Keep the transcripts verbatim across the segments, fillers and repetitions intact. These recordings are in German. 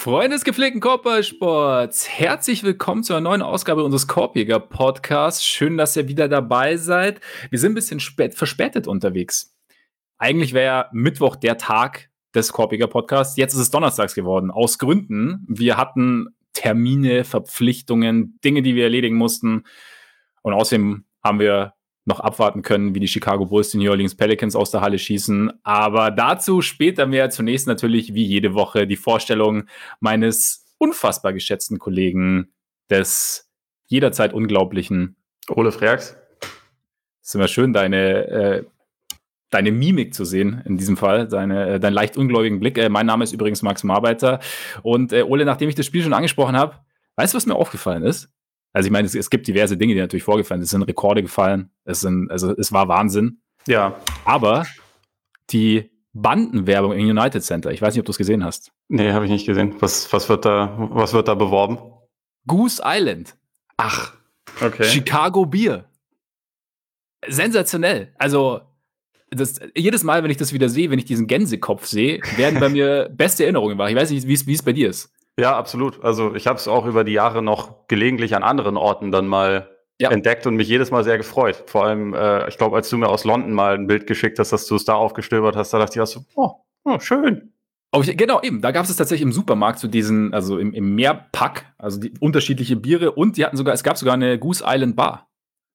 Freunde des gepflegten Korbballsports, herzlich willkommen zu einer neuen Ausgabe unseres Korbjäger-Podcasts. Schön, dass ihr wieder dabei seid. Wir sind ein bisschen spät, verspätet unterwegs. Eigentlich wäre ja Mittwoch der Tag des Korbjäger-Podcasts. Jetzt ist es donnerstags geworden, aus Gründen. Wir hatten Termine, Verpflichtungen, Dinge, die wir erledigen mussten. Und außerdem haben wir noch abwarten können, wie die Chicago Bulls die New Orleans Pelicans aus der Halle schießen. Aber dazu später mehr. Zunächst natürlich wie jede Woche die Vorstellung meines unfassbar geschätzten Kollegen, des jederzeit unglaublichen Ole Freaks. Es ist immer schön, deine, äh, deine Mimik zu sehen in diesem Fall, deine, äh, deinen leicht ungläubigen Blick. Äh, mein Name ist übrigens Max Marbeiter. Und äh, Ole, nachdem ich das Spiel schon angesprochen habe, weißt du, was mir aufgefallen ist? Also ich meine, es, es gibt diverse Dinge, die natürlich vorgefallen sind. Es sind Rekorde gefallen. Es sind, also es war Wahnsinn. Ja. Aber die Bandenwerbung im United Center, ich weiß nicht, ob du es gesehen hast. Nee, habe ich nicht gesehen. Was, was, wird da, was wird da beworben? Goose Island. Ach, okay. Chicago Bier. Sensationell. Also das, jedes Mal, wenn ich das wieder sehe, wenn ich diesen Gänsekopf sehe, werden bei mir beste Erinnerungen wach. Ich weiß nicht, wie es bei dir ist. Ja, absolut. Also ich habe es auch über die Jahre noch gelegentlich an anderen Orten dann mal ja. entdeckt und mich jedes Mal sehr gefreut. Vor allem, äh, ich glaube, als du mir aus London mal ein Bild geschickt hast, dass du es da aufgestöbert hast, da dachte ich auch so, oh, oh schön. Oh, genau, eben. Da gab es tatsächlich im Supermarkt so diesen, also im, im Mehrpack, also die unterschiedliche Biere und die hatten sogar, es gab sogar eine Goose Island Bar.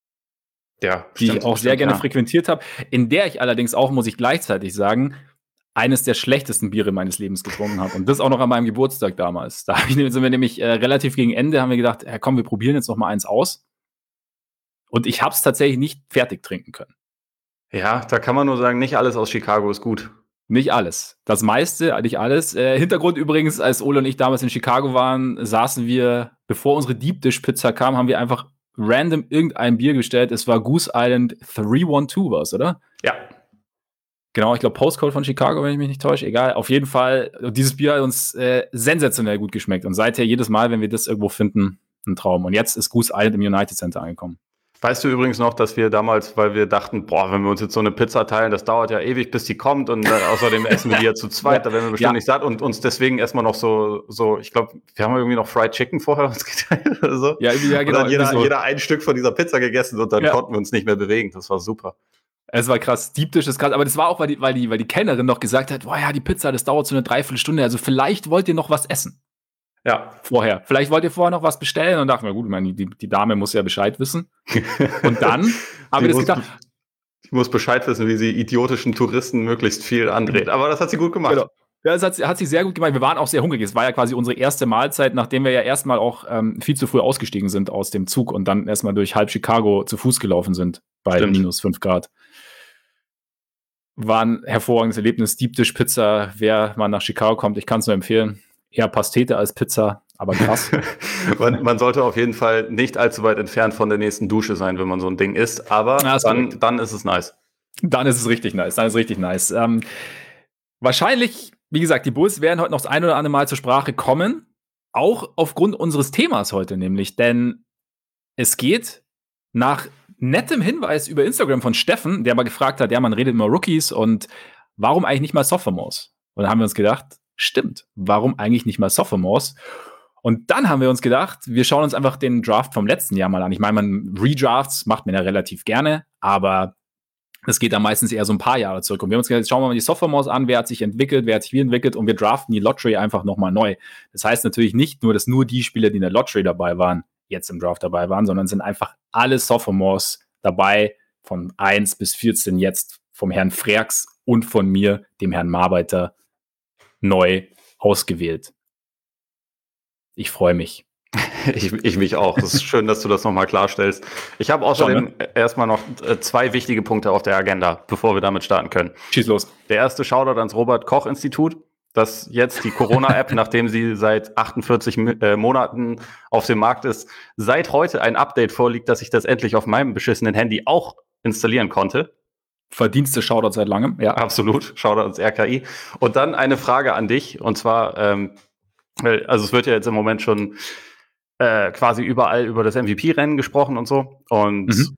Ja, die stimmt, ich auch stimmt, sehr gerne ja. frequentiert habe, in der ich allerdings auch, muss ich gleichzeitig sagen, eines der schlechtesten Biere meines Lebens getrunken habe. Und das auch noch an meinem Geburtstag damals. Da sind wir nämlich äh, relativ gegen Ende, haben wir gedacht, ja, komm, wir probieren jetzt noch mal eins aus. Und ich habe es tatsächlich nicht fertig trinken können. Ja, da kann man nur sagen, nicht alles aus Chicago ist gut. Nicht alles. Das meiste, nicht alles. Äh, Hintergrund übrigens, als Ole und ich damals in Chicago waren, saßen wir, bevor unsere Deep Dish Pizza kam, haben wir einfach random irgendein Bier bestellt. Es war Goose Island drei eins zwei, war es, oder? Ja. Genau, ich glaube Postcode von Chicago, wenn ich mich nicht täusche. Egal, auf jeden Fall, dieses Bier hat uns äh, sensationell gut geschmeckt. Und seither jedes Mal, wenn wir das irgendwo finden, ein Traum. Und jetzt ist Goose Island im United Center angekommen. Weißt du übrigens noch, dass wir damals, weil wir dachten, boah, wenn wir uns jetzt so eine Pizza teilen, das dauert ja ewig, bis die kommt und äh, außerdem essen wir die ja zu zweit, ja, da werden wir bestimmt ja. nicht satt und uns deswegen erstmal noch so, so ich glaube, wir haben irgendwie noch Fried Chicken vorher uns geteilt oder so. Ja, ja genau. Und dann jeder, so. jeder ein Stück von dieser Pizza gegessen und dann ja. konnten wir uns nicht mehr bewegen. Das war super. Es war krass, Deep Dish ist krass, aber das war auch, weil die, weil die, weil die Kellnerin noch gesagt hat, boah ja, die Pizza, das dauert so eine Dreiviertelstunde, also vielleicht wollt ihr noch was essen. Ja. Vorher. Vielleicht wollt ihr vorher noch was bestellen und dachten wir, gut, ich meine, die, die Dame muss ja Bescheid wissen. Und dann haben wir das muss, gedacht. Ich muss Bescheid wissen, wie sie idiotischen Touristen möglichst viel andreht. Aber das hat sie gut gemacht. Genau. Ja, das hat, hat sie sehr gut gemacht. Wir waren auch sehr hungrig. Es war ja quasi unsere erste Mahlzeit, nachdem wir ja erstmal auch ähm, viel zu früh ausgestiegen sind aus dem Zug und dann erstmal durch halb Chicago zu Fuß gelaufen sind bei Stimmt. minus fünf Grad. War ein hervorragendes Erlebnis. Deep Dish Pizza, wer mal nach Chicago kommt, ich kann es nur empfehlen. Eher Pastete als Pizza, aber krass. man, man sollte auf jeden Fall nicht allzu weit entfernt von der nächsten Dusche sein, wenn man so ein Ding isst, aber ja, dann, dann ist es nice. Dann ist es richtig nice, dann ist es richtig nice. Ähm, wahrscheinlich, wie gesagt, die Bulls werden heute noch das ein oder andere Mal zur Sprache kommen, auch aufgrund unseres Themas heute nämlich, denn es geht nach nettem Hinweis über Instagram von Steffen, der mal gefragt hat, ja, man redet immer Rookies und warum eigentlich nicht mal Sophomores? Und da haben wir uns gedacht, stimmt, warum eigentlich nicht mal Sophomores? Und dann haben wir uns gedacht, wir schauen uns einfach den Draft vom letzten Jahr mal an. Ich meine, man Redrafts macht man ja relativ gerne, aber das geht dann meistens eher so ein paar Jahre zurück. Und wir haben uns gedacht, jetzt schauen wir mal die Sophomores an, wer hat sich entwickelt, wer hat sich wie entwickelt und wir draften die Lottery einfach nochmal neu. Das heißt natürlich nicht nur, dass nur die Spieler, die in der Lottery dabei waren, jetzt im Draft dabei waren, sondern sind einfach alle Sophomores dabei, von eins bis vierzehn jetzt vom Herrn Freaks und von mir, dem Herrn Marbeiter, neu ausgewählt. Ich freue mich. Ich, ich mich auch. Es ist schön, dass du das nochmal klarstellst. Ich habe außerdem Schon, ne? erstmal noch zwei wichtige Punkte auf der Agenda, bevor wir damit starten können. Schieß los. Der erste Shoutout ans Robert-Koch-Institut, das jetzt die Corona-App, nachdem sie seit achtundvierzig äh, Monaten auf dem Markt ist, seit heute ein Update vorliegt, dass ich das endlich auf meinem beschissenen Handy auch installieren konnte. Verdienste Shoutout seit langem, ja. Absolut, Shoutout ans R K I. Und dann eine Frage an dich, und zwar, ähm, also es wird ja jetzt im Moment schon äh, quasi überall über das M V P-Rennen gesprochen und so. Und mhm.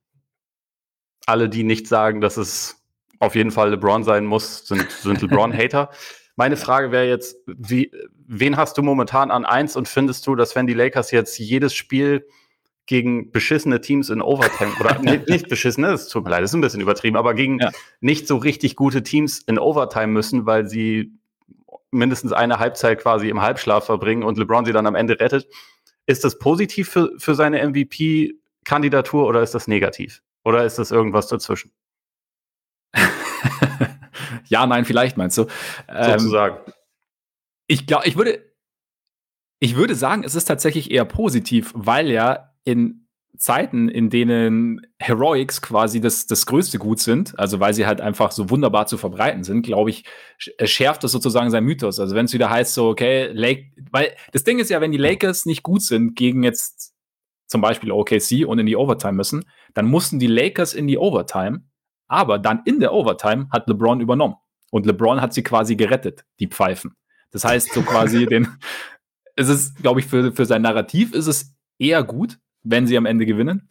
alle, die nicht sagen, dass es auf jeden Fall LeBron sein muss, sind, sind LeBron-Hater. Meine Frage wäre jetzt, wie, wen hast du momentan an eins und findest du, dass wenn die Lakers jetzt jedes Spiel gegen beschissene Teams in Overtime, oder nicht, nicht beschissene, das tut mir leid, das ist ein bisschen übertrieben, aber gegen ja. nicht so richtig gute Teams in Overtime müssen, weil sie mindestens eine Halbzeit quasi im Halbschlaf verbringen und LeBron sie dann am Ende rettet. Ist das positiv für, für seine M V P-Kandidatur oder ist das negativ? Oder ist das irgendwas dazwischen? Ja, nein, vielleicht meinst du. Sozusagen. Ähm, ich glaube, ich würde, ich würde sagen, es ist tatsächlich eher positiv, weil ja in Zeiten, in denen Heroics quasi das, das größte Gut sind, also weil sie halt einfach so wunderbar zu verbreiten sind, glaube ich, schärft das sozusagen sein Mythos. Also wenn es wieder heißt so, okay, Lake, weil das Ding ist ja, wenn die Lakers nicht gut sind gegen jetzt zum Beispiel O K C und in die Overtime müssen, dann mussten die Lakers in die Overtime, aber dann in der Overtime hat LeBron übernommen. Und LeBron hat sie quasi gerettet, die Pfeifen. Das heißt, so quasi den, es ist, glaube ich, für, für sein Narrativ ist es eher gut, wenn sie am Ende gewinnen.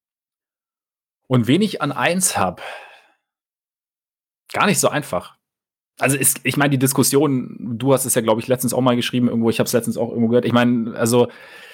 Und wen ich an eins habe, gar nicht so einfach. Also ist, ich meine, die Diskussion, du hast es ja, glaube ich, letztens auch mal geschrieben irgendwo, ich habe es letztens auch irgendwo gehört. Ich meine, also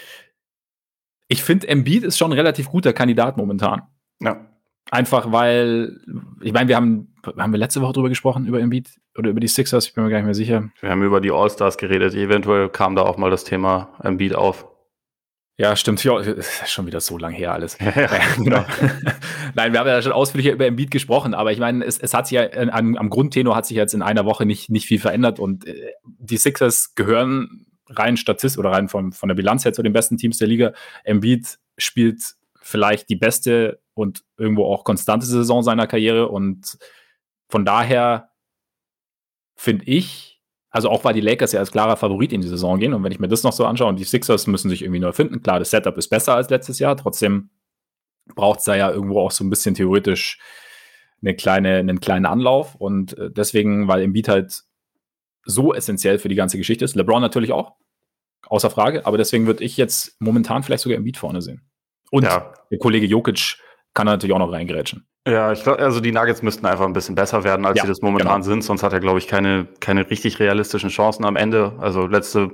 ich finde, Embiid ist schon ein relativ guter Kandidat momentan. Ja. Einfach weil, ich meine, wir haben, haben wir letzte Woche drüber gesprochen, über Embiid oder über die Sixers, ich bin mir gar nicht mehr sicher. Wir haben über die All-Stars geredet, eventuell kam da auch mal das Thema Embiid auf. Ja, stimmt. Ja, ist schon wieder so lang her alles. Ja, ja, genau. Nein, wir haben ja schon ausführlicher über Embiid gesprochen, aber ich meine, es, es hat sich ja am, am Grundtenor hat sich jetzt in einer Woche nicht, nicht viel verändert und äh, die Sixers gehören rein statistisch oder rein von, von der Bilanz her zu den besten Teams der Liga. Embiid spielt vielleicht die beste und irgendwo auch konstante Saison seiner Karriere und von daher finde ich, also auch weil die Lakers ja als klarer Favorit in die Saison gehen und wenn ich mir das noch so anschaue und die Sixers müssen sich irgendwie neu finden, klar, das Setup ist besser als letztes Jahr, trotzdem braucht es da ja irgendwo auch so ein bisschen theoretisch eine kleine, einen kleinen Anlauf und deswegen, weil Embiid halt so essentiell für die ganze Geschichte ist, LeBron natürlich auch, außer Frage, aber deswegen würde ich jetzt momentan vielleicht sogar Embiid vorne sehen. Und ja. Der Kollege Jokic kann natürlich auch noch reingrätschen. Ja, ich glaube, also die Nuggets müssten einfach ein bisschen besser werden, als ja, sie das momentan genau. sind. Sonst hat er, glaube ich, keine, keine richtig realistischen Chancen am Ende. Also letzte,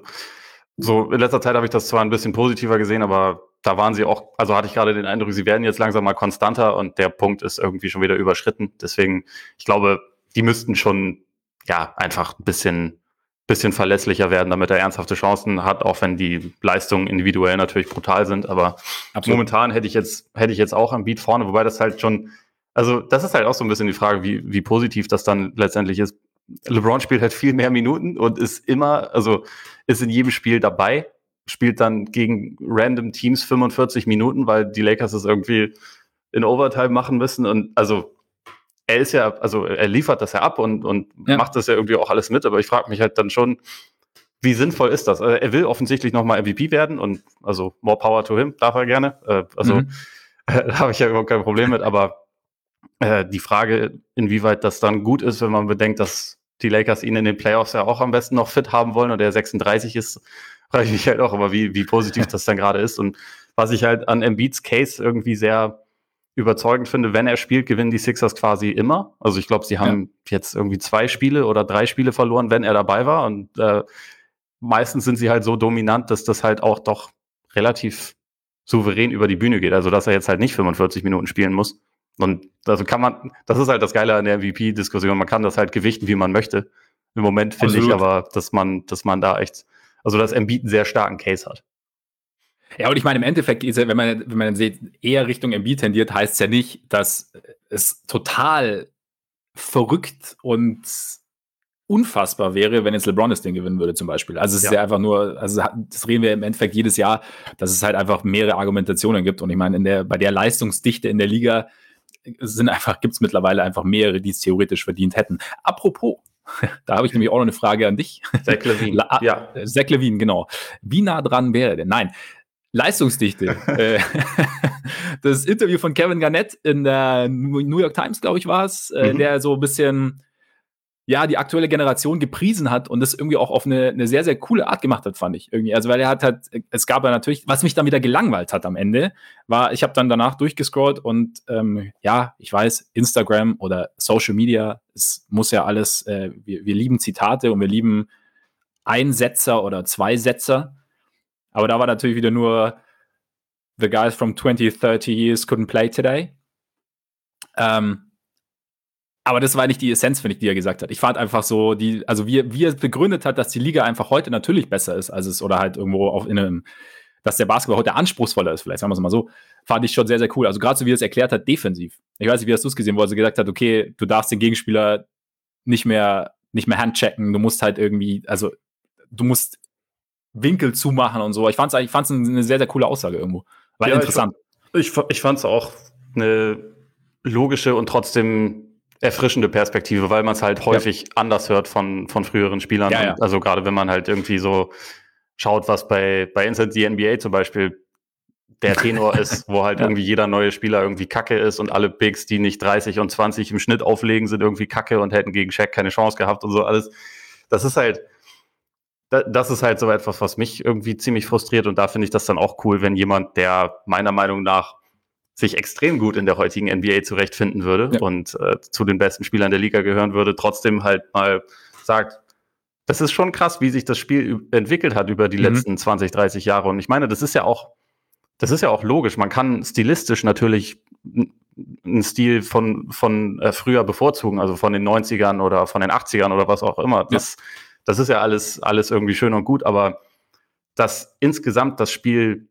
so in letzter Zeit habe ich das zwar ein bisschen positiver gesehen, aber da waren sie auch, also hatte ich gerade den Eindruck, sie werden jetzt langsam mal konstanter und der Punkt ist irgendwie schon wieder überschritten. Deswegen, ich glaube, die müssten schon, ja, einfach ein bisschen, bisschen verlässlicher werden, damit er ernsthafte Chancen hat, auch wenn die Leistungen individuell natürlich brutal sind. Aber Absolut. momentan hätte ich jetzt, hätte ich jetzt auch Embiid vorne, wobei das halt schon, also das ist halt auch so ein bisschen die Frage, wie, wie positiv das dann letztendlich ist. LeBron spielt halt viel mehr Minuten und ist immer, also ist in jedem Spiel dabei, spielt dann gegen random Teams fünfundvierzig Minuten, weil die Lakers es irgendwie in Overtime machen müssen. Und also er ist ja, also er liefert das ja ab und, und ja. macht das ja irgendwie auch alles mit, aber ich frage mich halt dann schon, wie sinnvoll ist das? Also er will offensichtlich nochmal M V P werden und also more power to him, darf er gerne. Äh, also mhm. äh, da habe ich ja überhaupt kein Problem mit, aber äh, die Frage, inwieweit das dann gut ist, wenn man bedenkt, dass die Lakers ihn in den Playoffs ja auch am besten noch fit haben wollen und er sechsunddreißig ist, frage ich mich halt auch, aber wie, wie positiv das dann gerade ist. Und was ich halt an Embiids Case irgendwie sehr überzeugend finde, wenn er spielt, gewinnen die Sixers quasi immer. Also ich glaube, sie haben ja. jetzt irgendwie zwei Spiele oder drei Spiele verloren, wenn er dabei war. Und äh, meistens sind sie halt so dominant, dass das halt auch doch relativ souverän über die Bühne geht. Also dass er jetzt halt nicht fünfundvierzig Minuten spielen muss. Und also kann man, das ist halt das Geile an der M V P-Diskussion, man kann das halt gewichten, wie man möchte. Im Moment finde ich aber, dass man, dass man da echt, also dass Embiid einen sehr starken Case hat. Ja, und ich meine, im Endeffekt, ist ja, wenn man, wenn man dann sieht, eher Richtung Embiid tendiert, heißt es ja nicht, dass es total verrückt und unfassbar wäre, wenn jetzt LeBron das Ding gewinnen würde, zum Beispiel. Also es ja. ist ja einfach nur, also das reden wir im Endeffekt jedes Jahr, dass es halt einfach mehrere Argumentationen gibt. Und ich meine, in der, bei der Leistungsdichte in der Liga sind einfach, gibt es mittlerweile einfach mehrere, die es theoretisch verdient hätten. Apropos, da habe ich nämlich auch noch eine Frage an dich. Zach LaVine. La- ja. Zach LaVine, genau. Wie nah dran wäre er denn? Nein. Leistungsdichte. Das Interview von Kevin Garnett in der New York Times, glaube ich, war es, mhm. der so ein bisschen, ja, die aktuelle Generation gepriesen hat und das irgendwie auch auf eine, eine sehr, sehr coole Art gemacht hat, fand ich irgendwie. Also, weil er hat halt, es gab ja natürlich, was mich dann wieder gelangweilt hat am Ende, war, ich habe dann danach durchgescrollt und ähm, ja, ich weiß, Instagram oder Social Media, es muss ja alles, äh, wir, wir lieben Zitate und wir lieben Einsätzer oder Zweisätzer. Aber da war natürlich wieder nur The guys from twenty, thirty years couldn't play today. Ähm, aber das war nicht die Essenz, finde ich, die er gesagt hat. Ich fand einfach so, die, also wie, wie er begründet hat, dass die Liga einfach heute natürlich besser ist, als es, oder halt irgendwo auch in einem, dass der Basketball heute anspruchsvoller ist, vielleicht sagen wir es mal so, fand ich schon sehr, sehr cool. Also gerade so, wie er es erklärt hat, defensiv. Ich weiß nicht, wie hast du es gesehen, wo er so gesagt hat, okay, du darfst den Gegenspieler nicht mehr, nicht mehr handchecken, du musst halt irgendwie, also du musst Winkel zumachen und so. Ich fand es ich fand's eine sehr, sehr coole Aussage irgendwo. War Ja, interessant. Ich, ich, ich fand es auch eine logische und trotzdem erfrischende Perspektive, weil man es halt häufig ja. anders hört von, von früheren Spielern. Ja, ja. Und also gerade wenn man halt irgendwie so schaut, was bei, bei Inside the N B A zum Beispiel der Tenor ist, wo halt ja. irgendwie jeder neue Spieler irgendwie kacke ist und alle Bigs, die nicht dreißig und zwanzig im Schnitt auflegen, sind irgendwie kacke und hätten gegen Shaq keine Chance gehabt und so alles. Das ist halt Das ist halt so etwas, was mich irgendwie ziemlich frustriert, und da finde ich das dann auch cool, wenn jemand, der meiner Meinung nach sich extrem gut in der heutigen N B A zurechtfinden würde ja. und äh, zu den besten Spielern der Liga gehören würde, trotzdem halt mal sagt, das ist schon krass, wie sich das Spiel entwickelt hat über die mhm. letzten zwanzig, dreißig Jahre. Und ich meine, das ist ja auch, das ist ja auch logisch. Man kann stilistisch natürlich einen Stil von, von äh, früher bevorzugen, also von den neunzigern oder von den achtzigern oder was auch immer. Das, ja. das ist ja alles, alles irgendwie schön und gut, aber dass insgesamt das Spiel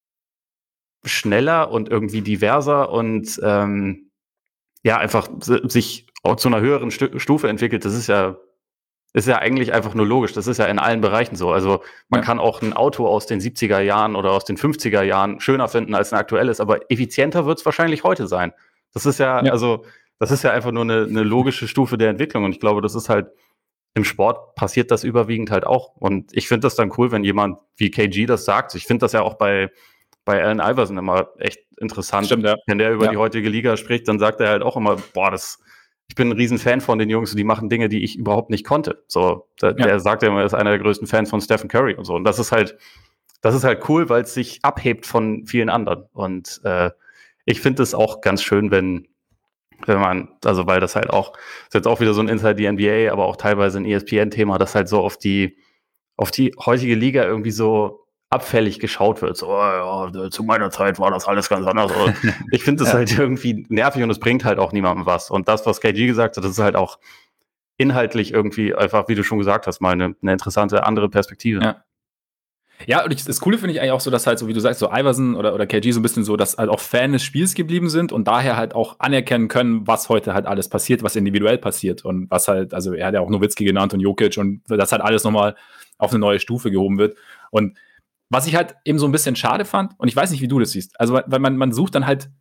schneller und irgendwie diverser und ähm, ja, einfach sich zu einer höheren Stufe entwickelt, das ist ja, ist ja eigentlich einfach nur logisch. Das ist ja in allen Bereichen so. Also man ja. kann auch ein Auto aus den siebziger Jahren oder aus den fünfziger Jahren schöner finden als ein aktuelles, aber effizienter wird es wahrscheinlich heute sein. Das ist ja, ja, also das ist ja einfach nur eine, eine logische Stufe der Entwicklung, und ich glaube, das ist halt im Sport passiert das überwiegend halt auch. Und ich finde das dann cool, wenn jemand wie K G das sagt. Ich finde das ja auch bei bei Allen Iverson immer echt interessant. Stimmt, ja. Wenn der über ja. die heutige Liga spricht, dann sagt er halt auch immer, boah, das, ich bin ein riesen Fan von den Jungs, die machen Dinge, die ich überhaupt nicht konnte. So, der, ja. der sagt ja immer, er ist einer der größten Fans von Stephen Curry und so. Und das ist halt, das ist halt cool, weil es sich abhebt von vielen anderen. Und äh, ich finde es auch ganz schön, wenn, wenn man, also weil das halt auch, ist jetzt auch wieder so ein Inside the N B A, aber auch teilweise ein E S P N-Thema, das halt so auf die, auf die heutige Liga irgendwie so abfällig geschaut wird. So, oh, ja, zu meiner Zeit war das alles ganz anders. Ich finde das ja. halt irgendwie nervig, und es bringt halt auch niemandem was. Und das, was K G gesagt hat, das ist halt auch inhaltlich irgendwie einfach, wie du schon gesagt hast, mal eine, eine interessante andere Perspektive. Ja. Ja, und ich, das Coole finde ich eigentlich auch so, dass halt so, wie du sagst, so Iverson oder, oder K G so ein bisschen so, dass halt auch Fan des Spiels geblieben sind und daher halt auch anerkennen können, was heute halt alles passiert, was individuell passiert und was halt, also er hat ja auch Nowitzki genannt und Jokic, und das halt alles nochmal auf eine neue Stufe gehoben wird. Und was ich halt eben so ein bisschen schade fand, und ich weiß nicht, wie du das siehst, also weil man, man sucht dann halt,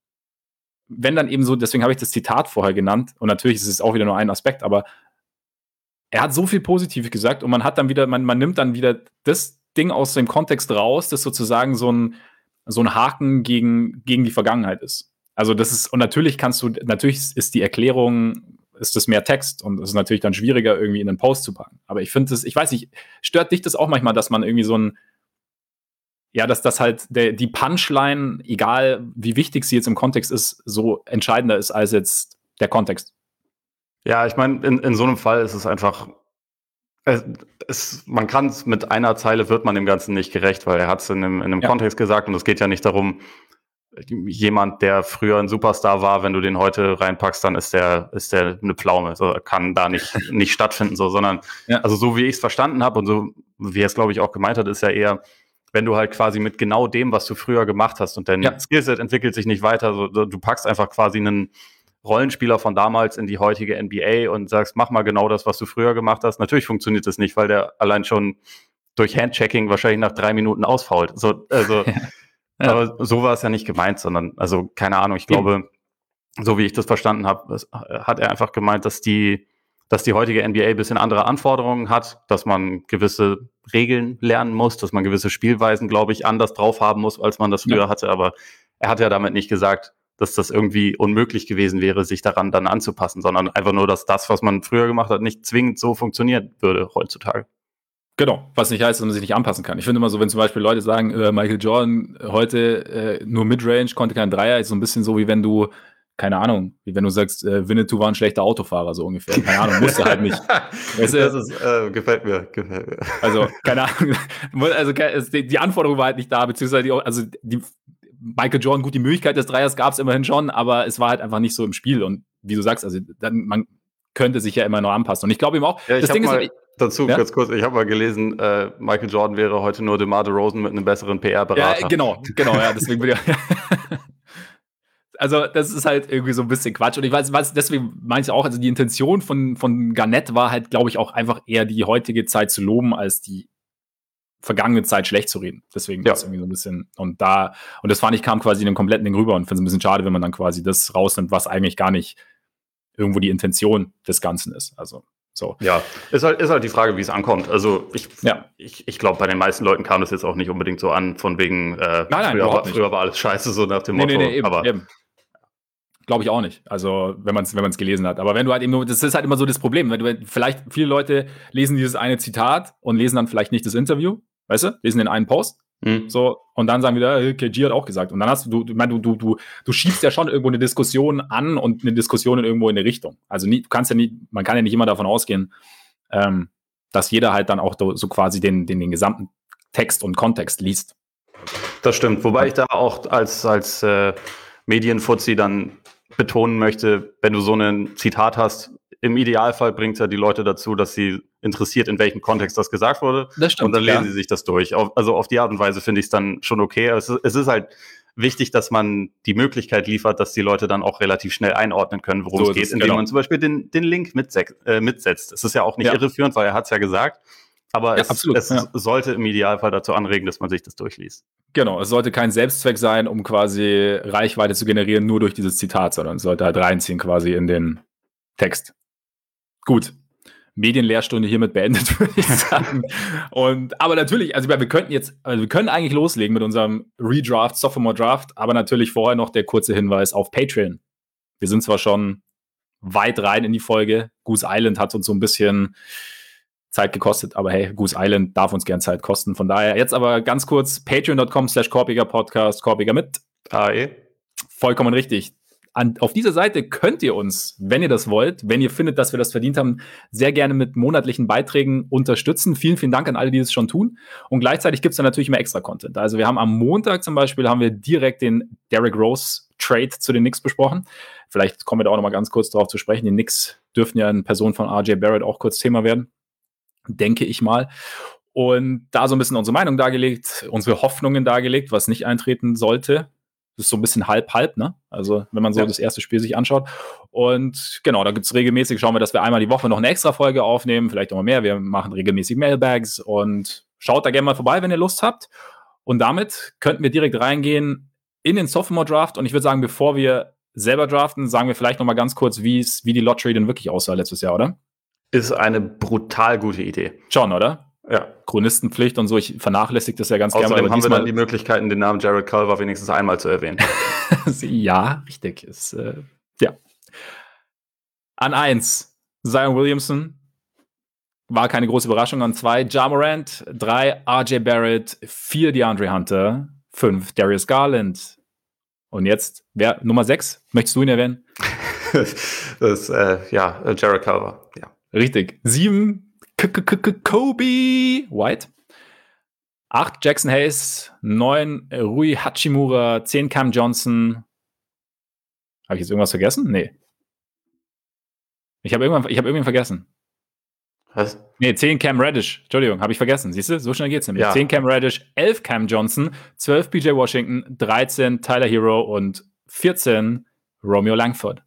wenn dann eben so, deswegen habe ich das Zitat vorher genannt, und natürlich ist es auch wieder nur ein Aspekt, aber er hat so viel Positives gesagt, und man hat dann wieder, man, man nimmt dann wieder das Ding aus dem Kontext raus, das sozusagen so ein, so ein Haken gegen, gegen die Vergangenheit ist. Also das ist, und natürlich kannst du, natürlich ist die Erklärung, ist das mehr Text, und es ist natürlich dann schwieriger, irgendwie in einen Post zu packen. Aber ich finde das, ich weiß nicht, stört dich das auch manchmal, dass man irgendwie so ein, ja, dass das halt der, die Punchline, egal wie wichtig sie jetzt im Kontext ist, so entscheidender ist als jetzt der Kontext? Ja, ich meine, in, in so einem Fall ist es einfach, es, es, man kann es mit einer Zeile, wird man dem Ganzen nicht gerecht, weil er hat es in einem, in einem ja. Kontext gesagt, und es geht ja nicht darum, jemand, der früher ein Superstar war, wenn du den heute reinpackst, dann ist der, ist der eine Pflaume, also kann da nicht, nicht stattfinden, so, sondern, ja. also so wie ich es verstanden habe und so wie er es, glaube ich, auch gemeint hat, ist ja eher, wenn du halt quasi mit genau dem, was du früher gemacht hast, und dein ja. Skillset entwickelt sich nicht weiter, so, du packst einfach quasi einen Rollenspieler von damals in die heutige N B A und sagst, mach mal genau das, was du früher gemacht hast. Natürlich funktioniert das nicht, weil der allein schon durch Handchecking wahrscheinlich nach drei Minuten ausfault. So, also, ja. Ja. Aber so war es ja nicht gemeint, sondern, also keine Ahnung, ich glaube, so wie ich das verstanden habe, hat er einfach gemeint, dass die dass die heutige N B A ein bisschen andere Anforderungen hat, dass man gewisse Regeln lernen muss, dass man gewisse Spielweisen, glaube ich, anders drauf haben muss, als man das früher ja. hatte. Aber er hat ja damit nicht gesagt, dass das irgendwie unmöglich gewesen wäre, sich daran dann anzupassen, sondern einfach nur, dass das, was man früher gemacht hat, nicht zwingend so funktionieren würde heutzutage. Genau, was nicht heißt, dass man sich nicht anpassen kann. Ich finde immer so, wenn zum Beispiel Leute sagen, äh, Michael Jordan heute äh, nur Midrange, konnte kein Dreier, ist so ein bisschen so, wie wenn du, keine Ahnung, wie wenn du sagst, äh, Winnetou war ein schlechter Autofahrer, so ungefähr. Keine Ahnung, musste halt nicht. Weißt du? Das ist, äh, gefällt mir, gefällt mir. Also, keine Ahnung, also die, die Anforderung war halt nicht da, beziehungsweise die, also die Michael Jordan, gut, die Möglichkeit des Dreiers gab es immerhin schon, aber es war halt einfach nicht so im Spiel. Und wie du sagst, also dann, man könnte sich ja immer noch anpassen. Und ich glaube eben auch, ja, ich das Ding mal, ist, dazu ja? ganz kurz, ich habe mal gelesen, äh, Michael Jordan wäre heute nur DeMar DeRozan mit einem besseren P R-Berater. Ja, genau, genau, ja, deswegen bin ich also das ist halt irgendwie so ein bisschen Quatsch. Und ich weiß, was, deswegen meine ich auch, also die Intention von, von Garnett war halt, glaube ich, auch einfach eher die heutige Zeit zu loben, als die vergangene Zeit schlecht zu reden. Deswegen Ja. ist irgendwie so ein bisschen, und da, und das fand ich, kam quasi in dem kompletten Ding rüber und finde es ein bisschen schade, wenn man dann quasi das rausnimmt, was eigentlich gar nicht irgendwo die Intention des Ganzen ist. Also, so. Ja, ist halt, ist halt die Frage, wie es ankommt. Also ich, Ja. ich, ich glaube, bei den meisten Leuten kam das jetzt auch nicht unbedingt so an, von wegen, äh, Nein, nein, früher, war, überhaupt nicht. früher war alles scheiße, so nach dem Nee, Motto. nee, nee, eben, aber eben. Glaube ich auch nicht. Also, wenn man es wenn man's gelesen hat. Aber wenn du halt eben nur, das ist halt immer so das Problem. Wenn du vielleicht, viele Leute lesen dieses eine Zitat und lesen dann vielleicht nicht das Interview, weißt du? Lesen den einen Post. hm. So, und dann sagen wieder, K G hat auch gesagt. Und dann hast du, du, ich meine, du, du, du schiebst ja schon irgendwo eine Diskussion an und eine Diskussion in irgendwo in eine Richtung. Also nie, du kannst ja nicht, man kann ja nicht immer davon ausgehen, ähm, dass jeder halt dann auch so quasi den, den, den gesamten Text und Kontext liest. Das stimmt. Wobei ich da auch als, als äh, Medienfuzzi dann betonen möchte, wenn du so ein Zitat hast, im Idealfall bringt es ja die Leute dazu, dass sie interessiert, in welchem Kontext das gesagt wurde. Das stimmt, und dann lesen ja. sie sich das durch. Auf, also auf die Art und Weise finde ich es dann schon okay. Es ist, es ist halt wichtig, dass man die Möglichkeit liefert, dass die Leute dann auch relativ schnell einordnen können, worum So es ist geht, es, indem genau. man zum Beispiel den, den Link mitse- äh, mitsetzt. Es ist ja auch nicht Ja. irreführend, weil er hat es ja gesagt. Aber Ja, es, absolut, es ja. sollte im Idealfall dazu anregen, dass man sich das durchliest. Genau, es sollte kein Selbstzweck sein, um quasi Reichweite zu generieren, nur durch dieses Zitat, sondern es sollte halt reinziehen quasi in den Text. Gut. Medienlehrstunde hiermit beendet, würde ich sagen. Und, aber natürlich, also wir könnten jetzt, also wir können eigentlich loslegen mit unserem Redraft, Sophomore Draft, aber natürlich vorher noch der kurze Hinweis auf Patreon. Wir sind zwar schon weit rein in die Folge. Goose Island hat uns so ein bisschen Zeit gekostet, aber hey, Goose Island darf uns gern Zeit kosten. Von daher jetzt aber ganz kurz patreon.com slash Korpiger Podcast, Korpiger mit A E. Vollkommen richtig. An, auf dieser Seite könnt ihr uns, wenn ihr das wollt, wenn ihr findet, dass wir das verdient haben, sehr gerne mit monatlichen Beiträgen unterstützen. Vielen, vielen Dank an alle, die es schon tun. Und gleichzeitig gibt es dann natürlich immer extra Content. Also wir haben am Montag zum Beispiel haben wir direkt den Derrick Rose Trade zu den Knicks besprochen. Vielleicht kommen wir da auch noch mal ganz kurz darauf zu sprechen. Die Knicks dürften ja in Person von R J Barrett auch kurz Thema werden. Denke ich mal. Und da so ein bisschen unsere Meinung dargelegt, unsere Hoffnungen dargelegt, was nicht eintreten sollte. Das ist so ein bisschen halb-halb, ne? Also, wenn man so ja. das erste Spiel sich anschaut. Und genau, da gibt es regelmäßig, schauen wir, dass wir einmal die Woche noch eine extra Folge aufnehmen, vielleicht auch mal mehr. Wir machen regelmäßig Mailbags und schaut da gerne mal vorbei, wenn ihr Lust habt. Und damit könnten wir direkt reingehen in den Sophomore Draft. Und ich würde sagen, bevor wir selber draften, sagen wir vielleicht noch mal ganz kurz, wie's, wie die Lottery denn wirklich aussah letztes Jahr, oder? Ist eine brutal gute Idee. Schon, oder? Ja. Chronistenpflicht und so, ich vernachlässige das ja ganz gerne. Außerdem haben wir dann die Möglichkeiten, den Namen Jared Culver wenigstens einmal zu erwähnen. Ja, richtig. Ist, äh, ja. An eins, Zion Williamson. War keine große Überraschung. An zwei, Ja Morant. Drei, R J Barrett. Vier, DeAndre Hunter. Fünf, Darius Garland. Und jetzt, wer, Nummer sechs? Möchtest du ihn erwähnen? das ist, äh, ja, Jared Culver. Ja. Richtig. Sieben, Kobe White. Acht, Jackson Hayes. Neun, Rui Hachimura. Zehn, Cam Johnson. Habe ich jetzt irgendwas vergessen? Nee. Ich habe irgendwann, ich hab irgendwen vergessen. Was? Nee, zehn, Cam Reddish. Entschuldigung, habe ich vergessen. Siehst du, so schnell geht's nämlich. Ja. zehn, Cam Reddish. elf, Cam Johnson. zwölf, P J Washington. dreizehn, Tyler Hero. Und vierzehn, Romeo Langford.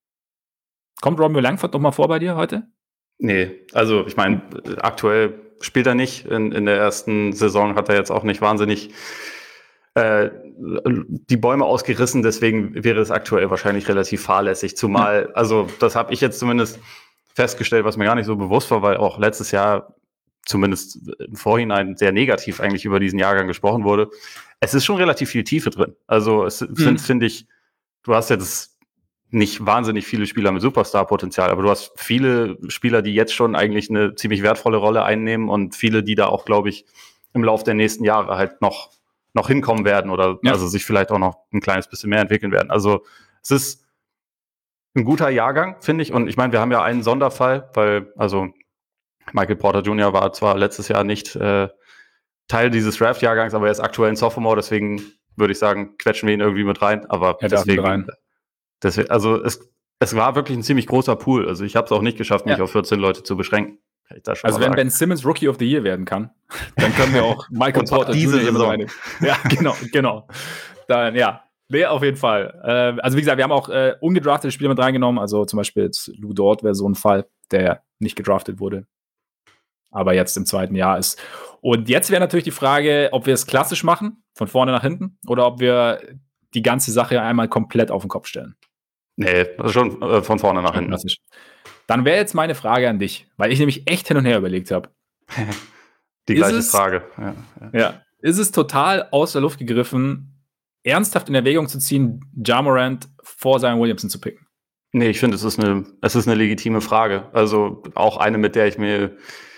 Kommt Romeo Langford noch mal vor bei dir heute? Nee, also ich meine, aktuell spielt er nicht. In, in der ersten Saison hat er jetzt auch nicht wahnsinnig äh, die Bäume ausgerissen, deswegen wäre es aktuell wahrscheinlich relativ fahrlässig. Zumal, ja. also das habe ich jetzt zumindest festgestellt, was mir gar nicht so bewusst war, weil auch letztes Jahr zumindest im Vorhinein sehr negativ eigentlich über diesen Jahrgang gesprochen wurde. Es ist schon relativ viel Tiefe drin. Also es mhm. sind, finde ich, du hast jetzt nicht wahnsinnig viele Spieler mit Superstar-Potenzial, aber du hast viele Spieler, die jetzt schon eigentlich eine ziemlich wertvolle Rolle einnehmen und viele, die da auch, glaube ich, im Laufe der nächsten Jahre halt noch, noch hinkommen werden oder Ja. also sich vielleicht auch noch ein kleines bisschen mehr entwickeln werden. Also es ist ein guter Jahrgang, finde ich. Und ich meine, wir haben ja einen Sonderfall, weil also Michael Porter Junior war zwar letztes Jahr nicht äh, Teil dieses Draft-Jahrgangs, aber er ist aktuell ein Sophomore, deswegen würde ich sagen, quetschen wir ihn irgendwie mit rein. Aber Er darf mit deswegen, rein. deswegen, also es, es war wirklich ein ziemlich großer Pool. Also ich habe es auch nicht geschafft, mich Ja. auf vierzehn Leute zu beschränken. Kann ich da schon Also mal wenn sagen. Ben Simmons Rookie of the Year werden kann, dann können wir auch Michael Und zwar Porter diese Junior hier mit Saison. reinnehmen. Ja, genau, genau. Dann, ja, nee, auf jeden Fall. Äh, also wie gesagt, wir haben auch äh, ungedraftete Spieler mit reingenommen. Also zum Beispiel jetzt Lou Dort wäre so ein Fall, der nicht gedraftet wurde, aber jetzt im zweiten Jahr ist. Und jetzt wäre natürlich die Frage, ob wir es klassisch machen, von vorne nach hinten, oder ob wir die ganze Sache einmal komplett auf den Kopf stellen. Nee, also schon äh, von vorne nach hinten. Klassisch. Dann wäre jetzt meine Frage an dich, weil ich nämlich echt hin und her überlegt habe. Die Ist gleiche es- Frage. Ja, ja. Ja. Ist es total aus der Luft gegriffen, ernsthaft in Erwägung zu ziehen, Ja Morant vor Zion Williamson zu picken? Nee, ich finde, es ist eine, es ist eine legitime Frage. Also auch eine, mit der ich mir,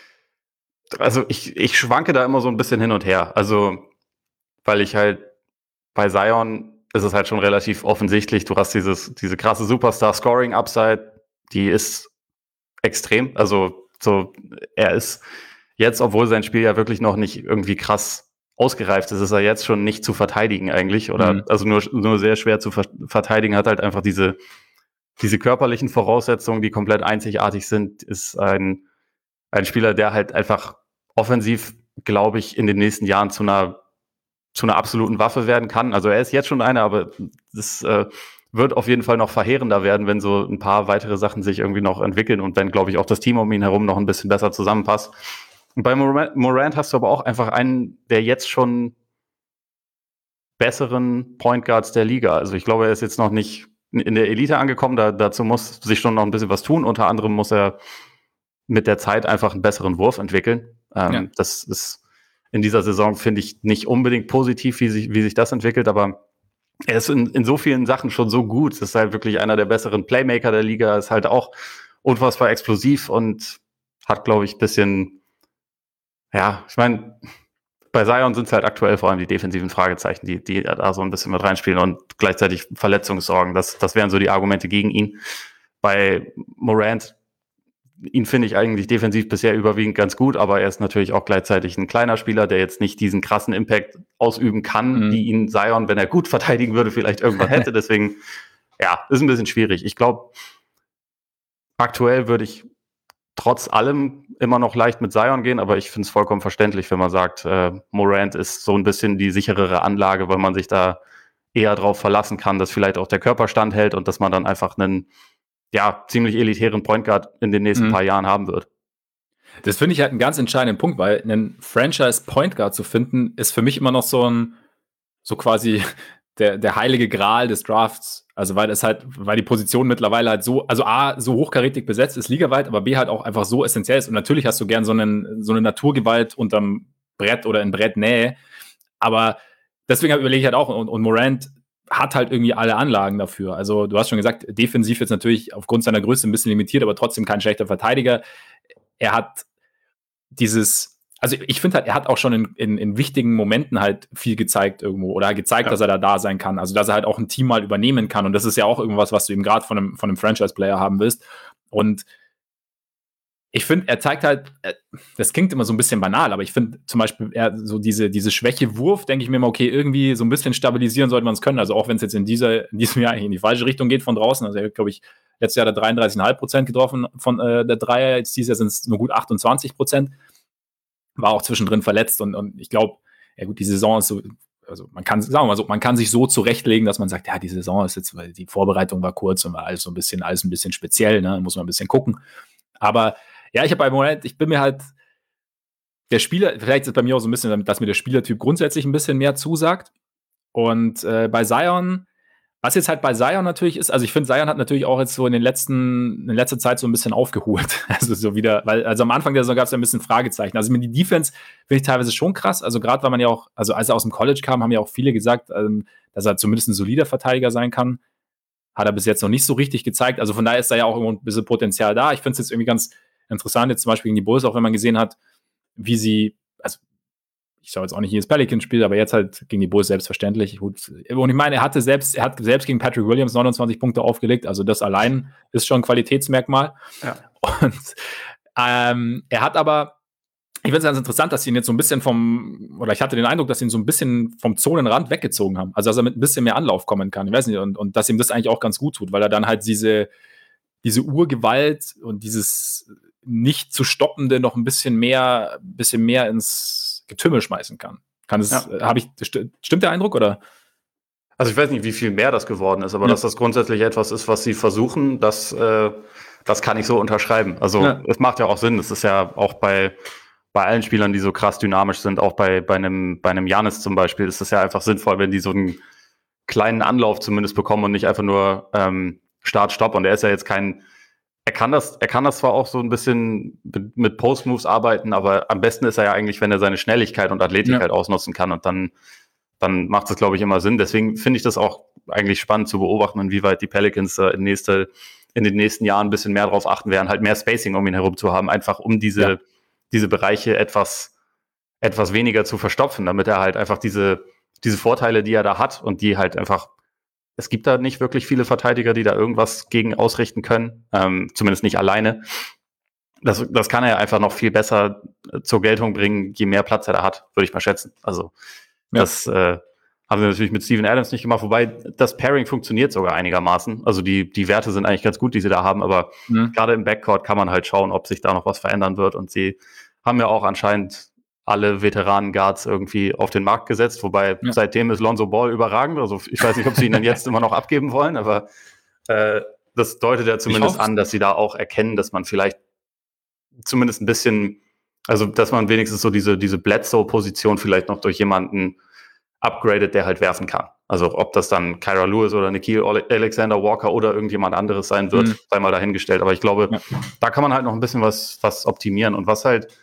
also ich, ich schwanke da immer so ein bisschen hin und her. Also, weil ich halt bei Zion ist es halt schon relativ offensichtlich, du hast dieses, diese krasse Superstar-Scoring-Upside, die ist extrem. Also, so, er ist jetzt, obwohl sein Spiel ja wirklich noch nicht irgendwie krass ausgereift ist, ist er jetzt schon nicht zu verteidigen eigentlich. Oder Mhm. also nur, nur sehr schwer zu ver verteidigen, hat halt einfach diese, diese körperlichen Voraussetzungen, die komplett einzigartig sind, ist ein, ein Spieler, der halt einfach offensiv, glaube ich, in den nächsten Jahren zu einer zu einer absoluten Waffe werden kann. Also er ist jetzt schon einer, aber das äh, wird auf jeden Fall noch verheerender werden, wenn so ein paar weitere Sachen sich irgendwie noch entwickeln und wenn, glaube ich, auch das Team um ihn herum noch ein bisschen besser zusammenpasst. Und bei Morant, Morant hast du aber auch einfach einen der jetzt schon besseren Point Guards der Liga. Also ich glaube, er ist jetzt noch nicht in der Elite angekommen. Da, dazu muss sich schon noch ein bisschen was tun. Unter anderem muss er mit der Zeit einfach einen besseren Wurf entwickeln. Ähm, Ja. Das ist in dieser Saison, finde ich, nicht unbedingt positiv, wie sich, wie sich das entwickelt, aber er ist in, in so vielen Sachen schon so gut. Ist halt wirklich einer der besseren Playmaker der Liga, ist halt auch unfassbar explosiv und hat, glaube ich, ein bisschen, ja, ich meine, bei Zion sind es halt aktuell vor allem die defensiven Fragezeichen, die, die da so ein bisschen mit reinspielen und gleichzeitig Verletzungssorgen. Das, das wären so die Argumente gegen ihn. Bei Morant, ihn finde ich eigentlich defensiv bisher überwiegend ganz gut, aber er ist natürlich auch gleichzeitig ein kleiner Spieler, der jetzt nicht diesen krassen Impact ausüben kann, Mhm. wie ihn Zion, wenn er gut verteidigen würde, vielleicht irgendwann hätte. Deswegen, ja, ist ein bisschen schwierig. Ich glaube, aktuell würde ich trotz allem immer noch leicht mit Zion gehen, aber ich finde es vollkommen verständlich, wenn man sagt, äh, Morant ist so ein bisschen die sicherere Anlage, weil man sich da eher drauf verlassen kann, dass vielleicht auch der Körper standhält und dass man dann einfach einen ja, ziemlich elitären Point Guard in den nächsten Mhm. paar Jahren haben wird. Das finde ich halt einen ganz entscheidenden Punkt, weil einen Franchise Point Guard zu finden, ist für mich immer noch so ein, so quasi der, der heilige Gral des Drafts. Also weil es halt, weil die Position mittlerweile halt so, also A, so hochkarätig besetzt ist, ligaweit, aber B halt auch einfach so essentiell ist. Und natürlich hast du gern so, einen, so eine Naturgewalt unterm Brett oder in Brettnähe. Aber deswegen überlege ich halt auch, und, und Morant hat halt irgendwie alle Anlagen dafür. Also du hast schon gesagt, defensiv jetzt natürlich aufgrund seiner Größe ein bisschen limitiert, aber trotzdem kein schlechter Verteidiger. Er hat dieses, also ich finde halt, er hat auch schon in, in, in wichtigen Momenten halt viel gezeigt irgendwo oder gezeigt, Ja. dass er da da sein kann. Also dass er halt auch ein Team mal übernehmen kann. Und das ist ja auch irgendwas, was du eben gerade von einem, von einem Franchise-Player haben willst. Und ich finde, er zeigt halt, äh, das klingt immer so ein bisschen banal, aber ich finde zum Beispiel, er so diese, diese Schwäche-Wurf, denke ich mir immer, okay, irgendwie so ein bisschen stabilisieren sollte man es können. Also auch wenn es jetzt in, dieser, in diesem Jahr in die falsche Richtung geht von draußen. Also er hat, glaube ich, letztes Jahr hat er dreiunddreißig Komma fünf Prozent getroffen von äh, der Dreier, jetzt dieses Jahr sind es nur gut achtundzwanzig Prozent. War auch zwischendrin verletzt und, und ich glaube, ja gut, die Saison ist so, also man kann, sagen wir mal so, man kann sich so zurechtlegen, dass man sagt, ja, die Saison ist jetzt, weil die Vorbereitung war kurz und war alles so ein bisschen, alles ein bisschen speziell, ne, muss man ein bisschen gucken. Aber ja, ich habe bei Morant, ich bin mir halt, der Spieler, vielleicht ist es bei mir auch so ein bisschen, dass mir der Spielertyp grundsätzlich ein bisschen mehr zusagt. Und äh, bei Zion, was jetzt halt bei Zion natürlich ist, also ich finde, Zion hat natürlich auch jetzt so in den letzten, in letzter Zeit so ein bisschen aufgeholt. Also so wieder, weil, also am Anfang der Saison gab es ja ein bisschen Fragezeichen. Also mit die Defense finde ich teilweise schon krass. Also gerade weil man ja auch, also als er aus dem College kam, haben ja auch viele gesagt, ähm, dass er zumindest ein solider Verteidiger sein kann. hat er bis jetzt noch nicht so richtig gezeigt. Also von daher ist da ja auch irgendwo ein bisschen Potenzial da. Ich finde es jetzt irgendwie ganz interessant, jetzt zum Beispiel gegen die Bulls, auch wenn man gesehen hat, wie sie, also ich schaue jetzt auch nicht jedes Pelicans-Spiel, aber jetzt halt gegen die Bulls selbstverständlich. Und ich meine, er hatte selbst, er hat selbst gegen Patrick Williams neunundzwanzig Punkte aufgelegt, also das allein ist schon ein Qualitätsmerkmal. Ja. Und ähm, er hat aber, ich finde es ganz interessant, dass sie ihn jetzt so ein bisschen vom, oder ich hatte den Eindruck, dass sie ihn so ein bisschen vom Zonenrand weggezogen haben. Also, dass er mit ein bisschen mehr Anlauf kommen kann. Ich weiß nicht, und, und dass ihm das eigentlich auch ganz gut tut, weil er dann halt diese, diese Urgewalt und dieses nicht zu stoppende noch ein bisschen mehr, bisschen mehr ins Getümmel schmeißen kann. Kann es, ja. habe ich, stimmt der Eindruck, oder? Also, ich weiß nicht, wie viel mehr das geworden ist, aber ja. dass das grundsätzlich etwas ist, was sie versuchen, das, äh, das kann ich so unterschreiben. Also, ja. es macht ja auch Sinn. Es ist ja auch bei, bei allen Spielern, die so krass dynamisch sind, auch bei, bei einem, bei einem Giannis zum Beispiel, ist es ja einfach sinnvoll, wenn die so einen kleinen Anlauf zumindest bekommen und nicht einfach nur ähm, Start, Stopp. Und er ist ja jetzt kein, er kann das, er kann das zwar auch so ein bisschen mit Post-Moves arbeiten, aber am besten ist er ja eigentlich, wenn er seine Schnelligkeit und Athletik ja. halt ausnutzen kann, und dann, dann macht es, glaube ich, immer Sinn. Deswegen finde ich das auch eigentlich spannend zu beobachten, inwieweit die Pelicans äh, in, nächste, in den nächsten Jahren ein bisschen mehr drauf achten werden, halt mehr Spacing um ihn herum zu haben, einfach um diese ja. diese Bereiche etwas, etwas weniger zu verstopfen, damit er halt einfach diese, diese Vorteile, die er da hat und die halt einfach, es gibt da nicht wirklich viele Verteidiger, die da irgendwas gegen ausrichten können, ähm, zumindest nicht alleine. Das, das kann er ja einfach noch viel besser zur Geltung bringen, je mehr Platz er da hat, würde ich mal schätzen. Also ja. das äh, haben wir natürlich mit Steven Adams nicht gemacht, wobei das Pairing funktioniert sogar einigermaßen. Also die, die Werte sind eigentlich ganz gut, die sie da haben, aber mhm. gerade im Backcourt kann man halt schauen, ob sich da noch was verändern wird. Und sie haben ja auch anscheinend alle Veteranen-Guards irgendwie auf den Markt gesetzt, wobei ja. seitdem ist Lonzo Ball überragend. Also ich weiß nicht, ob sie ihn dann jetzt immer noch abgeben wollen, aber äh, das deutet ja zumindest an, dass sie da auch erkennen, dass man vielleicht zumindest ein bisschen, also dass man wenigstens so diese, diese Bledsoe-Position vielleicht noch durch jemanden upgradet, der halt werfen kann. Also ob das dann Kyra Lewis oder Nickeil Alexander Walker oder irgendjemand anderes sein wird, mhm. sei mal dahingestellt. Aber ich glaube, ja. da kann man halt noch ein bisschen was, was optimieren. Und was halt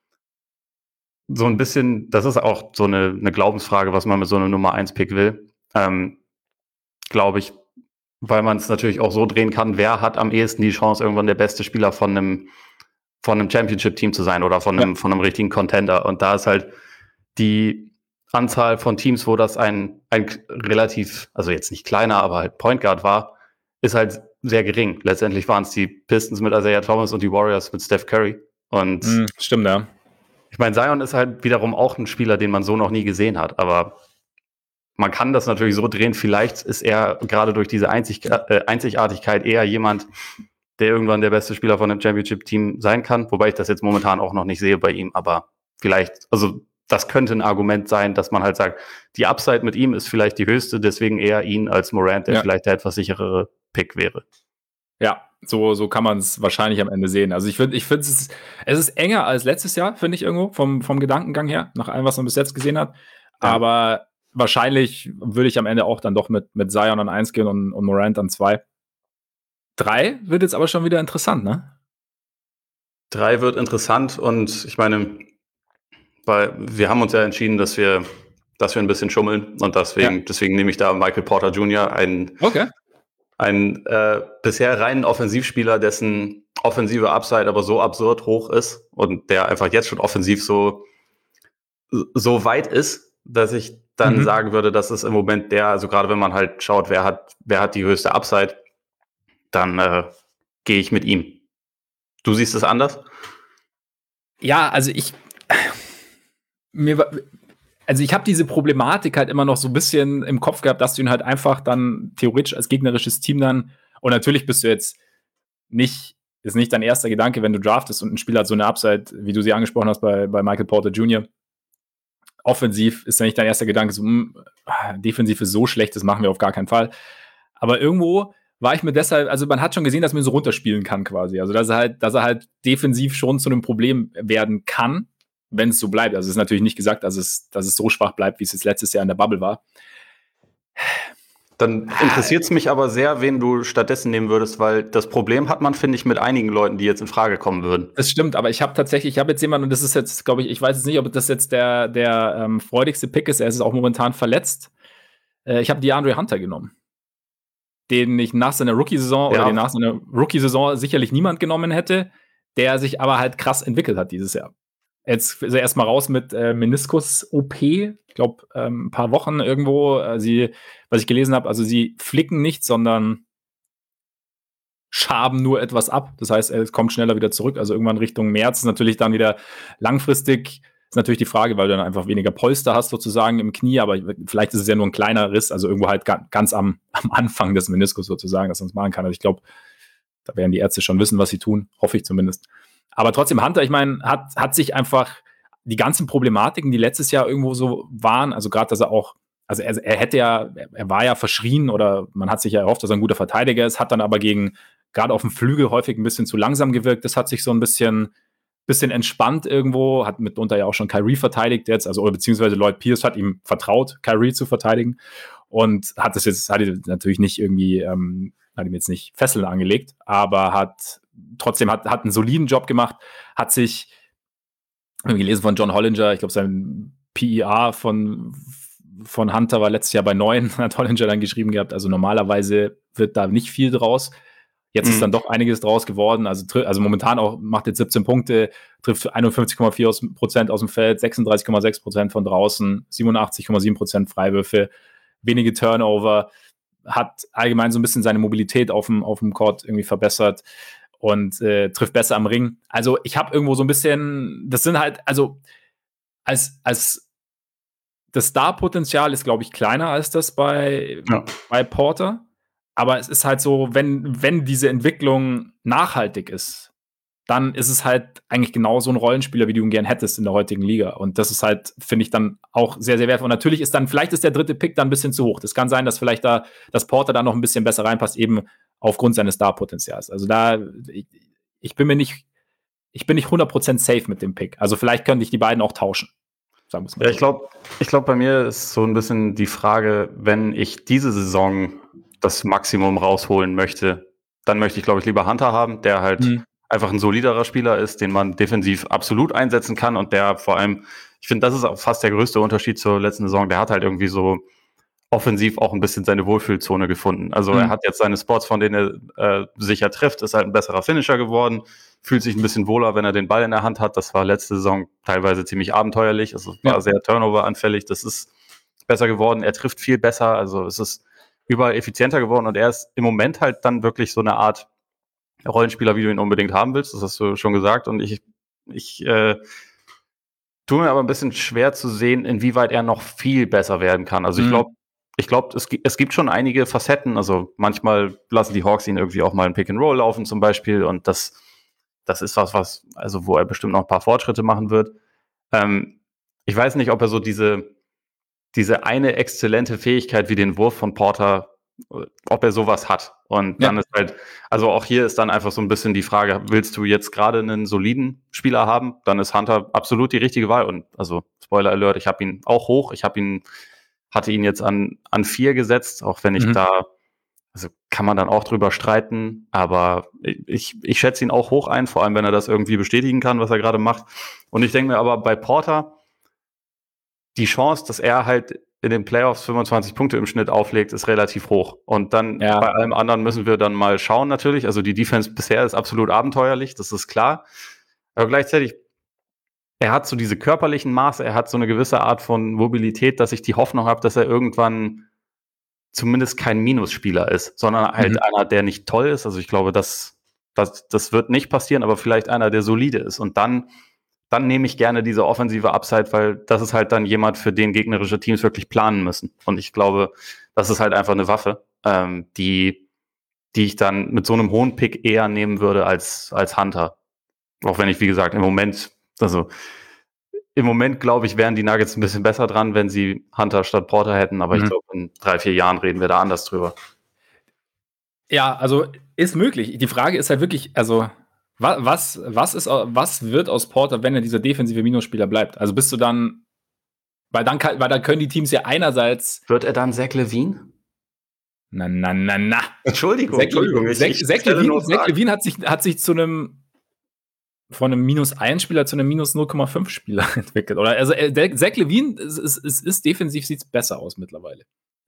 so ein bisschen, das ist auch so eine, eine Glaubensfrage, was man mit so einem Nummer eins Pick will. Ähm, glaube ich, weil man es natürlich auch so drehen kann, wer hat am ehesten die Chance, irgendwann der beste Spieler von einem, von einem Championship-Team zu sein oder von einem, ja. von einem richtigen Contender. Und da ist halt die Anzahl von Teams, wo das ein, ein relativ, also jetzt nicht kleiner, aber halt Point Guard war, ist halt sehr gering. Letztendlich waren es die Pistons mit Isaiah Thomas und die Warriors mit Steph Curry. Und mm, stimmt, ja. Ich meine, Zion ist halt wiederum auch ein Spieler, den man so noch nie gesehen hat, aber man kann das natürlich so drehen, vielleicht ist er gerade durch diese Einzig, äh, Einzigartigkeit eher jemand, der irgendwann der beste Spieler von einem Championship-Team sein kann, wobei ich das jetzt momentan auch noch nicht sehe bei ihm, aber vielleicht, also das könnte ein Argument sein, dass man halt sagt, die Upside mit ihm ist vielleicht die höchste, deswegen eher ihn als Morant, der ja. vielleicht der etwas sicherere Pick wäre. Ja, so, so kann man es wahrscheinlich am Ende sehen. Also ich finde, ich finde es ist, es ist enger als letztes Jahr, finde ich irgendwo, vom, vom Gedankengang her, nach allem, was man bis jetzt gesehen hat. Ja. Aber wahrscheinlich würde ich am Ende auch dann doch mit, mit Zion an eins gehen und, und Morant an zwei. Drei wird jetzt aber schon wieder interessant, ne? Drei wird interessant und ich meine, weil wir haben uns ja entschieden, dass wir, dass wir ein bisschen schummeln und deswegen, ja. deswegen nehme ich da Michael Porter Junior, einen, okay. einen äh, bisher reinen Offensivspieler, dessen offensive Upside aber so absurd hoch ist und der einfach jetzt schon offensiv so, so weit ist, dass ich dann mhm. sagen würde, das ist im Moment der, also gerade wenn man halt schaut, wer hat, wer hat die höchste Upside, dann äh, gehe ich mit ihm. Du siehst es anders? Ja, also ich mir war, also ich habe diese Problematik halt immer noch so ein bisschen im Kopf gehabt, dass du ihn halt einfach dann theoretisch als gegnerisches Team dann, und natürlich bist du jetzt nicht, ist nicht dein erster Gedanke, wenn du draftest und ein Spieler hat so eine Upside, wie du sie angesprochen hast bei, bei Michael Porter Junior Offensiv ist ja nicht dein erster Gedanke, so, mh, defensiv ist so schlecht, das machen wir auf gar keinen Fall. Aber irgendwo war ich mir deshalb, also man hat schon gesehen, dass man ihn so runterspielen kann quasi. Also dass er halt, dass er halt defensiv schon zu einem Problem werden kann, wenn es so bleibt. Also es ist natürlich nicht gesagt, dass es, dass es so schwach bleibt, wie es jetzt letztes Jahr in der Bubble war. Dann interessiert es mich aber sehr, wen du stattdessen nehmen würdest, weil das Problem hat man, finde ich, mit einigen Leuten, die jetzt in Frage kommen würden. Das stimmt, aber ich habe tatsächlich, ich habe jetzt jemanden, und das ist jetzt, glaube ich, ich weiß jetzt nicht, ob das jetzt der, der ähm, freudigste Pick ist, er ist auch momentan verletzt. Äh, ich habe DeAndre Hunter genommen. den ich nach seiner Rookie-Saison Ja. oder den nach seiner Rookie-Saison sicherlich niemand genommen hätte, der sich aber halt krass entwickelt hat dieses Jahr. Jetzt ist er erstmal raus mit äh, Meniskus-O P, ich glaube, ähm, ein paar Wochen irgendwo. Äh, sie, was ich gelesen habe, also sie flicken nicht, sondern schaben nur etwas ab. Das heißt, es kommt schneller wieder zurück. Also irgendwann Richtung März ist natürlich dann wieder langfristig. Ist natürlich die Frage, weil du dann einfach weniger Polster hast sozusagen im Knie, aber vielleicht ist es ja nur ein kleiner Riss, also irgendwo halt ga- ganz am, am Anfang des Meniskus sozusagen, dass man es machen kann. Also ich glaube, da werden die Ärzte schon wissen, was sie tun, hoffe ich zumindest. Aber trotzdem, Hunter, ich meine, hat, hat sich einfach die ganzen Problematiken, die letztes Jahr irgendwo so waren, also gerade, dass er auch, also er, er hätte ja, er war ja verschrien oder man hat sich ja erhofft, dass er ein guter Verteidiger ist, hat dann aber gegen, gerade auf dem Flügel häufig ein bisschen zu langsam gewirkt. Das hat sich so ein bisschen, bisschen entspannt irgendwo, hat mitunter ja auch schon Kyrie verteidigt jetzt, also oder beziehungsweise Lloyd Pierce hat ihm vertraut, Kyrie zu verteidigen und hat das jetzt, hat ihn natürlich nicht irgendwie, ähm, hat ihm jetzt nicht Fesseln angelegt, aber hat trotzdem hat, hat einen soliden Job gemacht, hat sich, habe gelesen von John Hollinger, ich glaube, sein P E R von, von Hunter war letztes Jahr bei neun, hat Hollinger dann geschrieben gehabt, also normalerweise wird da nicht viel draus. Jetzt mhm. ist dann doch einiges draus geworden, also, also momentan auch macht jetzt siebzehn Punkte, trifft einundfünfzig Komma vier Prozent aus dem Feld, sechsunddreißig Komma sechs Prozent von draußen, siebenundachtzig Komma sieben Prozent Freiwürfe, wenige Turnover, hat allgemein so ein bisschen seine Mobilität auf dem, auf dem Court irgendwie verbessert und äh, trifft besser am Ring. Also ich habe irgendwo so ein bisschen, das sind halt, also als, als das Star-Potenzial ist, glaube ich, kleiner als das bei, ja. bei Porter. Aber es ist halt so, wenn, wenn diese Entwicklung nachhaltig ist, dann ist es halt eigentlich genau so ein Rollenspieler, wie du ihn gern hättest in der heutigen Liga. Und das ist halt, finde ich, dann auch sehr, sehr wertvoll. Und natürlich ist dann, vielleicht ist der dritte Pick dann ein bisschen zu hoch. Das kann sein, dass vielleicht da, dass Porter da noch ein bisschen besser reinpasst, eben aufgrund seines Star-Potenzials. Also da, ich, ich bin mir nicht, ich bin nicht hundert Prozent safe mit dem Pick. Also vielleicht könnte ich die beiden auch tauschen. Sagen wir es mal. Ja, ich glaube, ich glaube, bei mir ist so ein bisschen die Frage, wenn ich diese Saison das Maximum rausholen möchte, dann möchte ich, glaube ich, lieber Hunter haben, der halt mhm. einfach ein soliderer Spieler ist, den man defensiv absolut einsetzen kann und der vor allem, ich finde, das ist auch fast der größte Unterschied zur letzten Saison, der hat halt irgendwie so offensiv auch ein bisschen seine Wohlfühlzone gefunden. Also mhm. er hat jetzt seine Spots, von denen er äh, sicher trifft, ist halt ein besserer Finisher geworden, fühlt sich ein bisschen wohler, wenn er den Ball in der Hand hat. Das war letzte Saison teilweise ziemlich abenteuerlich, also war ja. sehr Turnover-anfällig, das ist besser geworden, er trifft viel besser, also es ist überall effizienter geworden und er ist im Moment halt dann wirklich so eine Art Rollenspieler, wie du ihn unbedingt haben willst, das hast du schon gesagt und ich, ich äh, tue mir aber ein bisschen schwer zu sehen, inwieweit er noch viel besser werden kann. Also ich glaube, ich glaube, es, es gibt schon einige Facetten, also manchmal lassen die Hawks ihn irgendwie auch mal ein Pick-and-Roll laufen zum Beispiel und das, das ist was, was, also wo er bestimmt noch ein paar Fortschritte machen wird. Ähm, ich weiß nicht, ob er so diese, diese eine exzellente Fähigkeit wie den Wurf von Porter, ob er sowas hat. Und dann ja. ist halt, also auch hier ist dann einfach so ein bisschen die Frage, willst du jetzt gerade einen soliden Spieler haben? Dann ist Hunter absolut die richtige Wahl. Und also Spoiler Alert, ich habe ihn auch hoch. Ich habe ihn, hatte ihn jetzt an, an vier gesetzt, auch wenn ich mhm. da, also kann man dann auch drüber streiten, aber ich, ich schätze ihn auch hoch ein, vor allem wenn er das irgendwie bestätigen kann, was er gerade macht. Und ich denke mir aber bei Porter, die Chance, dass er halt in den Playoffs fünfundzwanzig Punkte im Schnitt auflegt, ist relativ hoch. Und dann ja. bei allem anderen müssen wir dann mal schauen natürlich. Also die Defense bisher ist absolut abenteuerlich, das ist klar. Aber gleichzeitig, er hat so diese körperlichen Maße, er hat so eine gewisse Art von Mobilität, dass ich die Hoffnung habe, dass er irgendwann zumindest kein Minusspieler ist, sondern halt mhm. einer, der nicht toll ist. Also ich glaube, das, das, das wird nicht passieren, aber vielleicht einer, der solide ist. Und dann dann nehme ich gerne diese offensive Upside, weil das ist halt dann jemand, für den gegnerische Teams wirklich planen müssen. Und ich glaube, das ist halt einfach eine Waffe, ähm, die, die ich dann mit so einem hohen Pick eher nehmen würde als, als Hunter. Auch wenn ich, wie gesagt, im Moment, also im Moment, glaube ich, wären die Nuggets ein bisschen besser dran, wenn sie Hunter statt Porter hätten. Aber mhm. ich glaube, in drei, vier Jahren reden wir da anders drüber. Ja, also ist möglich. Die Frage ist halt wirklich, also Was, was, ist, was wird aus Porter, wenn er dieser defensive Minusspieler bleibt? Also bist du dann, weil dann, kann, weil dann können die Teams ja einerseits. Wird er dann Zach LaVine? Na, na, na, na. Entschuldigung, Zach, Entschuldigung. Zach, ich, Zach, LaVine, Zach LaVine hat sich, hat sich zu einem, von einem minus eins Spieler zu einem minus null Komma fünf Spieler entwickelt. Oder, also, Zach LaVine, es ist, es ist defensiv sieht es besser aus mittlerweile.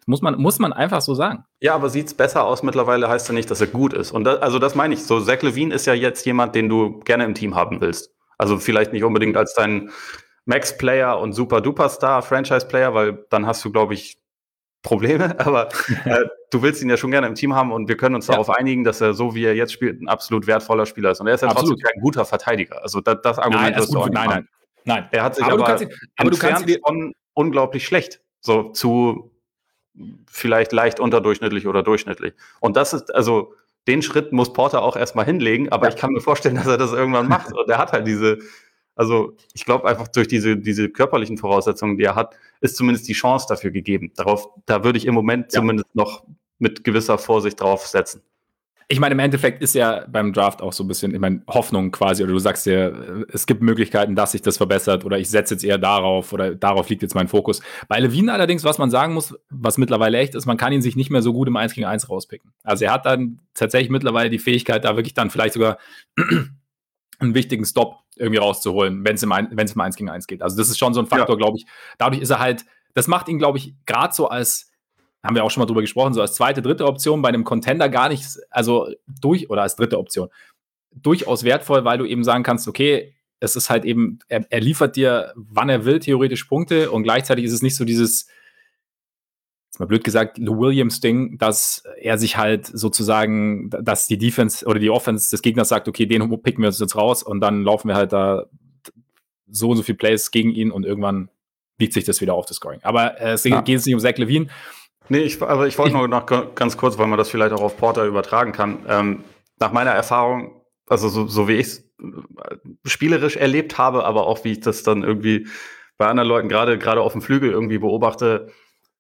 Muss man, muss man einfach so sagen. Ja, aber sieht's besser aus mittlerweile, heißt ja nicht, dass er gut ist. Und da, also das meine ich. So, Zach LaVine ist ja jetzt jemand, den du gerne im Team haben willst. Also vielleicht nicht unbedingt als dein Max-Player und Super-Duper-Star, Franchise-Player, weil dann hast du, glaube ich, Probleme. Aber äh, du willst ihn ja schon gerne im Team haben und wir können uns Ja. darauf einigen, dass er, so wie er jetzt spielt, ein absolut wertvoller Spieler ist. Und er ist ja Absolut. trotzdem kein guter Verteidiger. Also das, das Argument Nein, er ist wirst du gut auch für, nicht nein, machen. nein, nein. Er hat sich aber, aber, du kannst ihn, aber du kannst entfernt ihn, von unglaublich schlecht. So zu vielleicht leicht unterdurchschnittlich oder durchschnittlich. Und das ist, also den Schritt muss Porter auch erstmal hinlegen, aber Ja. ich kann mir vorstellen, dass er das irgendwann macht. Und er hat halt diese, also ich glaube einfach durch diese, diese körperlichen Voraussetzungen, die er hat, ist zumindest die Chance dafür gegeben. Darauf, da würde ich im Moment Ja. zumindest noch mit gewisser Vorsicht drauf setzen. Ich meine, im Endeffekt ist ja beim Draft auch so ein bisschen, ich meine, Hoffnung quasi, oder du sagst dir, es gibt Möglichkeiten, dass sich das verbessert, oder ich setze jetzt eher darauf, oder darauf liegt jetzt mein Fokus. Bei LaVine allerdings, was man sagen muss, was mittlerweile echt ist, man kann ihn sich nicht mehr so gut im eins gegen eins rauspicken. Also er hat dann tatsächlich mittlerweile die Fähigkeit, da wirklich dann vielleicht sogar einen wichtigen Stop irgendwie rauszuholen, wenn es im, wenn es im eins gegen eins geht. Also das ist schon so ein Faktor, ja. glaube ich. Dadurch ist er halt, das macht ihn, glaube ich, gerade so als, haben wir auch schon mal drüber gesprochen, so als zweite, dritte Option bei einem Contender gar nicht, also durch, oder als dritte Option, durchaus wertvoll, weil du eben sagen kannst, okay, es ist halt eben, er, er liefert dir, wann er will, theoretisch Punkte, und gleichzeitig ist es nicht so dieses, jetzt mal blöd gesagt, Lou Williams-Ding, dass er sich halt sozusagen, dass die Defense oder die Offense des Gegners sagt, okay, den picken wir uns jetzt raus und dann laufen wir halt da so und so viele Plays gegen ihn und irgendwann biegt sich das wieder auf das Scoring. Aber äh, es ja. geht es nicht um Zach LaVine. Nee, ich, aber ich wollte nur noch ganz kurz, weil man das vielleicht auch auf Porter übertragen kann. Ähm, nach meiner Erfahrung, also so, so wie ich es spielerisch erlebt habe, aber auch wie ich das dann irgendwie bei anderen Leuten gerade gerade auf dem Flügel irgendwie beobachte,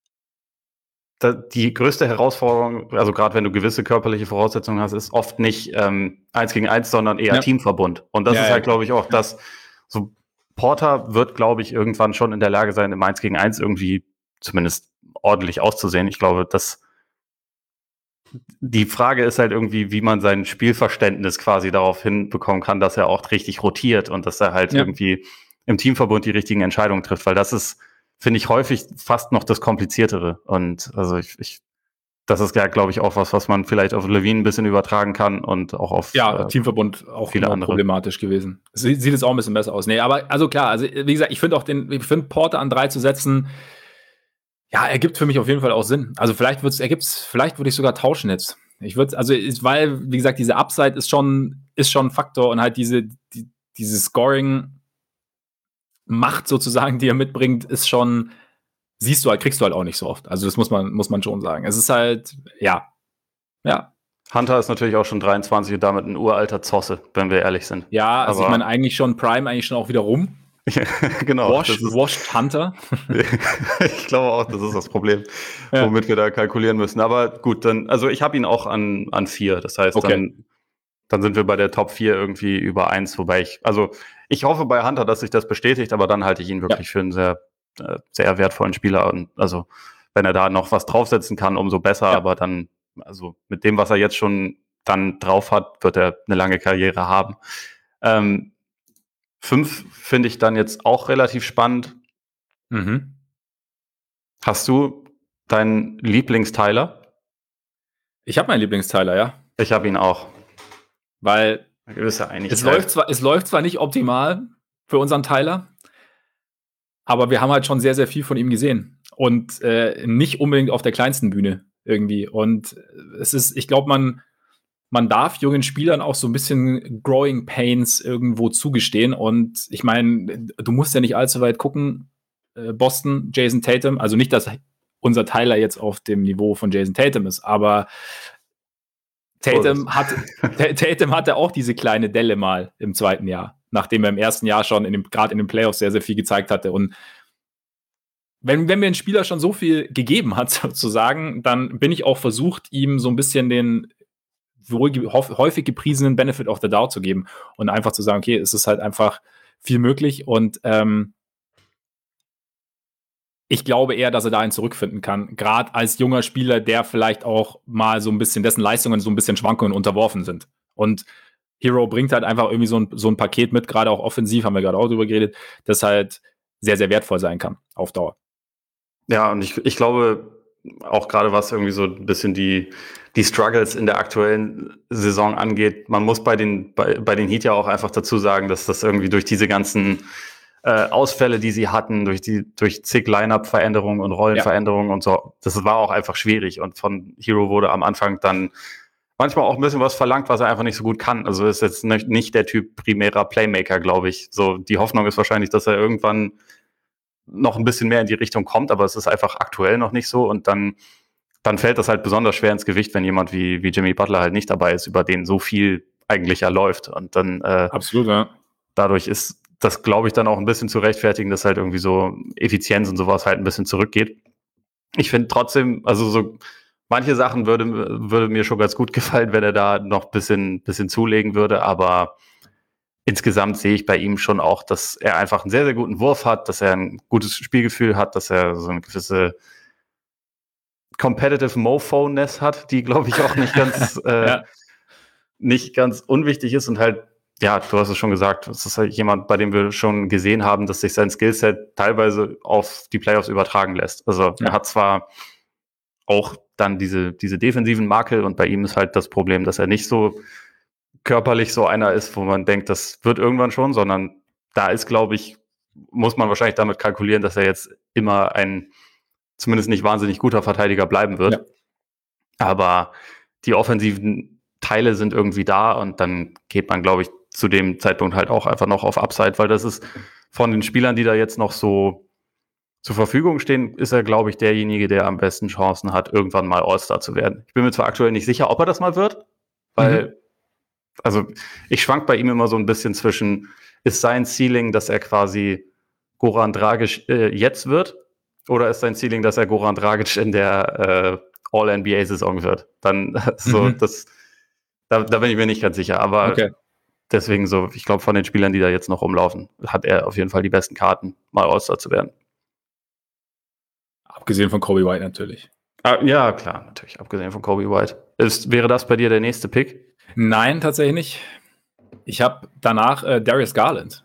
da, die größte Herausforderung, also gerade wenn du gewisse körperliche Voraussetzungen hast, ist oft nicht ähm, eins gegen eins, sondern eher ja. Teamverbund. Und das ja, ist halt, glaube ich, auch ja. das, so Porter wird, glaube ich, irgendwann schon in der Lage sein, im eins gegen eins irgendwie zumindest ordentlich auszusehen. Ich glaube, dass die Frage ist halt irgendwie, wie man sein Spielverständnis quasi darauf hinbekommen kann, dass er auch richtig rotiert und dass er halt ja. irgendwie im Teamverbund die richtigen Entscheidungen trifft, weil das ist, finde ich, häufig fast noch das Kompliziertere. Und also ich, ich das ist ja, glaube ich, auch was, was man vielleicht auf LaVine ein bisschen übertragen kann und auch auf ja, äh, Teamverbund auch viele andere. Problematisch gewesen. Sieht jetzt auch ein bisschen besser aus. Nee, aber also klar, also wie gesagt, ich finde auch den, ich finde Porter an drei zu setzen, ja, ergibt für mich auf jeden Fall auch Sinn. Also vielleicht wird's, ergibt's, vielleicht würde ich sogar tauschen jetzt. Ich würde, also ist, weil, wie gesagt, diese Upside ist schon, ist schon ein Faktor und halt diese, die, diese Scoring-Macht sozusagen, die er mitbringt, ist schon, siehst du halt, kriegst du halt auch nicht so oft. Also das muss man, muss man schon sagen. Es ist halt, ja, ja. Hunter ist natürlich auch schon dreiundzwanzig und damit ein uralter Zosse, wenn wir ehrlich sind. Ja, also aber ich meine eigentlich schon Prime eigentlich schon auch wieder rum. Ja, genau. Washed, ist, washed Hunter. Ich glaube auch, das ist das Problem, ja. womit wir da kalkulieren müssen. Aber gut, dann, also ich habe ihn auch an, an vier. Das heißt, okay. dann, dann sind wir bei der Top vier irgendwie über eins, wobei ich, also ich hoffe bei Hunter, dass sich das bestätigt, aber dann halte ich ihn wirklich ja. für einen sehr, sehr wertvollen Spieler. Und also, wenn er da noch was draufsetzen kann, umso besser. Ja. Aber dann, also mit dem, was er jetzt schon dann drauf hat, wird er eine lange Karriere haben. Ähm, Fünf finde ich dann jetzt auch relativ spannend. Mhm. Hast du deinen Lieblingsteiler? Ich habe meinen Lieblingsteiler, ja. Ich habe ihn auch. Weil eine gewisse Einigkeit. Es läuft, zwar, es läuft zwar nicht optimal für unseren Teiler, aber wir haben halt schon sehr, sehr viel von ihm gesehen. Und äh, nicht unbedingt auf der kleinsten Bühne irgendwie. Und es ist, ich glaube, man Man darf jungen Spielern auch so ein bisschen Growing Pains irgendwo zugestehen. Und ich meine, du musst ja nicht allzu weit gucken. Äh, Boston, Jason Tatum. Also nicht, dass unser Teiler jetzt auf dem Niveau von Jason Tatum ist, aber Tatum, hat, Tatum hatte auch diese kleine Delle mal im zweiten Jahr, nachdem er im ersten Jahr schon in dem, gerade in den Playoffs sehr, sehr viel gezeigt hatte. Und wenn, wenn mir ein Spieler schon so viel gegeben hat, sozusagen, dann bin ich auch versucht, ihm so ein bisschen den häufig gepriesenen Benefit of the Doubt zu geben und einfach zu sagen, okay, es ist halt einfach viel möglich und ähm, ich glaube eher, dass er dahin zurückfinden kann, gerade als junger Spieler, der vielleicht auch mal so ein bisschen, dessen Leistungen so ein bisschen Schwankungen unterworfen sind. Und Hero bringt halt einfach irgendwie so ein, so ein Paket mit, gerade auch offensiv, haben wir gerade auch drüber geredet, das halt sehr, sehr wertvoll sein kann auf Dauer. Ja, und ich, ich glaube, auch gerade was irgendwie so ein bisschen die, die Struggles in der aktuellen Saison angeht. Man muss bei den, bei, bei den Heat ja auch einfach dazu sagen, dass das irgendwie durch diese ganzen äh, Ausfälle, die sie hatten, durch die, durch zig Line-Up-Veränderungen und Rollenveränderungen ja. und so, das war auch einfach schwierig. Und von Hero wurde am Anfang dann manchmal auch ein bisschen was verlangt, was er einfach nicht so gut kann. Also ist jetzt nicht der Typ primärer Playmaker, glaube ich. So, die Hoffnung ist wahrscheinlich, dass er irgendwann noch ein bisschen mehr in die Richtung kommt, aber es ist einfach aktuell noch nicht so. Und dann, dann fällt das halt besonders schwer ins Gewicht, wenn jemand wie, wie Jimmy Butler halt nicht dabei ist, über den so viel eigentlich ja läuft. Und dann äh, absolut, ja. Dadurch ist das, glaube ich, dann auch ein bisschen zu rechtfertigen, dass halt irgendwie so Effizienz und sowas halt ein bisschen zurückgeht. Ich finde trotzdem, also so manche Sachen würde, würde mir schon ganz gut gefallen, wenn er da noch ein bisschen, bisschen zulegen würde, aber insgesamt sehe ich bei ihm schon auch, dass er einfach einen sehr, sehr guten Wurf hat, dass er ein gutes Spielgefühl hat, dass er so eine gewisse Competitive Mofo-ness hat, die, glaube ich, auch nicht ganz, äh, ja. nicht ganz unwichtig ist und halt, ja, du hast es schon gesagt, es ist halt jemand, bei dem wir schon gesehen haben, dass sich sein Skillset teilweise auf die Playoffs übertragen lässt. Also ja. er hat zwar auch dann diese, diese defensiven Makel und bei ihm ist halt das Problem, dass er nicht so körperlich so einer ist, wo man denkt, das wird irgendwann schon, sondern da ist, glaube ich, muss man wahrscheinlich damit kalkulieren, dass er jetzt immer ein zumindest nicht wahnsinnig guter Verteidiger bleiben wird. Ja. Aber die offensiven Teile sind irgendwie da und dann geht man, glaube ich, zu dem Zeitpunkt halt auch einfach noch auf Upside, weil das ist von den Spielern, die da jetzt noch so zur Verfügung stehen, ist er, glaube ich, derjenige, der am besten Chancen hat, irgendwann mal All-Star zu werden. Ich bin mir zwar aktuell nicht sicher, ob er das mal wird, weil, mhm. also ich schwank bei ihm immer so ein bisschen zwischen, ist sein Ceiling, dass er quasi Goran Dragic äh, jetzt wird, oder ist sein Ceiling, dass er Goran Dragic in der äh, All-N B A-Saison wird? Dann so, mhm. das, da, da bin ich mir nicht ganz sicher, aber okay. Deswegen so, ich glaube, von den Spielern, die da jetzt noch rumlaufen, hat er auf jeden Fall die besten Karten, mal All-Star zu werden. Abgesehen von Kobe White natürlich. Ah, ja, klar, natürlich, abgesehen von Kobe White. Ist, wäre das bei dir der nächste Pick? Nein, tatsächlich nicht. Ich habe danach äh, Darius Garland.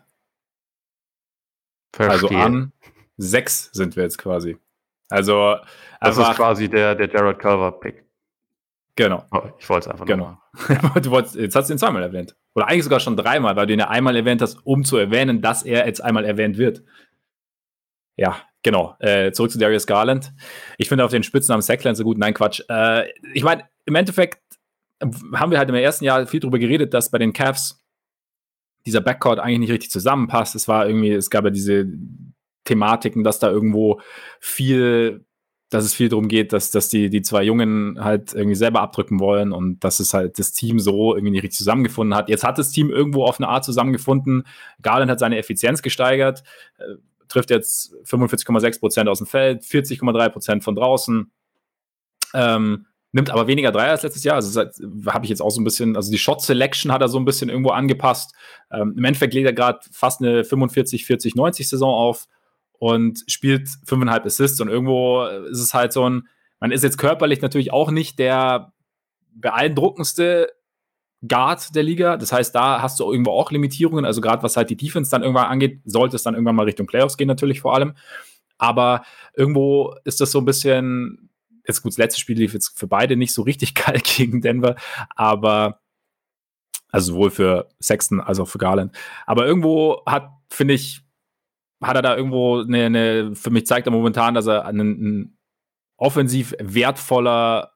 Verstehe. Also an sechs sind wir jetzt quasi. Also das ist quasi der, der Jared Culver-Pick. Genau. Oh, ich wollte es einfach genau. nochmal. Du wolltest, jetzt hast du ihn zweimal erwähnt. Oder eigentlich sogar schon dreimal, weil du ihn ja einmal erwähnt hast, um zu erwähnen, dass er jetzt einmal erwähnt wird. Ja, genau. Äh, zurück zu Darius Garland. Ich finde auf den Spitznamen Sackland so gut. Nein, Quatsch. Äh, ich meine, im Endeffekt haben wir halt im ersten Jahr viel drüber geredet, dass bei den Cavs dieser Backcourt eigentlich nicht richtig zusammenpasst. Es war irgendwie, es gab ja diese Thematiken, dass da irgendwo viel, dass es viel darum geht, dass, dass die, die zwei Jungen halt irgendwie selber abdrücken wollen und dass es halt das Team so irgendwie nicht richtig zusammengefunden hat. Jetzt hat das Team irgendwo auf eine Art zusammengefunden. Garland hat seine Effizienz gesteigert, äh, trifft jetzt fünfundvierzig Komma sechs Prozent aus dem Feld, vierzig Komma drei Prozent von draußen, ähm, nimmt aber weniger Dreier als letztes Jahr. Also habe ich jetzt auch so ein bisschen, also die Shot Selection hat er so ein bisschen irgendwo angepasst. Ähm, Im Endeffekt legt er gerade fast eine fünfundvierzig, vierzig, neunzig Saison auf und spielt fünfeinhalb Assists und irgendwo ist es halt so ein, man ist jetzt körperlich natürlich auch nicht der beeindruckendste Guard der Liga. Das heißt, da hast du irgendwo auch Limitierungen, also gerade was halt die Defense dann irgendwann angeht, sollte es dann irgendwann mal Richtung Playoffs gehen natürlich vor allem. Aber irgendwo ist das so ein bisschen, jetzt gut, das letzte Spiel lief jetzt für beide nicht so richtig geil gegen Denver, aber also sowohl für Sexton als auch für Garland. Aber irgendwo hat, finde ich, hat er da irgendwo eine, eine, für mich zeigt er momentan, dass er ein, ein offensiv wertvoller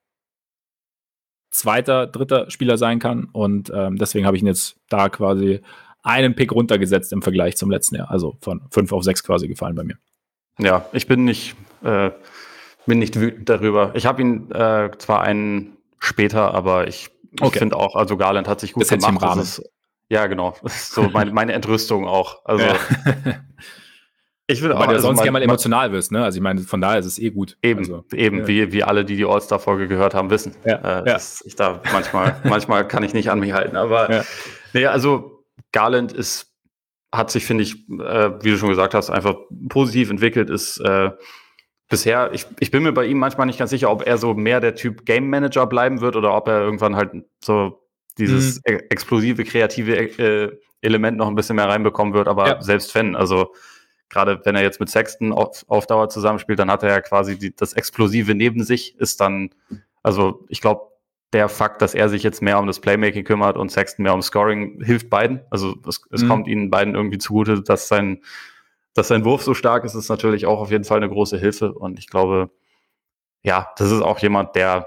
zweiter, dritter Spieler sein kann und ähm, deswegen habe ich ihn jetzt da quasi einen Pick runtergesetzt im Vergleich zum letzten Jahr, also von fünf auf sechs quasi gefallen bei mir. Ja, ich bin nicht äh, bin nicht wütend darüber. Ich habe ihn äh, zwar einen später, aber ich, ich okay. finde auch, also Garland hat sich gut das gemacht. Das ist, ja, genau. Das ist so mein, meine Entrüstung auch. Also ja. Ich will auch, weil du also sonst mein, gerne mal emotional wirst, ne? Also ich meine, von daher ist es eh gut. Eben, also, eben ja. wie, wie alle, die die All-Star-Folge gehört haben, wissen. Ja, äh, ja. Das, ich da manchmal, manchmal kann ich nicht an mich halten. Aber ja. nee, also Garland ist, hat sich, finde ich, äh, wie du schon gesagt hast, einfach positiv entwickelt, ist äh, bisher, ich, ich bin mir bei ihm manchmal nicht ganz sicher, ob er so mehr der Typ Game Manager bleiben wird oder ob er irgendwann halt so dieses mhm. explosive, kreative äh, Element noch ein bisschen mehr reinbekommen wird. Aber ja. selbst wenn, also gerade wenn er jetzt mit Sexton auf, auf Dauer zusammenspielt, dann hat er ja quasi die, das Explosive neben sich, ist dann, also ich glaube, der Fakt, dass er sich jetzt mehr um das Playmaking kümmert und Sexton mehr um Scoring, hilft beiden. Also es, es mhm. kommt ihnen beiden irgendwie zugute, dass sein, dass sein Wurf so stark ist, ist natürlich auch auf jeden Fall eine große Hilfe. Und ich glaube, ja, das ist auch jemand, der,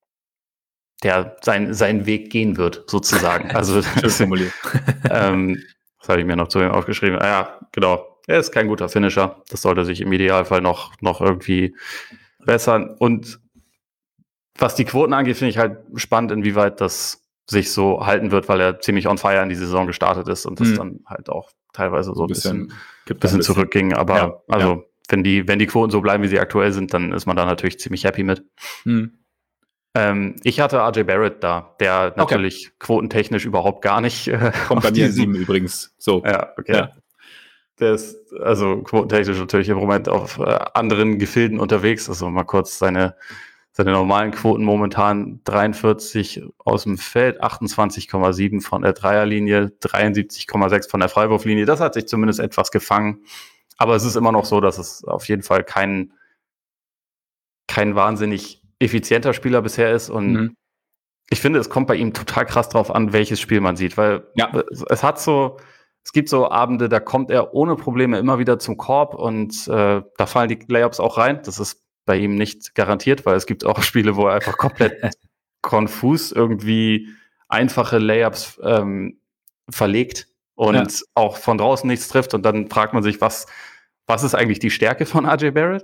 der sein, seinen Weg gehen wird, sozusagen. Also das, ähm, das habe ich mir noch zu ihm aufgeschrieben. Ah ja, genau. Er ist kein guter Finisher. Das sollte sich im Idealfall noch, noch irgendwie bessern. Und was die Quoten angeht, finde ich halt spannend, inwieweit das sich so halten wird, weil er ziemlich on fire in die Saison gestartet ist und das hm. dann halt auch teilweise so ein bisschen, bisschen, ein bisschen zurückging. Aber ja, also ja. wenn die, wenn die Quoten so bleiben, wie sie aktuell sind, dann ist man da natürlich ziemlich happy mit. Hm. Ähm, ich hatte R J Barrett da, der natürlich okay. quotentechnisch überhaupt gar nicht äh, kommt bei mir sieben übrigens. So. Ja, okay. Ja. Der ist also quotentechnisch natürlich im Moment auf äh, anderen Gefilden unterwegs. Also mal kurz seine Seine normalen Quoten momentan dreiundvierzig aus dem Feld, achtundzwanzig Komma sieben von der Dreierlinie, dreiundsiebzig Komma sechs von der Freiwurflinie. Das hat sich zumindest etwas gefangen. Aber es ist immer noch so, dass es auf jeden Fall kein, kein wahnsinnig effizienter Spieler bisher ist. Und mhm. ich finde, es kommt bei ihm total krass drauf an, welches Spiel man sieht. Weil ja. es, es hat so, es gibt so Abende, da kommt er ohne Probleme immer wieder zum Korb und äh, da fallen die Layups auch rein. Das ist bei ihm nicht garantiert, weil es gibt auch Spiele, wo er einfach komplett konfus irgendwie einfache Layups ähm, verlegt und ja. auch von draußen nichts trifft und dann fragt man sich, was, was ist eigentlich die Stärke von R J Barrett?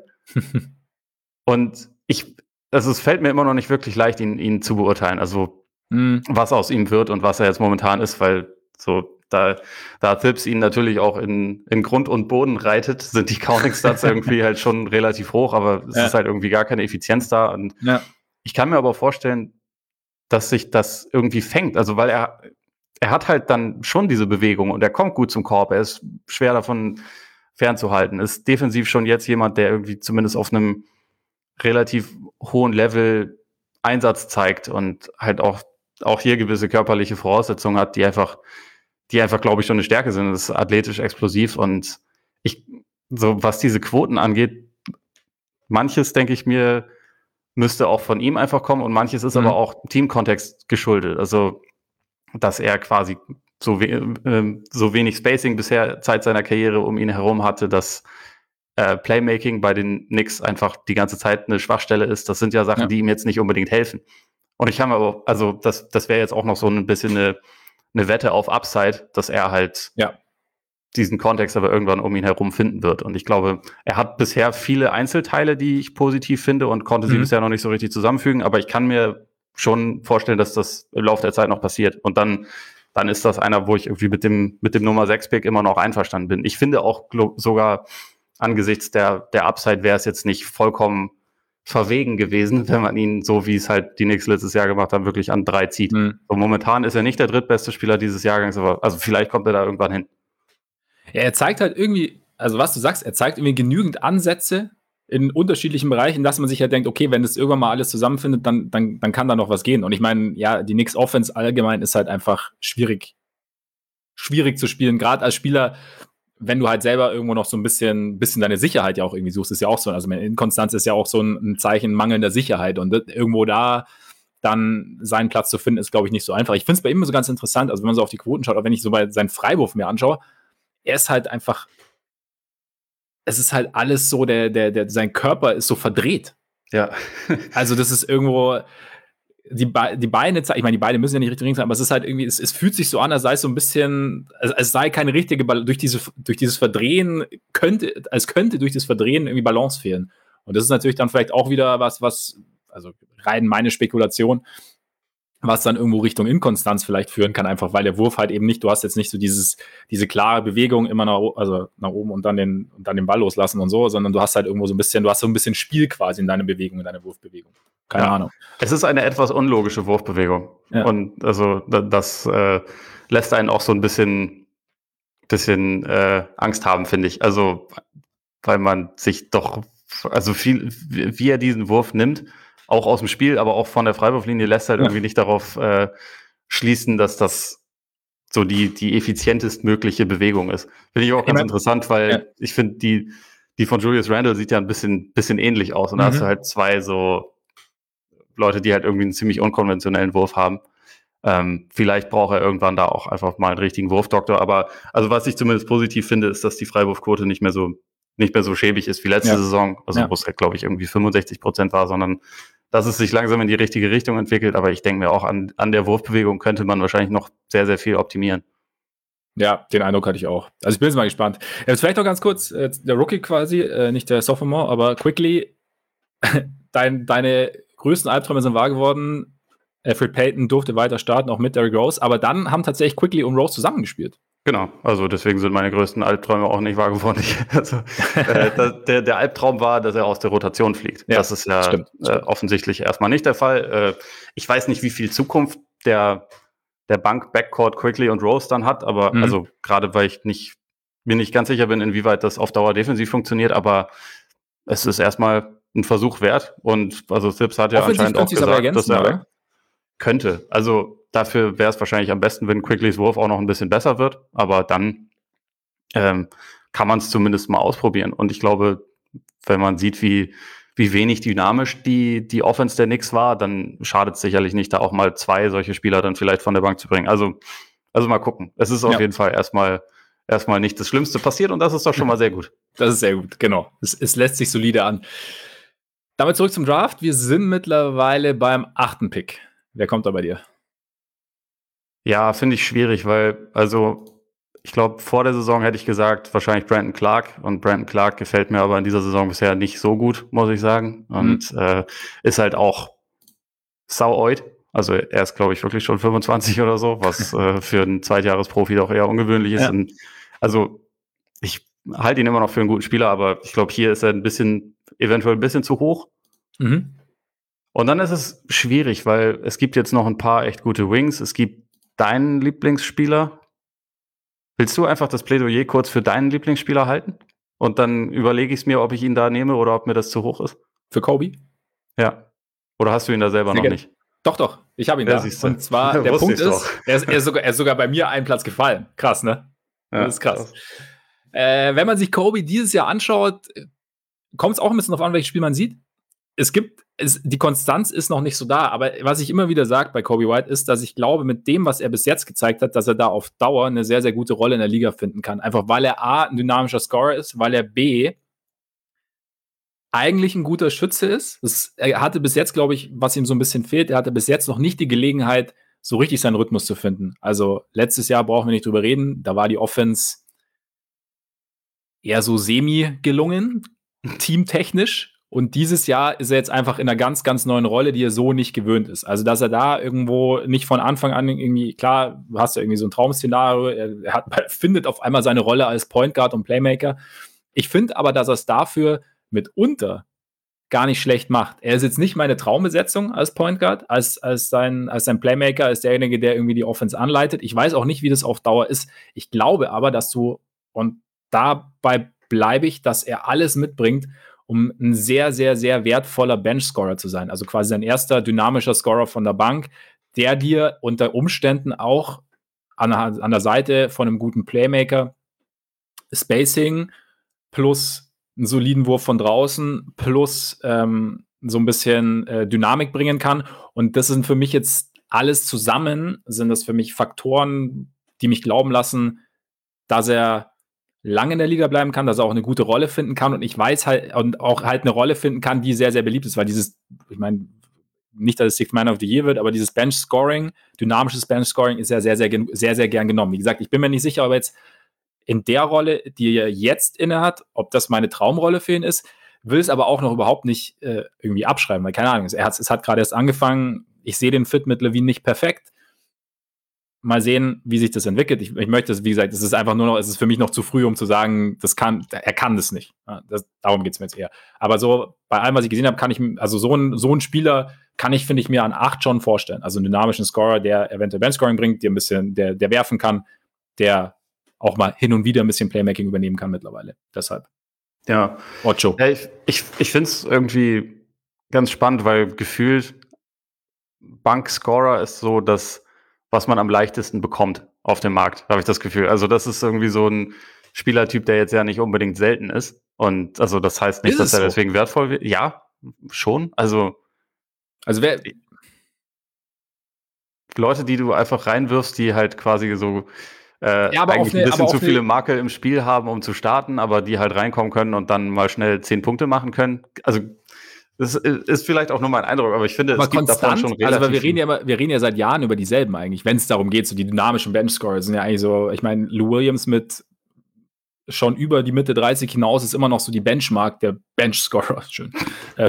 Und ich, also es fällt mir immer noch nicht wirklich leicht, ihn, ihn zu beurteilen, also mhm. was aus ihm wird und was er jetzt momentan ist, weil so Da, da Thibs ihn natürlich auch in, in Grund und Boden reitet, sind die Counting-Stats irgendwie halt schon relativ hoch, aber es ja. ist halt irgendwie gar keine Effizienz da. Und ja. ich kann mir aber vorstellen, dass sich das irgendwie fängt. Also, weil er, er hat halt dann schon diese Bewegung und er kommt gut zum Korb. Er ist schwer davon fernzuhalten. Ist defensiv schon jetzt jemand, der irgendwie zumindest auf einem relativ hohen Level Einsatz zeigt und halt auch, auch hier gewisse körperliche Voraussetzungen hat, die einfach die einfach, glaube ich, schon eine Stärke sind. Das ist athletisch explosiv und ich, so was diese Quoten angeht, manches, denke ich mir, müsste auch von ihm einfach kommen und manches ist mhm. aber auch Teamkontext geschuldet. Also, dass er quasi so, we äh, so wenig Spacing bisher Zeit seiner Karriere um ihn herum hatte, dass äh, Playmaking bei den Knicks einfach die ganze Zeit eine Schwachstelle ist. Das sind ja Sachen, ja. die ihm jetzt nicht unbedingt helfen. Und ich habe aber, also das, das wäre jetzt auch noch so ein bisschen eine eine Wette auf Upside, dass er halt ja. diesen Kontext aber irgendwann um ihn herum finden wird. Und ich glaube, er hat bisher viele Einzelteile, die ich positiv finde und konnte sie mhm. bisher noch nicht so richtig zusammenfügen. Aber ich kann mir schon vorstellen, dass das im Laufe der Zeit noch passiert. Und dann, dann ist das einer, wo ich irgendwie mit dem, mit dem Nummer sechs Pick immer noch einverstanden bin. Ich finde auch sogar angesichts der, der Upside wäre es jetzt nicht vollkommen verwegen gewesen, wenn man ihn, so wie es halt die Knicks letztes Jahr gemacht haben, wirklich an drei zieht. Mhm. So, momentan ist er nicht der drittbeste Spieler dieses Jahrgangs, aber also vielleicht kommt er da irgendwann hin. Ja, er zeigt halt irgendwie, also was du sagst, er zeigt irgendwie genügend Ansätze in unterschiedlichen Bereichen, dass man sich ja denkt, okay, wenn das irgendwann mal alles zusammenfindet, dann, dann, dann kann da noch was gehen. Und ich meine, ja, die Knicks Offense allgemein ist halt einfach schwierig, schwierig zu spielen, gerade als Spieler, wenn du halt selber irgendwo noch so ein bisschen, bisschen deine Sicherheit ja auch irgendwie suchst, ist ja auch so, also Inkonstanz ist ja auch so ein, ein Zeichen mangelnder Sicherheit und irgendwo da dann seinen Platz zu finden, ist, glaube ich, nicht so einfach. Ich finde es bei ihm so ganz interessant, also wenn man so auf die Quoten schaut, auch wenn ich so bei seinen Freiwurf mir anschaue, er ist halt einfach, es ist halt alles so, der, der, der, sein Körper ist so verdreht. Ja. Also das ist irgendwo, die, Be die Beine, ich meine, die Beine müssen ja nicht richtig sein, aber es ist halt irgendwie, es, es fühlt sich so an, als sei es so ein bisschen, als, als sei keine richtige, durch, diese, durch dieses Verdrehen könnte, als könnte durch das Verdrehen irgendwie Balance fehlen. Und das ist natürlich dann vielleicht auch wieder was, was, also rein meine Spekulation, was dann irgendwo Richtung Inkonstanz vielleicht führen kann, einfach weil der Wurf halt eben nicht, du hast jetzt nicht so dieses, diese klare Bewegung immer nach, also nach oben und dann, den, und dann den Ball loslassen und so, sondern du hast halt irgendwo so ein bisschen, du hast so ein bisschen Spiel quasi in deiner Bewegung, in deiner Wurfbewegung. Keine ja. Ahnung. Es ist eine etwas unlogische Wurfbewegung. Ja. Und also das äh, lässt einen auch so ein bisschen, bisschen äh, Angst haben, finde ich. Also, weil man sich doch, also viel, wie er diesen Wurf nimmt, auch aus dem Spiel, aber auch von der Freiwurflinie lässt halt ja. irgendwie nicht darauf äh, schließen, dass das so die, die effizientest mögliche Bewegung ist. Finde ich auch ganz mein, interessant, weil ja. ich finde, die, die von Julius Randle sieht ja ein bisschen, bisschen ähnlich aus. Und da Mhm. hast du halt zwei so Leute, die halt irgendwie einen ziemlich unkonventionellen Wurf haben. Ähm, vielleicht braucht er irgendwann da auch einfach mal einen richtigen Wurfdoktor. Aber also was ich zumindest positiv finde, ist, dass die Freiwurfquote nicht mehr so nicht mehr so schäbig ist wie letzte Ja. Saison, also Ja. wo es halt, glaube ich, irgendwie fünfundsechzig Prozent war, sondern dass es sich langsam in die richtige Richtung entwickelt. Aber ich denke mir auch, an, an der Wurfbewegung könnte man wahrscheinlich noch sehr, sehr viel optimieren. Ja, den Eindruck hatte ich auch. Also ich bin jetzt mal gespannt. Jetzt vielleicht noch ganz kurz, äh, der Rookie quasi, äh, nicht der Sophomore, aber Quickly, dein, deine größten Albträume sind wahr geworden. Alfred Payton durfte weiter starten, auch mit Derrick Rose, aber dann haben tatsächlich Quickly und Rose zusammengespielt. Genau, also deswegen sind meine größten Albträume auch nicht wahr geworden. Also, äh, der, der Albtraum war, dass er aus der Rotation fliegt. Ja, das ist ja stimmt, äh, stimmt. offensichtlich erstmal nicht der Fall. Äh, ich weiß nicht, wie viel Zukunft der, der Bank Backcourt Quickly und Rose dann hat, aber mhm. also gerade weil ich nicht, mir nicht ganz sicher bin, inwieweit das auf Dauer defensiv funktioniert, aber es ist erstmal ein Versuch wert. Und also Thibs hat ja offensiv anscheinend auch gesagt, ergänzen, dass er oder? könnte. Also dafür wäre es wahrscheinlich am besten, wenn Quicklys Wurf auch noch ein bisschen besser wird. Aber dann ähm, kann man es zumindest mal ausprobieren. Und ich glaube, wenn man sieht, wie, wie wenig dynamisch die, die Offense der Knicks war, dann schadet es sicherlich nicht, da auch mal zwei solche Spieler dann vielleicht von der Bank zu bringen. Also, also mal gucken. Es ist auf ja. jeden Fall erstmal, erstmal nicht das Schlimmste passiert und das ist doch schon mal sehr gut. Das ist sehr gut, genau. Es, es lässt sich solide an. Damit zurück zum Draft. Wir sind mittlerweile beim achten Pick. Wer kommt da bei dir? Ja, finde ich schwierig, weil, also, ich glaube, vor der Saison hätte ich gesagt, wahrscheinlich Brandon Clark. Und Brandon Clark gefällt mir aber in dieser Saison bisher nicht so gut, muss ich sagen. Und mhm. äh, ist halt auch sauoid. Also er ist, glaube ich, wirklich schon fünfundzwanzig oder so, was äh, für einen Zweitjahresprofi doch eher ungewöhnlich ist. Ja. Und, also ich halte ihn immer noch für einen guten Spieler, aber ich glaube, hier ist er ein bisschen, eventuell ein bisschen zu hoch. Mhm. Und dann ist es schwierig, weil es gibt jetzt noch ein paar echt gute Wings. Es gibt deinen Lieblingsspieler. Willst du einfach das Plädoyer kurz für deinen Lieblingsspieler halten? Und dann überlege ich es mir, ob ich ihn da nehme oder ob mir das zu hoch ist. Für Kobe? Ja. Oder hast du ihn da selber Sehr noch nicht? Doch, doch. Ich habe ihn ja, da. Und zwar, der Punkt ist, er ist, er, ist sogar, er ist sogar bei mir einen Platz gefallen. Krass, ne? Das ja, ist krass. krass. Äh, wenn man sich Kobe dieses Jahr anschaut, kommt es auch ein bisschen darauf an, welches Spiel man sieht. Es gibt, es, die Konstanz ist noch nicht so da, aber was ich immer wieder sage bei Kobe White ist, dass ich glaube, mit dem, was er bis jetzt gezeigt hat, dass er da auf Dauer eine sehr, sehr gute Rolle in der Liga finden kann. Einfach weil er A, ein dynamischer Scorer ist, weil er B, eigentlich ein guter Schütze ist. Das, er hatte bis jetzt, glaube ich, was ihm so ein bisschen fehlt, er hatte bis jetzt noch nicht die Gelegenheit, so richtig seinen Rhythmus zu finden. Also letztes Jahr brauchen wir nicht drüber reden, da war die Offense eher so semi gelungen, teamtechnisch. Und dieses Jahr ist er jetzt einfach in einer ganz, ganz neuen Rolle, die er so nicht gewöhnt ist. Also, dass er da irgendwo nicht von Anfang an irgendwie, klar, du hast ja irgendwie so ein Traum-Szenario, er, er hat, findet auf einmal seine Rolle als Point Guard und Playmaker. Ich finde aber, dass er es dafür mitunter gar nicht schlecht macht. Er ist jetzt nicht meine Traumbesetzung als Point Guard, als, als, sein, als sein Playmaker, als derjenige, der irgendwie die Offense anleitet. Ich weiß auch nicht, wie das auf Dauer ist. Ich glaube aber, dass du, und dabei bleibe ich, dass er alles mitbringt, um ein sehr, sehr, sehr wertvoller Bench-Scorer zu sein. Also quasi ein erster dynamischer Scorer von der Bank, der dir unter Umständen auch an, an der Seite von einem guten Playmaker Spacing plus einen soliden Wurf von draußen plus ähm, so ein bisschen äh, Dynamik bringen kann. Und das sind für mich jetzt alles zusammen, sind das für mich Faktoren, die mich glauben lassen, dass er lange in der Liga bleiben kann, dass er auch eine gute Rolle finden kann und ich weiß halt, und auch halt eine Rolle finden kann, die sehr, sehr beliebt ist, weil dieses, ich meine, nicht, dass es Sixth Man of the Year wird, aber dieses Bench-Scoring, dynamisches Bench-Scoring ist ja sehr, sehr, sehr, sehr gern genommen. Wie gesagt, ich bin mir nicht sicher, ob jetzt in der Rolle, die er jetzt inne hat, ob das meine Traumrolle für ihn ist, will es aber auch noch überhaupt nicht äh, irgendwie abschreiben, weil keine Ahnung, es hat, es hat gerade erst angefangen, ich sehe den Fit mit Levine nicht perfekt. Mal sehen, wie sich das entwickelt. Ich, ich möchte es, wie gesagt, es ist einfach nur noch, es ist für mich noch zu früh, um zu sagen, das kann, er kann das nicht. Ja, das, darum geht es mir jetzt eher. Aber so, bei allem, was ich gesehen habe, kann ich, also so ein, so ein Spieler kann ich, finde ich, mir an acht schon vorstellen. Also einen dynamischen Scorer, der eventuell Bench-Scoring bringt, der ein bisschen, der, der werfen kann, der auch mal hin und wieder ein bisschen Playmaking übernehmen kann mittlerweile. Deshalb. Ja. Ocho. Ja, ich ich, ich finde es irgendwie ganz spannend, weil gefühlt Bank-Scorer ist so, dass was man am leichtesten bekommt. auf dem Markt, habe ich das Gefühl. Also das ist irgendwie so ein Spielertyp, der jetzt ja nicht unbedingt selten ist. Und also das heißt nicht, Ist dass es er so? deswegen wertvoll wird. Ja, schon. Also Also wer, Leute, die du einfach reinwirfst, die halt quasi so äh, ja, aber auf eigentlich ein eine, aber bisschen zu auf viele eine, Makel im Spiel haben, um zu starten, aber die halt reinkommen können und dann mal schnell zehn Punkte machen können. Also das ist vielleicht auch nur mein Eindruck, aber ich finde, aber es gibt davon konstant, schon also weil relativ wir reden viel. ja immer, wir reden ja seit Jahren über dieselben eigentlich, wenn es darum geht, so die dynamischen Benchscorer sind ja eigentlich so, ich meine, Lou Williams mit schon über die Mitte dreißig hinaus ist immer noch so die Benchmark der Benchscorer. Schön. Ähm,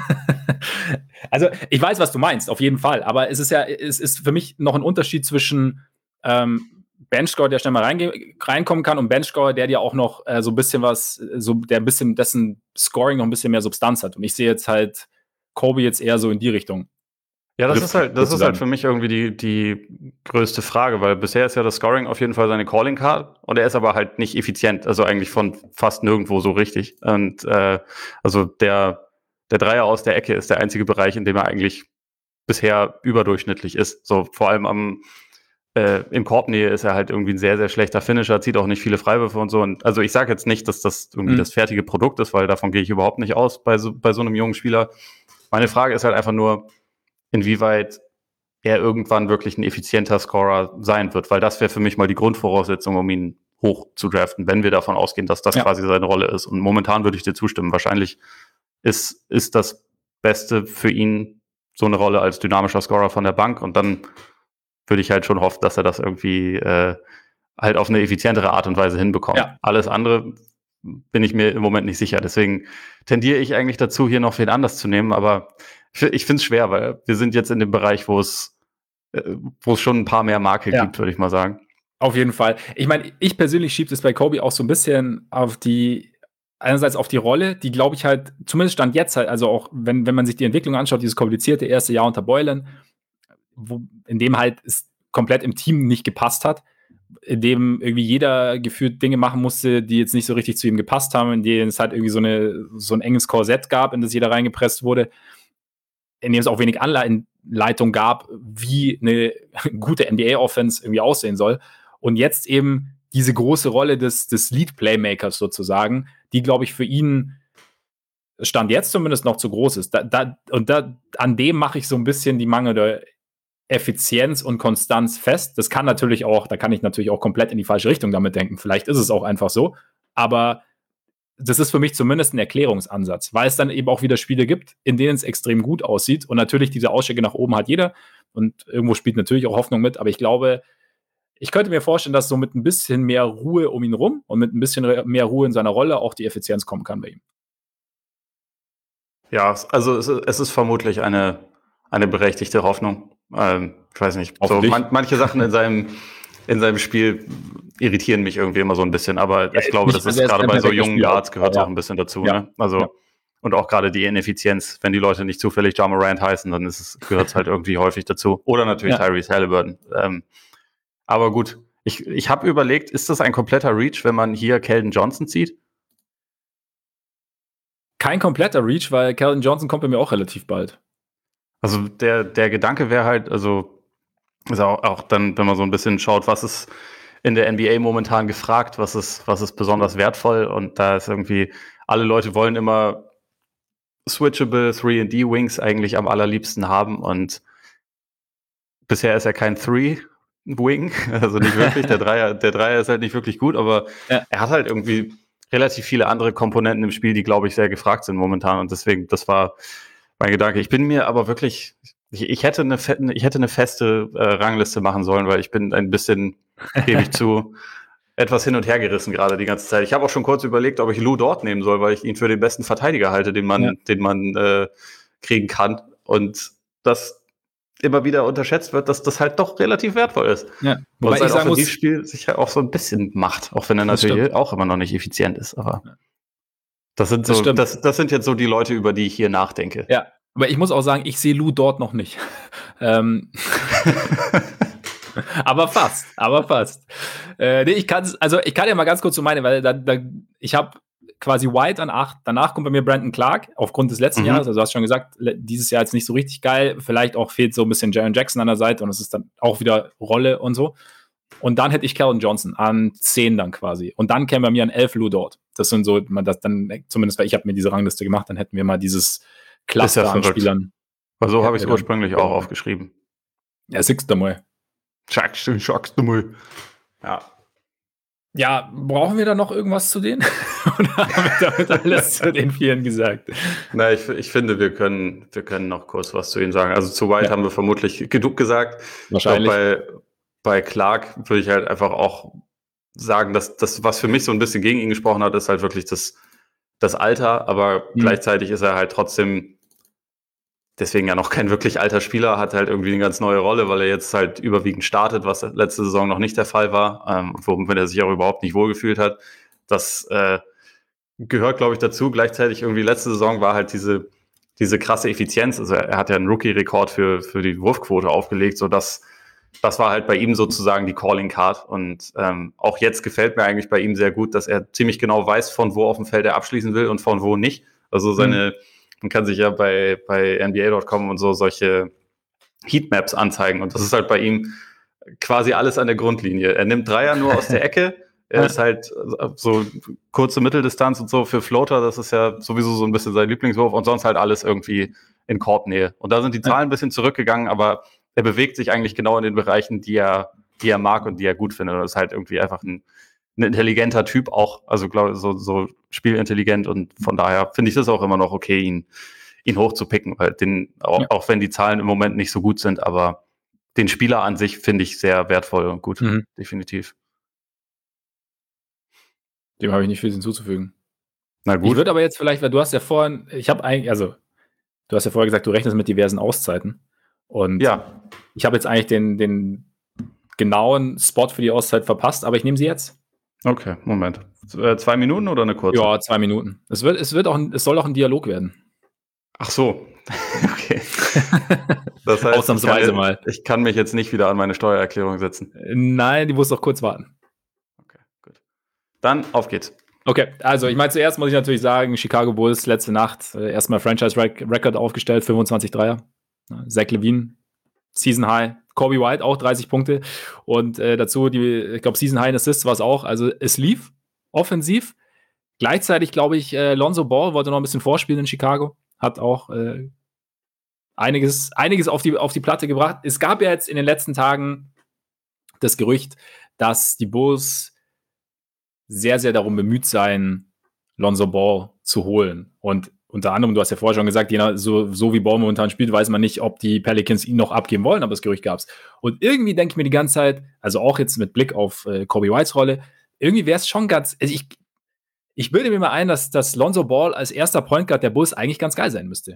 also, ich weiß, was du meinst, auf jeden Fall. Aber es ist ja, es ist für mich noch ein Unterschied zwischen ähm, Benchscorer, der schnell mal reinge- reinkommen kann, und Benchscorer, der dir auch noch äh, so ein bisschen was, so der ein bisschen dessen Scoring noch ein bisschen mehr Substanz hat. Und ich sehe jetzt halt Kobe jetzt eher so in die Richtung. Ja, das ist driften, halt, das ist halt sozusagen. für mich irgendwie die, die größte Frage, weil bisher ist ja das Scoring auf jeden Fall seine Calling Card und er ist aber halt nicht effizient, also eigentlich von fast nirgendwo so richtig. Und äh, also der, der Dreier aus der Ecke ist der einzige Bereich, in dem er eigentlich bisher überdurchschnittlich ist. So vor allem am äh, in Korbnähe ist er halt irgendwie ein sehr, sehr schlechter Finisher, zieht auch nicht viele Freiwürfe und so. Und also ich sage jetzt nicht, dass das irgendwie Mhm. das fertige Produkt ist, weil davon gehe ich überhaupt nicht aus bei so, bei so einem jungen Spieler. Meine Frage ist halt einfach nur, inwieweit er irgendwann wirklich ein effizienter Scorer sein wird, weil das wäre für mich mal die Grundvoraussetzung, um ihn hoch zu draften, wenn wir davon ausgehen, dass das Ja. quasi seine Rolle ist. Und momentan würde ich dir zustimmen. Wahrscheinlich ist, ist das Beste für ihn so eine Rolle als dynamischer Scorer von der Bank und dann würde ich halt schon hoffen, dass er das irgendwie äh, halt auf eine effizientere Art und Weise hinbekommt. Ja. Alles andere bin ich mir im Moment nicht sicher. Deswegen tendiere ich eigentlich dazu, hier noch wen anders zu nehmen, aber ich finde es schwer, weil wir sind jetzt in dem Bereich, wo es äh, wo es schon ein paar mehr Makel Ja. gibt, würde ich mal sagen. Auf jeden Fall. Ich meine, ich persönlich schiebe es bei Kobe auch so ein bisschen auf die, einerseits auf die Rolle, die, glaube ich, halt, zumindest stand jetzt halt, also auch, wenn, wenn man sich die Entwicklung anschaut, dieses komplizierte erste Jahr unter Boylan, wo, in dem halt es komplett im Team nicht gepasst hat, in dem irgendwie jeder gefühlt Dinge machen musste, die jetzt nicht so richtig zu ihm gepasst haben, in denen es halt irgendwie so, eine, so ein enges Korsett gab, in das jeder reingepresst wurde, in dem es auch wenig Anleitung gab, wie eine gute N B A-Offense irgendwie aussehen soll. Und jetzt eben diese große Rolle des, des Lead-Playmakers sozusagen, die, glaube ich, für ihn Stand jetzt zumindest noch zu groß ist. Da, da, und da, an dem mache ich so ein bisschen die mangelnde Effizienz und Konstanz fest. Das kann natürlich auch, da kann ich natürlich auch komplett in die falsche Richtung damit denken. Vielleicht ist es auch einfach so. Aber das ist für mich zumindest ein Erklärungsansatz, weil es dann eben auch wieder Spiele gibt, in denen es extrem gut aussieht. Und natürlich diese Ausschläge nach oben hat jeder. Und irgendwo spielt natürlich auch Hoffnung mit. Aber ich glaube, ich könnte mir vorstellen, dass so mit ein bisschen mehr Ruhe um ihn rum und mit ein bisschen mehr Ruhe in seiner Rolle auch die Effizienz kommen kann bei ihm. Ja, also es, es ist vermutlich eine, eine berechtigte Hoffnung. Ähm, ich weiß nicht. So, man, manche Sachen in seinem, in seinem Spiel irritieren mich irgendwie immer so ein bisschen, aber ja, ich glaube, das ist gerade bei so jungen Guards gehört ja auch ein bisschen dazu. Ja. Ne? Also ja. Und auch gerade die Ineffizienz, wenn die Leute nicht zufällig Ja Morant heißen, dann gehört es halt irgendwie häufig dazu. Oder natürlich ja. Tyrese Halliburton. Ähm, aber gut, ich, ich habe überlegt, ist das ein kompletter Reach, wenn man hier Keldon Johnson zieht? Kein kompletter Reach, weil Keldon Johnson kommt bei mir auch relativ bald. Also der, der Gedanke wäre halt, also ist auch, auch dann, wenn man so ein bisschen schaut, was ist in der N B A momentan gefragt, was ist, was ist besonders wertvoll und da ist irgendwie, alle Leute wollen immer switchable drei und D Wings eigentlich am allerliebsten haben und bisher ist er kein drei Wing, also nicht wirklich, der Dreier, der Dreier ist halt nicht wirklich gut, aber ja. er hat halt irgendwie relativ viele andere Komponenten im Spiel, die, glaube ich, sehr gefragt sind momentan und deswegen, das war mein Gedanke. Ich bin mir aber wirklich, ich, ich, hätte, eine, ich hätte eine feste äh, Rangliste machen sollen, weil ich bin ein bisschen, gebe ich zu, etwas hin und her gerissen gerade die ganze Zeit. Ich habe auch schon kurz überlegt, ob ich Lou Dort nehmen soll, weil ich ihn für den besten Verteidiger halte, den man, ja. den man äh, kriegen kann. Und das immer wieder unterschätzt wird, dass das halt doch relativ wertvoll ist. Ja. Wobei sein Offensivspiel sich ja auch so ein bisschen macht, auch wenn er natürlich stimmt. auch immer noch nicht effizient ist. Aber ja. das sind so, das, das, das sind jetzt so die Leute, über die ich hier nachdenke. Ja, aber ich muss auch sagen, ich sehe Lou dort noch nicht. ähm. aber fast, aber fast. Äh, nee, ich kann also ich kann ja mal ganz kurz so meine, weil da, da, ich habe quasi White an acht, danach kommt bei mir Brandon Clark, aufgrund des letzten mhm. Jahres, also du hast schon gesagt, dieses Jahr jetzt nicht so richtig geil, vielleicht auch fehlt so ein bisschen Jaren Jackson an der Seite und es ist dann auch wieder Rolle und so. Und dann hätte ich Keldon Johnson an zehn dann quasi. Und dann käme bei mir an elf Lou Dort. Das sind so, man das dann, zumindest, weil ich habe mir diese Rangliste gemacht, dann hätten wir mal dieses Cluster ja an Spielern. Also so Ja, habe ich es ja, ursprünglich dann- auch aufgeschrieben. Ja, sechster Mal. Sagst du, sagst du mal. Ja. Ja, brauchen wir da noch irgendwas zu denen? Oder haben wir damit alles zu den Vieren gesagt? Na, ich, ich finde, wir können, wir können noch kurz was zu ihnen sagen. Also zu White Ja. haben wir vermutlich genug gesagt. Wahrscheinlich. Ich glaub, bei, bei Clark würde ich halt einfach auch sagen, dass das, was für mich so ein bisschen gegen ihn gesprochen hat, ist halt wirklich das, das Alter, aber Mhm. gleichzeitig ist er halt trotzdem deswegen ja noch kein wirklich alter Spieler, hat halt irgendwie eine ganz neue Rolle, weil er jetzt halt überwiegend startet, was letzte Saison noch nicht der Fall war, ähm, womit er sich auch überhaupt nicht wohlgefühlt hat. Das äh, gehört, glaube ich, dazu. Gleichzeitig irgendwie letzte Saison war halt diese, diese krasse Effizienz. Also er hat ja einen Rookie-Rekord für, für die Wurfquote aufgelegt, sodass das war halt bei ihm sozusagen die Calling Card. Und ähm, auch jetzt gefällt mir eigentlich bei ihm sehr gut, dass er ziemlich genau weiß, von wo auf dem Feld er abschließen will und von wo nicht. Also seine, mhm. man kann sich ja bei, bei N B A Punkt com und so solche Heatmaps anzeigen. Und das ist halt bei ihm quasi alles an der Grundlinie. Er nimmt Dreier nur aus der Ecke. Er ist halt so kurze Mitteldistanz und so für Floater. Das ist ja sowieso so ein bisschen sein Lieblingswurf und sonst halt alles irgendwie in Korbnähe. Und da sind die Zahlen ein bisschen zurückgegangen, aber er bewegt sich eigentlich genau in den Bereichen, die er, die er mag und die er gut findet. Und ist halt irgendwie einfach ein, ein intelligenter Typ auch. Also glaube so, so spielintelligent und von daher finde ich das auch immer noch okay, ihn, ihn hochzupicken, weil den, auch, ja. auch wenn die Zahlen im Moment nicht so gut sind, aber den Spieler an sich finde ich sehr wertvoll und gut, mhm. definitiv. Dem habe ich nicht viel hinzuzufügen. Na gut. Ich würde aber jetzt vielleicht, weil du hast ja vorhin, ich habe eigentlich, also du hast ja vorher gesagt, du rechnest mit diversen Auszeiten. Und ja. ich habe jetzt eigentlich den, den genauen Spot für die Auszeit verpasst, aber ich nehme sie jetzt. Okay, Moment. Äh, zwei Minuten oder eine kurze? Ja, zwei Minuten. Es wird, es wird auch, es soll auch ein Dialog werden. Ach so. Okay. Das heißt, Ausnahmsweise ich kann, mal. Ich kann mich jetzt nicht wieder an meine Steuererklärung setzen. Nein, die muss doch kurz warten. Okay, gut. Dann auf geht's. Okay, also ich meine, zuerst muss ich natürlich sagen, Chicago Bulls letzte Nacht äh, erstmal Franchise-Record aufgestellt, fünfundzwanzig Dreier. Zach LaVine, Season High. Kobe White auch dreißig Punkte. Und äh, dazu, die, ich glaube, Season High in Assists war es auch. Also es lief offensiv. Gleichzeitig, glaube ich, äh, Lonzo Ball wollte noch ein bisschen vorspielen in Chicago. Hat auch äh, einiges, einiges auf die, auf die Platte gebracht. Es gab ja jetzt in den letzten Tagen das Gerücht, dass die Bulls sehr, sehr darum bemüht seien, Lonzo Ball zu holen. Und unter anderem, du hast ja vorher schon gesagt, so, so wie Ball momentan spielt, weiß man nicht, ob die Pelicans ihn noch abgeben wollen, aber das Gerücht gab es. Und irgendwie denke ich mir die ganze Zeit, also auch jetzt mit Blick auf äh, Kobe Whites Rolle, irgendwie wäre es schon ganz, also ich, ich bilde mir mal ein, dass, dass Lonzo Ball als erster Point Guard der Bulls eigentlich ganz geil sein müsste.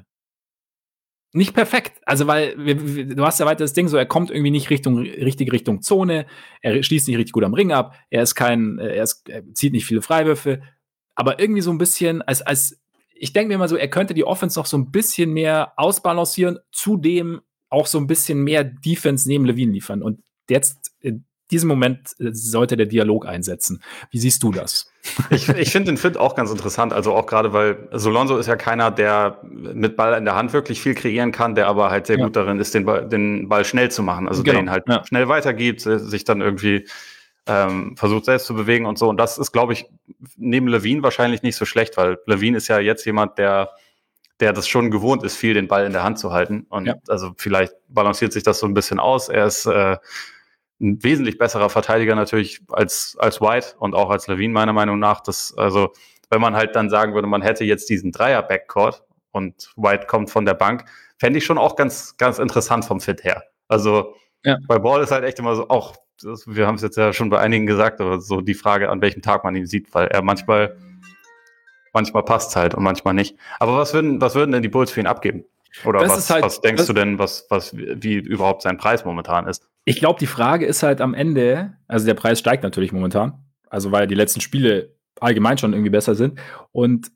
Nicht perfekt, also weil wir, du hast ja weiter das Ding so, er kommt irgendwie nicht Richtung, richtig Richtung Zone, er schließt nicht richtig gut am Ring ab, er ist kein, er, ist, er zieht nicht viele Freiwürfe, aber irgendwie so ein bisschen, als, als ich denke mir mal so, er könnte die Offense noch so ein bisschen mehr ausbalancieren, zudem auch so ein bisschen mehr Defense neben LaVine liefern. Und jetzt, in diesem Moment, sollte der Dialog einsetzen. Wie siehst du das? Ich, ich finde den Fit auch ganz interessant, also auch gerade, weil so Lonzo ist ja keiner, der mit Ball in der Hand wirklich viel kreieren kann, der aber halt sehr ja. gut darin ist, den Ball, den Ball schnell zu machen. Also genau. der ihn halt ja. schnell weitergibt, sich dann irgendwie Ähm, versucht selbst zu bewegen und so. Und das ist, glaube ich, neben LaVine wahrscheinlich nicht so schlecht, weil LaVine ist ja jetzt jemand, der, der das schon gewohnt ist, viel den Ball in der Hand zu halten. Und ja. also vielleicht balanciert sich das so ein bisschen aus. Er ist äh, ein wesentlich besserer Verteidiger natürlich als, als White und auch als LaVine, meiner Meinung nach. Das, also, wenn man halt dann sagen würde, man hätte jetzt diesen Dreier-Backcourt und White kommt von der Bank, fände ich schon auch ganz, ganz interessant vom Fit her. Also, ja. bei Ball ist halt echt immer so, auch Das, wir haben es jetzt ja schon bei einigen gesagt, aber so die Frage, an welchem Tag man ihn sieht, weil er manchmal, manchmal passt halt und manchmal nicht. Aber was würden, was würden denn die Bulls für ihn abgeben? Oder das was, halt, was denkst das, du denn, was, was, wie überhaupt sein Preis momentan ist? Ich glaube, die Frage ist halt am Ende, also der Preis steigt natürlich momentan, also weil die letzten Spiele allgemein schon irgendwie besser sind. Und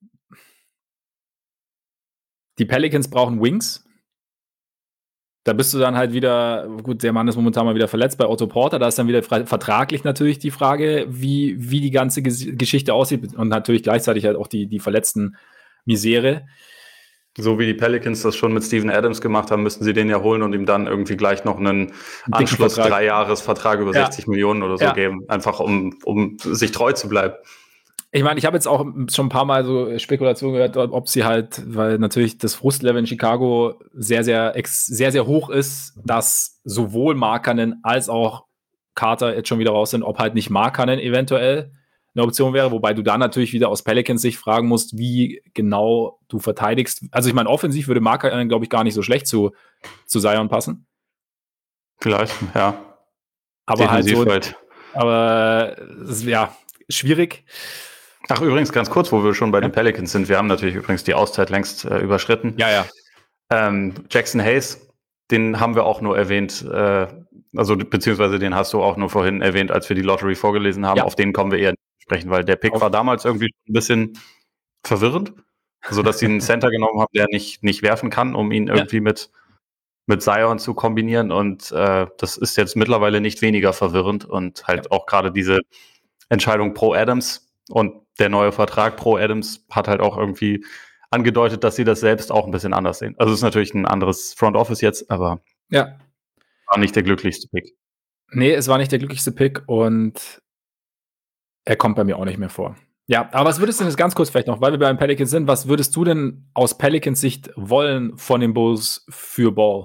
die Pelicans brauchen Wings. Da bist du dann halt wieder, gut, der Mann ist momentan mal wieder verletzt bei Otto Porter, da ist dann wieder vertraglich natürlich die Frage, wie, wie die ganze Geschichte aussieht und natürlich gleichzeitig halt auch die, die verletzten Misere. So wie die Pelicans das schon mit Steven Adams gemacht haben, müssten sie den ja holen und ihm dann irgendwie gleich noch einen Anschluss-Drei-Jahres-Vertrag über Ja. sechzig Millionen oder so Ja. geben, einfach um, um sich treu zu bleiben. Ich meine, ich habe jetzt auch schon ein paar Mal so Spekulationen gehört, ob sie halt, weil natürlich das Frustlevel in Chicago sehr, sehr, ex, sehr, sehr hoch ist, dass sowohl Markkanen als auch Carter jetzt schon wieder raus sind, ob halt nicht Markkanen eventuell eine Option wäre, wobei du da natürlich wieder aus Pelicans Sicht fragen musst, wie genau du verteidigst. Also ich meine, offensiv würde Markkanen, glaube ich, gar nicht so schlecht zu, zu Zion passen. Vielleicht, ja. Aber Defensiv halt so, halt. aber ja, schwierig. Ach, übrigens, ganz kurz, wo wir schon bei ja. den Pelicans sind, wir haben natürlich übrigens die Auszeit längst äh, überschritten. Ja, ja. Ähm, Jackson Hayes, den haben wir auch nur erwähnt, äh, also beziehungsweise den hast du auch nur vorhin erwähnt, als wir die Lottery vorgelesen haben. Ja. Auf den kommen wir eher nicht sprechen, weil der Pick Auf. war damals irgendwie ein bisschen verwirrend, so dass sie einen Center genommen haben, der nicht, nicht werfen kann, um ihn irgendwie ja. mit, mit Zion zu kombinieren. Und äh, das ist jetzt mittlerweile nicht weniger verwirrend und halt ja. auch gerade diese Entscheidung pro Adams und der neue Vertrag pro Adams hat halt auch irgendwie angedeutet, dass sie das selbst auch ein bisschen anders sehen. Also es ist natürlich ein anderes Front Office jetzt, aber ja. war nicht der glücklichste Pick. Nee, es war nicht der glücklichste Pick und er kommt bei mir auch nicht mehr vor. Ja, aber was würdest du denn jetzt ganz kurz vielleicht noch, weil wir beim Pelicans sind, was würdest du denn aus Pelicans Sicht wollen von den Bulls für Ball?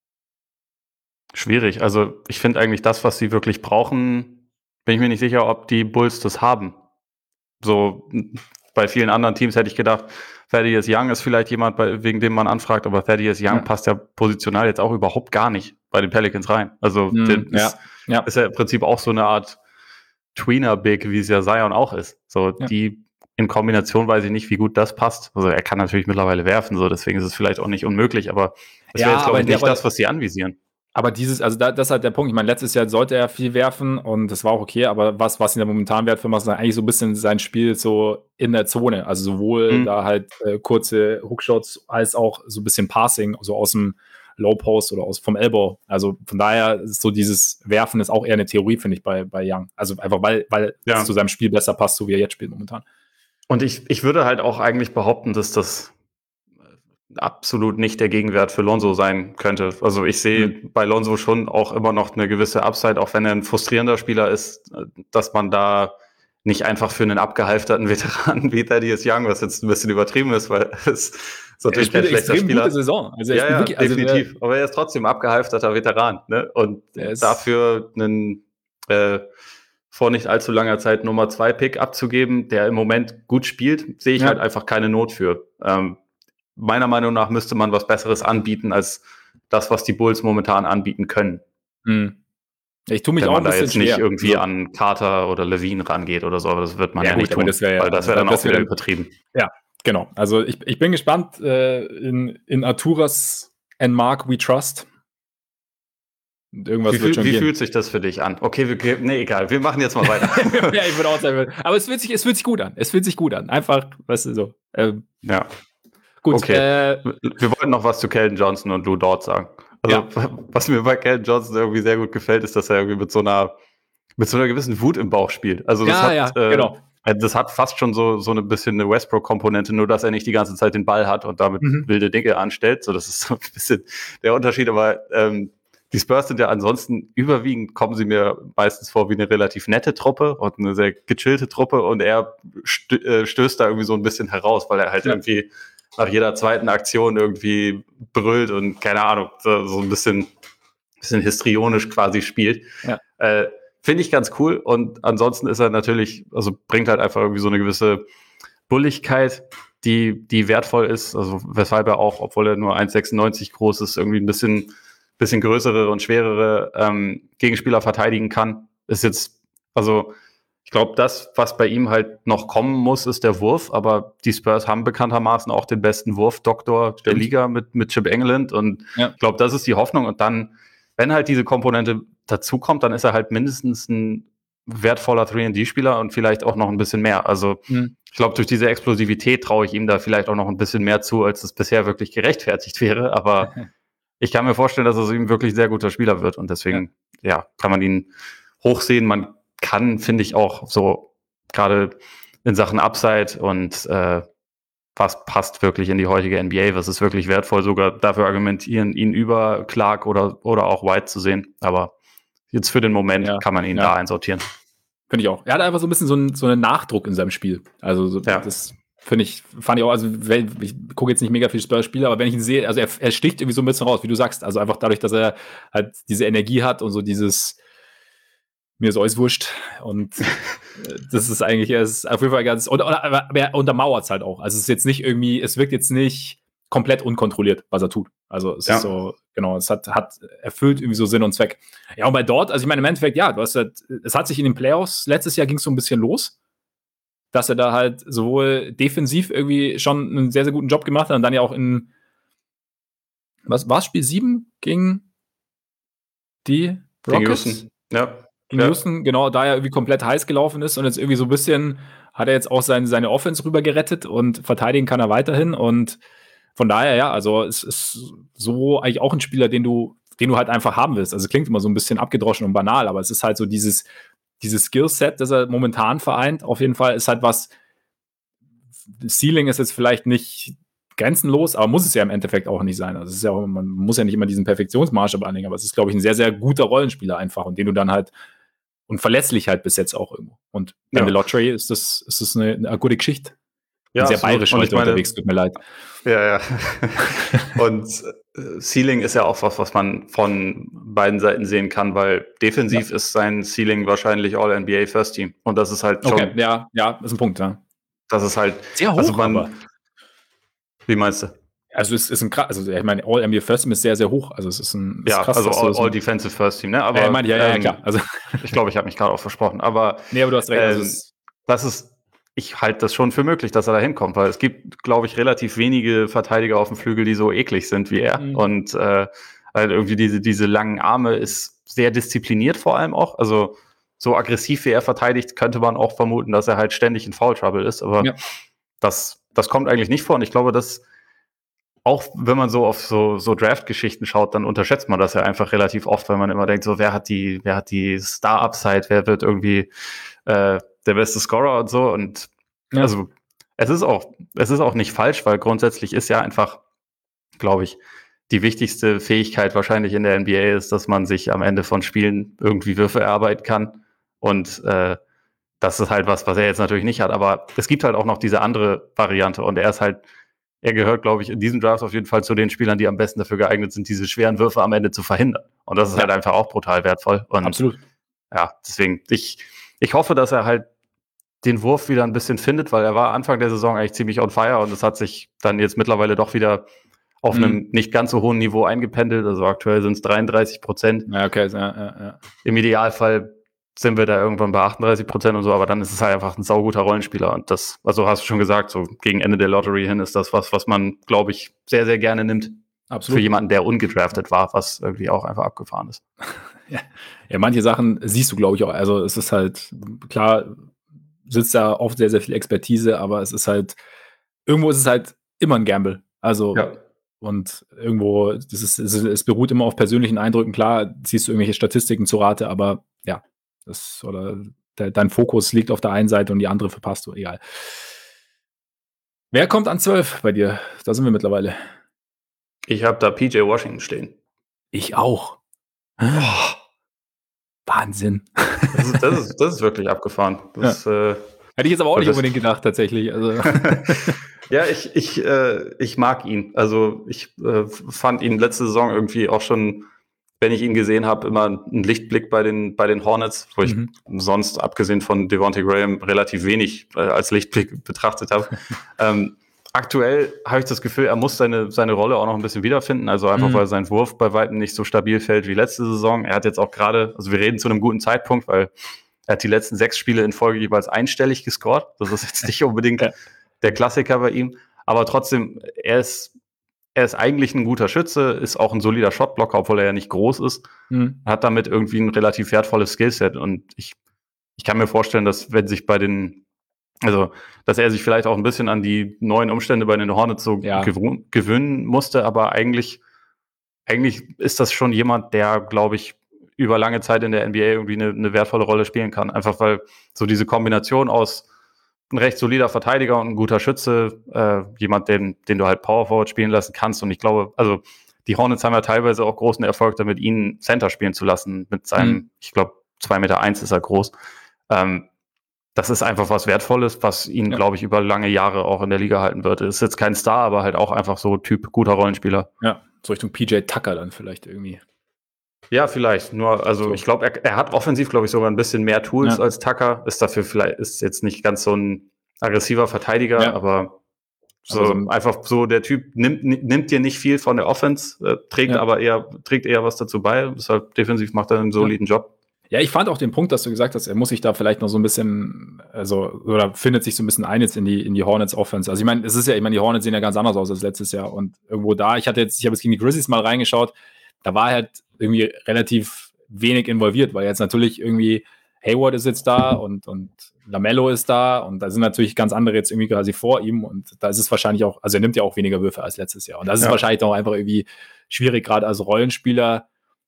Schwierig. Also ich finde eigentlich das, was sie wirklich brauchen, bin ich mir nicht sicher, ob die Bulls das haben. So bei vielen anderen Teams hätte ich gedacht, Thaddeus Young ist vielleicht jemand, bei, wegen dem man anfragt, aber Thaddeus Young ja. passt ja positional jetzt auch überhaupt gar nicht bei den Pelicans rein. Also mm, ja. Ist, ja. ist ja im Prinzip auch so eine Art Tweener-Big, wie es ja Zion auch ist. So ja. die in Kombination weiß ich nicht, wie gut das passt. Also er kann natürlich mittlerweile werfen, so deswegen ist es vielleicht auch nicht unmöglich, aber das wäre ja, jetzt, glaube ich, nicht das, was sie anvisieren. Aber dieses, also da, das ist halt der Punkt. Ich meine, letztes Jahr sollte er viel werfen und das war auch okay, aber was, was ihn da momentan wertvoll macht, ist eigentlich so ein bisschen sein Spiel so in der Zone. Also sowohl mhm. da halt äh, kurze Hookshots als auch so ein bisschen Passing, so aus dem Low Post oder aus vom Elbow. Also von daher ist so dieses Werfen ist auch eher eine Theorie, finde ich, bei, bei Young. Also einfach, weil, weil ja. es zu seinem Spiel besser passt, so wie er jetzt spielt momentan. Und ich, ich würde halt auch eigentlich behaupten, dass das absolut nicht der Gegenwert für Lonzo sein könnte. Also ich sehe mhm. bei Lonzo schon auch immer noch eine gewisse Upside, auch wenn er ein frustrierender Spieler ist, dass man da nicht einfach für einen abgehalfterten Veteranen wie Thaddeus Young, was jetzt ein bisschen übertrieben ist, weil es ist natürlich kein schlechter Spieler. Gute Saison. Also ja, ja wirklich, also definitiv. Der, aber er ist trotzdem ein abgehalfterter Veteran. Ne? Und dafür einen äh, vor nicht allzu langer Zeit Nummer zwei Pick abzugeben, der im Moment gut spielt, sehe ich ja. halt einfach keine Not für. Ähm, meiner Meinung nach müsste man was Besseres anbieten als das, was die Bulls momentan anbieten können. Hm. Ich tue mich Wenn auch man ein da bisschen jetzt nicht schwer. irgendwie so. an Carter oder Levine rangeht oder so, aber das wird man ja, ja nicht gut, tun, das wär, weil das wäre dann das auch wieder wär, übertrieben. Ja, genau. Also ich, ich bin gespannt äh, in, in Arturas and Mark We Trust. Und irgendwas wie wird fühl, schon wie gehen. fühlt sich das für dich an? Okay, wir, nee, egal, wir machen jetzt mal weiter. ja, ich würde auch sagen, aber es fühlt, sich, es fühlt sich gut an. Es fühlt sich gut an. Einfach, weißt du, so. Ähm, ja. Gut, okay. Äh, wir wollten noch was zu Keldon Johnson und Lou Dort sagen. Also, ja. was mir bei Keldon Johnson irgendwie sehr gut gefällt, ist, dass er irgendwie mit so einer, mit so einer gewissen Wut imAuch spielt. Also, das ja, hat, ja, äh, genau. das hat fast schon so, so ein bisschen eine Westbrook-Komponente, nur dass er nicht die ganze Zeit den Ball hat und damit mhm. wilde Dinge anstellt. So, das ist so ein bisschen der Unterschied. Aber ähm, die Spurs sind ja ansonsten überwiegend, kommen sie mir meistens vor wie eine relativ nette Truppe und eine sehr gechillte Truppe. Und er stö- äh, stößt da irgendwie so ein bisschen heraus, weil er halt ja. irgendwie nach jeder zweiten Aktion irgendwie brüllt und keine Ahnung, so, so ein bisschen, bisschen histrionisch quasi spielt. Ja. Äh, Finde ich ganz cool und ansonsten ist er natürlich, also bringt halt einfach irgendwie so eine gewisse Bulligkeit, die, die wertvoll ist, also weshalb er auch, obwohl er nur eins Komma sechsundneunzig groß ist, irgendwie ein bisschen, bisschen größere und schwerere ähm, Gegenspieler verteidigen kann. Ist jetzt, also ich glaube, das, was bei ihm halt noch kommen muss, ist der Wurf, aber die Spurs haben bekanntermaßen auch den besten Wurfdoktor der Liga mit, mit Chip England und ja. ich glaube, das ist die Hoffnung und dann, wenn halt diese Komponente dazukommt, dann ist er halt mindestens ein wertvoller drei und D-Spieler und vielleicht auch noch ein bisschen mehr. Also mhm. ich glaube, durch diese Explosivität traue ich ihm da vielleicht auch noch ein bisschen mehr zu, als es bisher wirklich gerechtfertigt wäre, aber ich kann mir vorstellen, dass er so ein wirklich sehr guter Spieler wird und deswegen ja. ja, kann man ihn hochsehen, man kann, finde ich, auch so gerade in Sachen Upside und äh, was passt wirklich in die heutige N B A, was ist wirklich wertvoll, sogar dafür argumentieren, ihn über Clark oder, oder auch White zu sehen. Aber jetzt für den Moment Ja, kann man ihn ja. da einsortieren. Finde ich auch. Er hat einfach so ein bisschen so, ein, so einen Nachdruck in seinem Spiel. Also so, Ja. das finde ich, fand ich auch, also wenn, ich gucke jetzt nicht mega viel Spurs-Spiele, aber wenn ich ihn sehe, also er, er sticht irgendwie so ein bisschen raus, wie du sagst. Also einfach dadurch, dass er halt diese Energie hat und so dieses mir ist alles wurscht. Und äh, das ist eigentlich, er ist auf jeden Fall ganz, und, oder, aber er untermauert es halt auch. Also es ist jetzt nicht irgendwie, es wirkt jetzt nicht komplett unkontrolliert, was er tut. Also es Ja. ist so, genau, es hat, hat erfüllt irgendwie so Sinn und Zweck. Ja, und bei dort, also ich meine, im Endeffekt, ja, du hast halt, es hat sich in den Playoffs, letztes Jahr ging es so ein bisschen los, dass er da halt sowohl defensiv irgendwie schon einen sehr, sehr guten Job gemacht hat und dann ja auch in, was war es, Spiel sieben gegen die Gegen Rockets? Houston. Ja. Gegen Ja. Houston, genau, da er irgendwie komplett heiß gelaufen ist und jetzt irgendwie so ein bisschen hat er jetzt auch seine, seine Offense rüber gerettet und verteidigen kann er weiterhin und von daher, ja, also es ist so eigentlich auch ein Spieler, den du, den du halt einfach haben willst. Also es klingt immer so ein bisschen abgedroschen und banal, aber es ist halt so dieses, dieses Skillset, das er momentan vereint, auf jeden Fall ist halt was, Ceiling ist jetzt vielleicht nicht grenzenlos, aber muss es ja im Endeffekt auch nicht sein. Also es ist ja auch, man muss ja nicht immer diesen Perfektionsmaßstab anlegen, aber es ist, glaube ich, ein sehr, sehr guter Rollenspieler einfach und den du dann halt und Verlässlichkeit bis jetzt auch irgendwo. Und in Ja. der Lottery ist das, ist das eine, eine gute Geschichte. Ja, sehr absolut. bayerisch Und ich heute meine- unterwegs, tut mir leid. Ja, ja. Und äh, Ceiling ist ja auch was, was man von beiden Seiten sehen kann, weil defensiv ist sein Ceiling wahrscheinlich All-N B A First Team. Und das ist halt schon, Okay, ja, ja, ist ein Punkt, ja. das ist halt, Sehr hoch, also man, aber. wie meinst du? Also es ist ein krass, also ich meine, All-N B A First Team ist sehr, sehr hoch. Also es ist ein ist Ja, krass, also dass du all, das- all Defensive First Team, ne? Aber, ja, ich meine, ja, ja, ja, ähm, klar. Also, ich glaube, ich habe mich gerade auch versprochen. Aber nee, aber du hast recht. Also ähm, es, das ist, ich halte das schon für möglich, dass er da hinkommt, weil es gibt, glaube ich, relativ wenige Verteidiger auf dem Flügel, die so eklig sind wie er. Mhm. Und äh, halt irgendwie diese, diese langen Arme ist sehr diszipliniert vor allem auch. Also so aggressiv wie er verteidigt, könnte man auch vermuten, dass er halt ständig in Foul Trouble ist. Aber Ja. das, das kommt eigentlich nicht vor. Und ich glaube, dass auch wenn man so auf so, so Draft-Geschichten schaut, dann unterschätzt man das ja einfach relativ oft, weil man immer denkt, so, wer hat die, wer hat die Star-Upside, wer wird irgendwie äh, der beste Scorer und so. Und Ja. also es ist auch, es ist auch nicht falsch, weil grundsätzlich ist ja einfach, glaube ich, die wichtigste Fähigkeit wahrscheinlich in der N B A ist, dass man sich am Ende von Spielen irgendwie Würfe erarbeiten kann. Und äh, das ist halt was, was er jetzt natürlich nicht hat. Aber es gibt halt auch noch diese andere Variante und er ist halt, er gehört, glaube ich, in diesem Draft auf jeden Fall zu den Spielern, die am besten dafür geeignet sind, diese schweren Würfe am Ende zu verhindern. Und das ist Ja. halt einfach auch brutal wertvoll. Und absolut. ja, deswegen, ich, ich hoffe, dass er halt den Wurf wieder ein bisschen findet, weil er war Anfang der Saison eigentlich ziemlich on fire und es hat sich dann jetzt mittlerweile doch wieder auf Mhm. einem nicht ganz so hohen Niveau eingependelt. Also aktuell sind es dreiunddreißig Prozent. Ja, okay, ja, ja, ja. Im Idealfall sind wir da irgendwann bei achtunddreißig Prozent und so, aber dann ist es halt einfach ein sauguter Rollenspieler. Und das, also hast du schon gesagt, so gegen Ende der Lottery hin ist das was, was man, glaube ich, sehr, sehr gerne nimmt. Absolut. Für jemanden, der ungedraftet war, was irgendwie auch einfach abgefahren ist. Ja, manche Sachen siehst du, glaube ich, auch. Also es ist halt, klar, sitzt da oft sehr, sehr viel Expertise, aber es ist halt, irgendwo ist es halt immer ein Gamble. Also, und irgendwo, das ist, es, es beruht immer auf persönlichen Eindrücken. Klar, ziehst du irgendwelche Statistiken zu Rate, aber ja, das, oder de, dein Fokus liegt auf der einen Seite und die andere verpasst du, egal. Wer kommt an zwölf bei dir? Da sind wir mittlerweile. Ich habe da P J Washington stehen. Ich auch. Oh, Wahnsinn. das, ist, das, ist, das ist wirklich abgefahren. Das, ja. äh, Hätte ich jetzt aber auch nicht das, unbedingt gedacht, tatsächlich. Also. Ja, ich, ich, äh, ich mag ihn. Also ich äh, fand ihn letzte Saison irgendwie auch schon, wenn ich ihn gesehen habe, immer ein Lichtblick bei den, bei den Hornets, wo mhm. ich sonst, abgesehen von Devontae Graham, relativ wenig äh, als Lichtblick betrachtet habe. ähm, aktuell habe ich das Gefühl, er muss seine, seine Rolle auch noch ein bisschen wiederfinden. Also einfach, mhm. weil sein Wurf bei Weitem nicht so stabil fällt wie letzte Saison. Er hat jetzt auch gerade, also wir reden zu einem guten Zeitpunkt, weil er hat die letzten sechs Spiele in Folge jeweils einstellig gescored. Das ist jetzt nicht unbedingt ja. der Klassiker bei ihm. Aber trotzdem, er ist, er ist eigentlich ein guter Schütze, ist auch ein solider Shotblocker, obwohl er ja nicht groß ist. Mhm. Hat damit irgendwie ein relativ wertvolles Skillset. Und ich, ich kann mir vorstellen, dass wenn sich bei den, also, dass er sich vielleicht auch ein bisschen an die neuen Umstände bei den Hornets so ja. gewöhn, gewöhnen musste. Aber eigentlich, eigentlich ist das schon jemand, der, glaube ich, über lange Zeit in der N B A irgendwie eine, eine wertvolle Rolle spielen kann. Einfach weil so diese Kombination aus ein recht solider Verteidiger und ein guter Schütze, äh, jemand, den, den du halt Power Forward spielen lassen kannst. Und ich glaube, also die Hornets haben ja teilweise auch großen Erfolg damit, ihn Center spielen zu lassen. Mit seinem, mhm. ich glaube, zwei Meter eins ist er groß. Ähm, das ist einfach was Wertvolles, was ihn, ja. glaube ich, über lange Jahre auch in der Liga halten wird. Ist jetzt kein Star, aber halt auch einfach so Typ guter Rollenspieler. Ja, so Richtung P J Tucker dann vielleicht irgendwie. Ja, vielleicht. Nur, also so. ich glaube, er, er hat offensiv, glaube ich, sogar ein bisschen mehr Tools ja. als Tucker. Ist dafür vielleicht, ist jetzt nicht ganz so ein aggressiver Verteidiger, ja. aber so also, einfach so der Typ nimmt, nimmt dir nicht viel von der Offense, äh, trägt ja. aber eher, trägt eher was dazu bei. Deshalb defensiv macht er einen soliden ja. Job. Ja, ich fand auch den Punkt, dass du gesagt hast, er muss sich da vielleicht noch so ein bisschen, also, oder findet sich so ein bisschen ein jetzt in die, in die Hornets Offense. Also ich meine, es ist ja, ich meine, die Hornets sehen ja ganz anders aus als letztes Jahr und irgendwo da, ich hatte jetzt, ich habe jetzt gegen die Grizzlies mal reingeschaut, da war halt irgendwie relativ wenig involviert, weil jetzt natürlich irgendwie Hayward ist jetzt da und, und LaMelo ist da und da sind natürlich ganz andere jetzt irgendwie quasi vor ihm und da ist es wahrscheinlich auch, also er nimmt ja auch weniger Würfe als letztes Jahr und das ist ja. wahrscheinlich auch einfach irgendwie schwierig, gerade als Rollenspieler,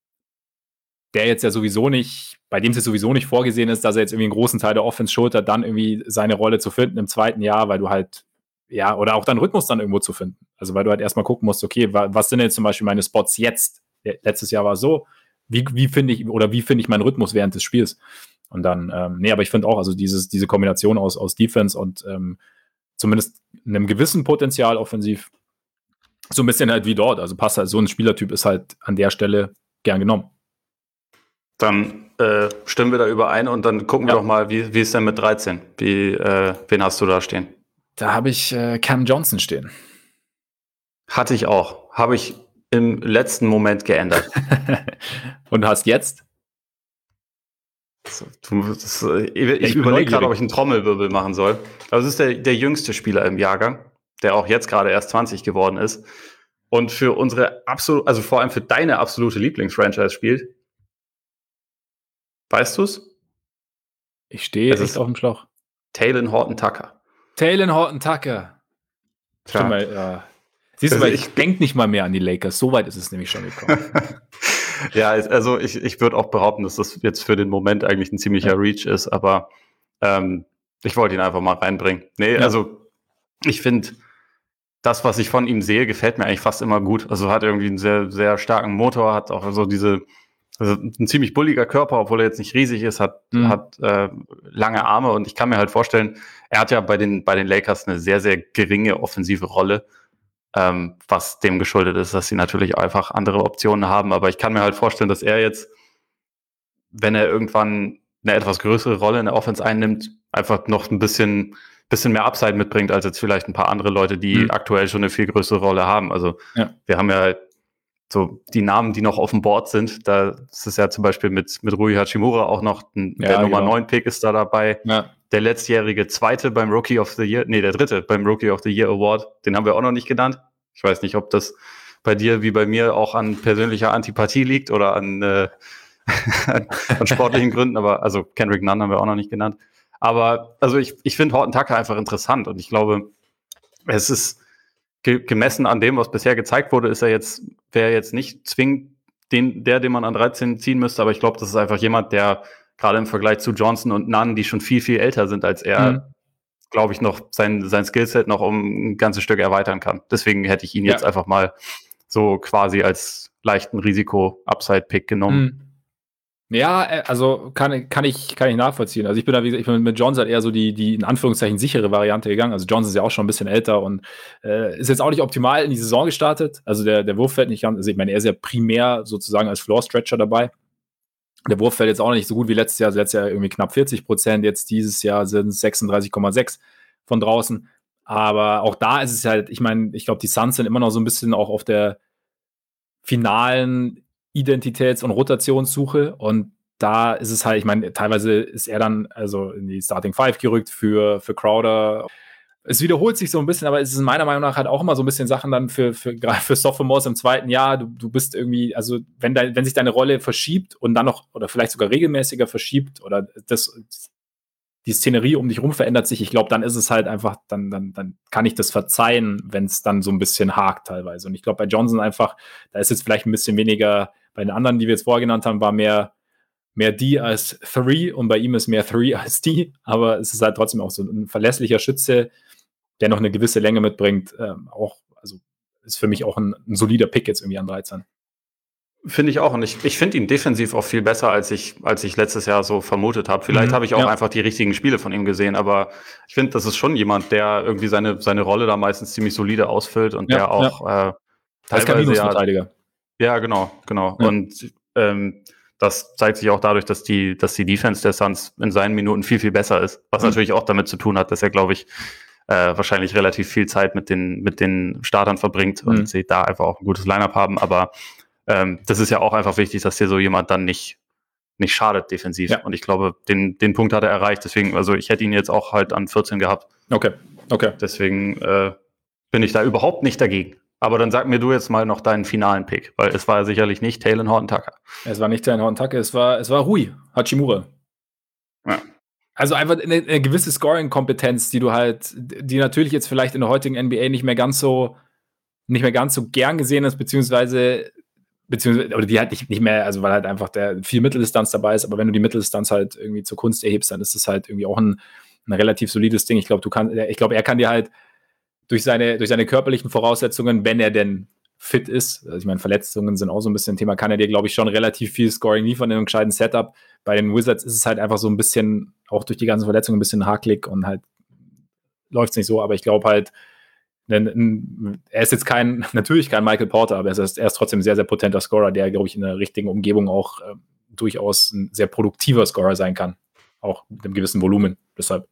der jetzt ja sowieso nicht, bei dem es jetzt sowieso nicht vorgesehen ist, dass er jetzt irgendwie einen großen Teil der Offense schultert, dann irgendwie seine Rolle zu finden im zweiten Jahr, weil du halt, ja, oder auch deinen Rhythmus dann irgendwo zu finden. Also weil du halt erstmal gucken musst, okay, was sind jetzt zum Beispiel meine Spots jetzt? Letztes Jahr war es so, wie, wie finde ich, oder wie finde ich meinen Rhythmus während des Spiels? Und dann, ähm, nee, aber ich finde auch, also dieses, diese Kombination aus, aus Defense und ähm, zumindest einem gewissen Potenzial offensiv, so ein bisschen halt wie dort. Also passt halt, so ein Spielertyp ist halt an der Stelle gern genommen. Dann äh, stimmen wir da überein und dann gucken ja. wir doch mal, wie, wie ist denn mit dreizehn? Wie, äh, wen hast du da stehen? Da habe ich äh, Cam Johnson stehen. Hatte ich auch. Habe ich im letzten Moment geändert. Und du hast jetzt? Das, das, ich ich ja, überlege gerade, ob ich einen Trommelwirbel machen soll. Aber es ist der, der jüngste Spieler im Jahrgang, der auch jetzt gerade erst zwanzig geworden ist. Und für unsere absolut, also vor allem für deine absolute Lieblingsfranchise spielt. Weißt du es? Ich stehe echt auf dem Schlauch. Talen Horton-Tucker. Talen Horton-Tucker. Stimmt mal, ja. Siehst du, also weil ich, ich denke nicht mal mehr an die Lakers. So weit ist es nämlich schon gekommen. Ja, also ich, ich würde auch behaupten, dass das jetzt für den Moment eigentlich ein ziemlicher ja. Reach ist, aber ähm, ich wollte ihn einfach mal reinbringen. Nee, ja. also ich finde, das, was ich von ihm sehe, gefällt mir eigentlich fast immer gut. Also hat irgendwie einen sehr, sehr starken Motor, hat auch so diese, also ein ziemlich bulliger Körper, obwohl er jetzt nicht riesig ist, hat, mhm. hat äh, lange Arme und ich kann mir halt vorstellen, er hat ja bei den, bei den Lakers eine sehr, sehr geringe offensive Rolle. Ähm, was dem geschuldet ist, dass sie natürlich einfach andere Optionen haben. Aber ich kann mir halt vorstellen, dass er jetzt, wenn er irgendwann eine etwas größere Rolle in der Offense einnimmt, einfach noch ein bisschen, bisschen mehr Upside mitbringt, als jetzt vielleicht ein paar andere Leute, die mhm. aktuell schon eine viel größere Rolle haben. Also ja. wir haben ja so die Namen, die noch auf dem Board sind. Da ist es ja zum Beispiel mit, mit Rui Hachimura auch noch ein, ja, der Nummer neun Pick ist da dabei. Ja. Der letztjährige Zweite beim Rookie of the Year, nee, der Dritte beim Rookie of the Year Award, den haben wir auch noch nicht genannt. Ich weiß nicht, ob das bei dir wie bei mir auch an persönlicher Antipathie liegt oder an, äh, an sportlichen Gründen, aber also Kendrick Nunn haben wir auch noch nicht genannt. Aber also ich, ich finde Horton-Tucker einfach interessant und ich glaube, es ist ge- gemessen an dem, was bisher gezeigt wurde, ist er jetzt, wäre jetzt nicht zwingend den, der, den man an dreizehn ziehen müsste, aber ich glaube, das ist einfach jemand, der gerade im Vergleich zu Johnson und Nunn, die schon viel, viel älter sind als er, mhm. glaube ich, noch sein, sein Skillset noch um ein ganzes Stück erweitern kann. Deswegen hätte ich ihn ja. jetzt einfach mal so quasi als leichten Risiko-Upside-Pick genommen. Mhm. Ja, also kann, kann, ich, kann ich nachvollziehen. Also ich bin da, wie gesagt, ich bin mit Johnson eher so die, die in Anführungszeichen sichere Variante gegangen. Also Johnson ist ja auch schon ein bisschen älter und äh, ist jetzt auch nicht optimal in die Saison gestartet. Also der, der Wurf fällt nicht ganz, also ich meine, er ist ja primär sozusagen als Floor-Stretcher dabei. Der Wurf fällt jetzt auch nicht so gut wie letztes Jahr. Also letztes Jahr irgendwie knapp vierzig Prozent. Jetzt dieses Jahr sind es sechsunddreißig Komma sechs von draußen. Aber auch da ist es halt, ich meine, ich glaube, die Suns sind immer noch so ein bisschen auch auf der finalen Identitäts- und Rotationssuche. Und da ist es halt, ich meine, teilweise ist er dann also in die Starting Five gerückt für, für Crowder. Es wiederholt sich so ein bisschen, aber es ist meiner Meinung nach halt auch immer so ein bisschen Sachen dann für, für, gerade für Sophomores im zweiten Jahr. Du, du bist irgendwie, also wenn, dein, wenn sich deine Rolle verschiebt und dann noch, oder vielleicht sogar regelmäßiger verschiebt oder das, die Szenerie um dich rum verändert sich, ich glaube, dann ist es halt einfach, dann, dann, dann kann ich das verzeihen, wenn es dann so ein bisschen hakt teilweise. Und ich glaube, bei Johnson einfach, da ist jetzt vielleicht ein bisschen weniger, bei den anderen, die wir jetzt vorher genannt haben, war mehr, mehr D als drei und bei ihm ist mehr drei als D, aber es ist halt trotzdem auch so ein verlässlicher Schütze, der noch eine gewisse Länge mitbringt. Ähm, auch, also ist für mich auch ein, ein solider Pick jetzt irgendwie an dreizehn. Finde ich auch. Und ich, ich finde ihn defensiv auch viel besser, als ich, als ich letztes Jahr so vermutet habe. Vielleicht Mhm, habe ich auch ja. einfach die richtigen Spiele von ihm gesehen, aber ich finde, das ist schon jemand, der irgendwie seine, seine Rolle da meistens ziemlich solide ausfüllt und Ja, der auch äh, Als teilweise ja, Minusverteidiger. ja, genau, genau. Ja. Und ähm, das zeigt sich auch dadurch, dass die, dass die Defense der Suns in seinen Minuten viel, viel besser ist. Was Mhm. natürlich auch damit zu tun hat, dass er, glaube ich, äh, wahrscheinlich relativ viel Zeit mit den, mit den Startern verbringt und Mhm. sie da einfach auch ein gutes Lineup haben. Aber ähm, das ist ja auch einfach wichtig, dass dir so jemand dann nicht, nicht schadet defensiv. Ja. Und ich glaube, den, den Punkt hat er erreicht. Deswegen, also ich hätte ihn jetzt auch halt an vierzehn gehabt. Okay, okay. Deswegen äh, bin ich da überhaupt nicht dagegen. Aber dann sag mir du jetzt mal noch deinen finalen Pick, weil es war ja sicherlich nicht Talen Horton-Tucker. Es war nicht Talen Horton-Tucker, es war, es war Rui Hachimura. Ja. Also einfach eine, eine gewisse Scoring-Kompetenz, die du halt, die natürlich jetzt vielleicht in der heutigen N B A nicht mehr ganz so, nicht mehr ganz so gern gesehen ist, beziehungsweise, beziehungsweise, oder die halt nicht, nicht mehr, also weil halt einfach der viel Mitteldistanz dabei ist, aber wenn du die Mitteldistanz halt irgendwie zur Kunst erhebst, dann ist das halt irgendwie auch ein, ein relativ solides Ding. Ich glaube, du kannst, ich glaube, er kann dir halt durch seine, durch seine körperlichen Voraussetzungen, wenn er denn fit ist, also ich meine, Verletzungen sind auch so ein bisschen ein Thema, kann er dir, glaube ich, schon relativ viel Scoring liefern in einem gescheiten Setup. Bei den Wizards ist es halt einfach so ein bisschen, auch durch die ganzen Verletzungen, ein bisschen hakelig und halt läuft es nicht so, aber ich glaube halt, denn, er ist jetzt kein, natürlich kein Michael Porter, aber er ist, er ist trotzdem ein sehr, sehr potenter Scorer, der, glaube ich, in der richtigen Umgebung auch äh, durchaus ein sehr produktiver Scorer sein kann. Auch mit einem gewissen Volumen. Deshalb.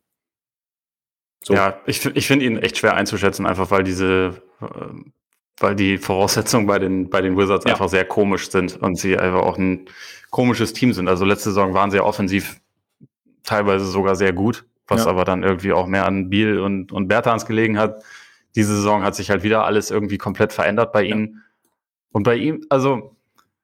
So. Ja, ich, ich finde ihn echt schwer einzuschätzen, einfach weil diese, äh, weil die Voraussetzungen bei den, bei den Wizards ja. einfach sehr komisch sind und sie einfach auch ein komisches Team sind. Also letzte Saison waren sie ja offensiv teilweise sogar sehr gut, was ja. aber dann irgendwie auch mehr an Beal und, und Bertans gelegen hat. Diese Saison hat sich halt wieder alles irgendwie komplett verändert bei ja. ihnen. Und bei ihm, also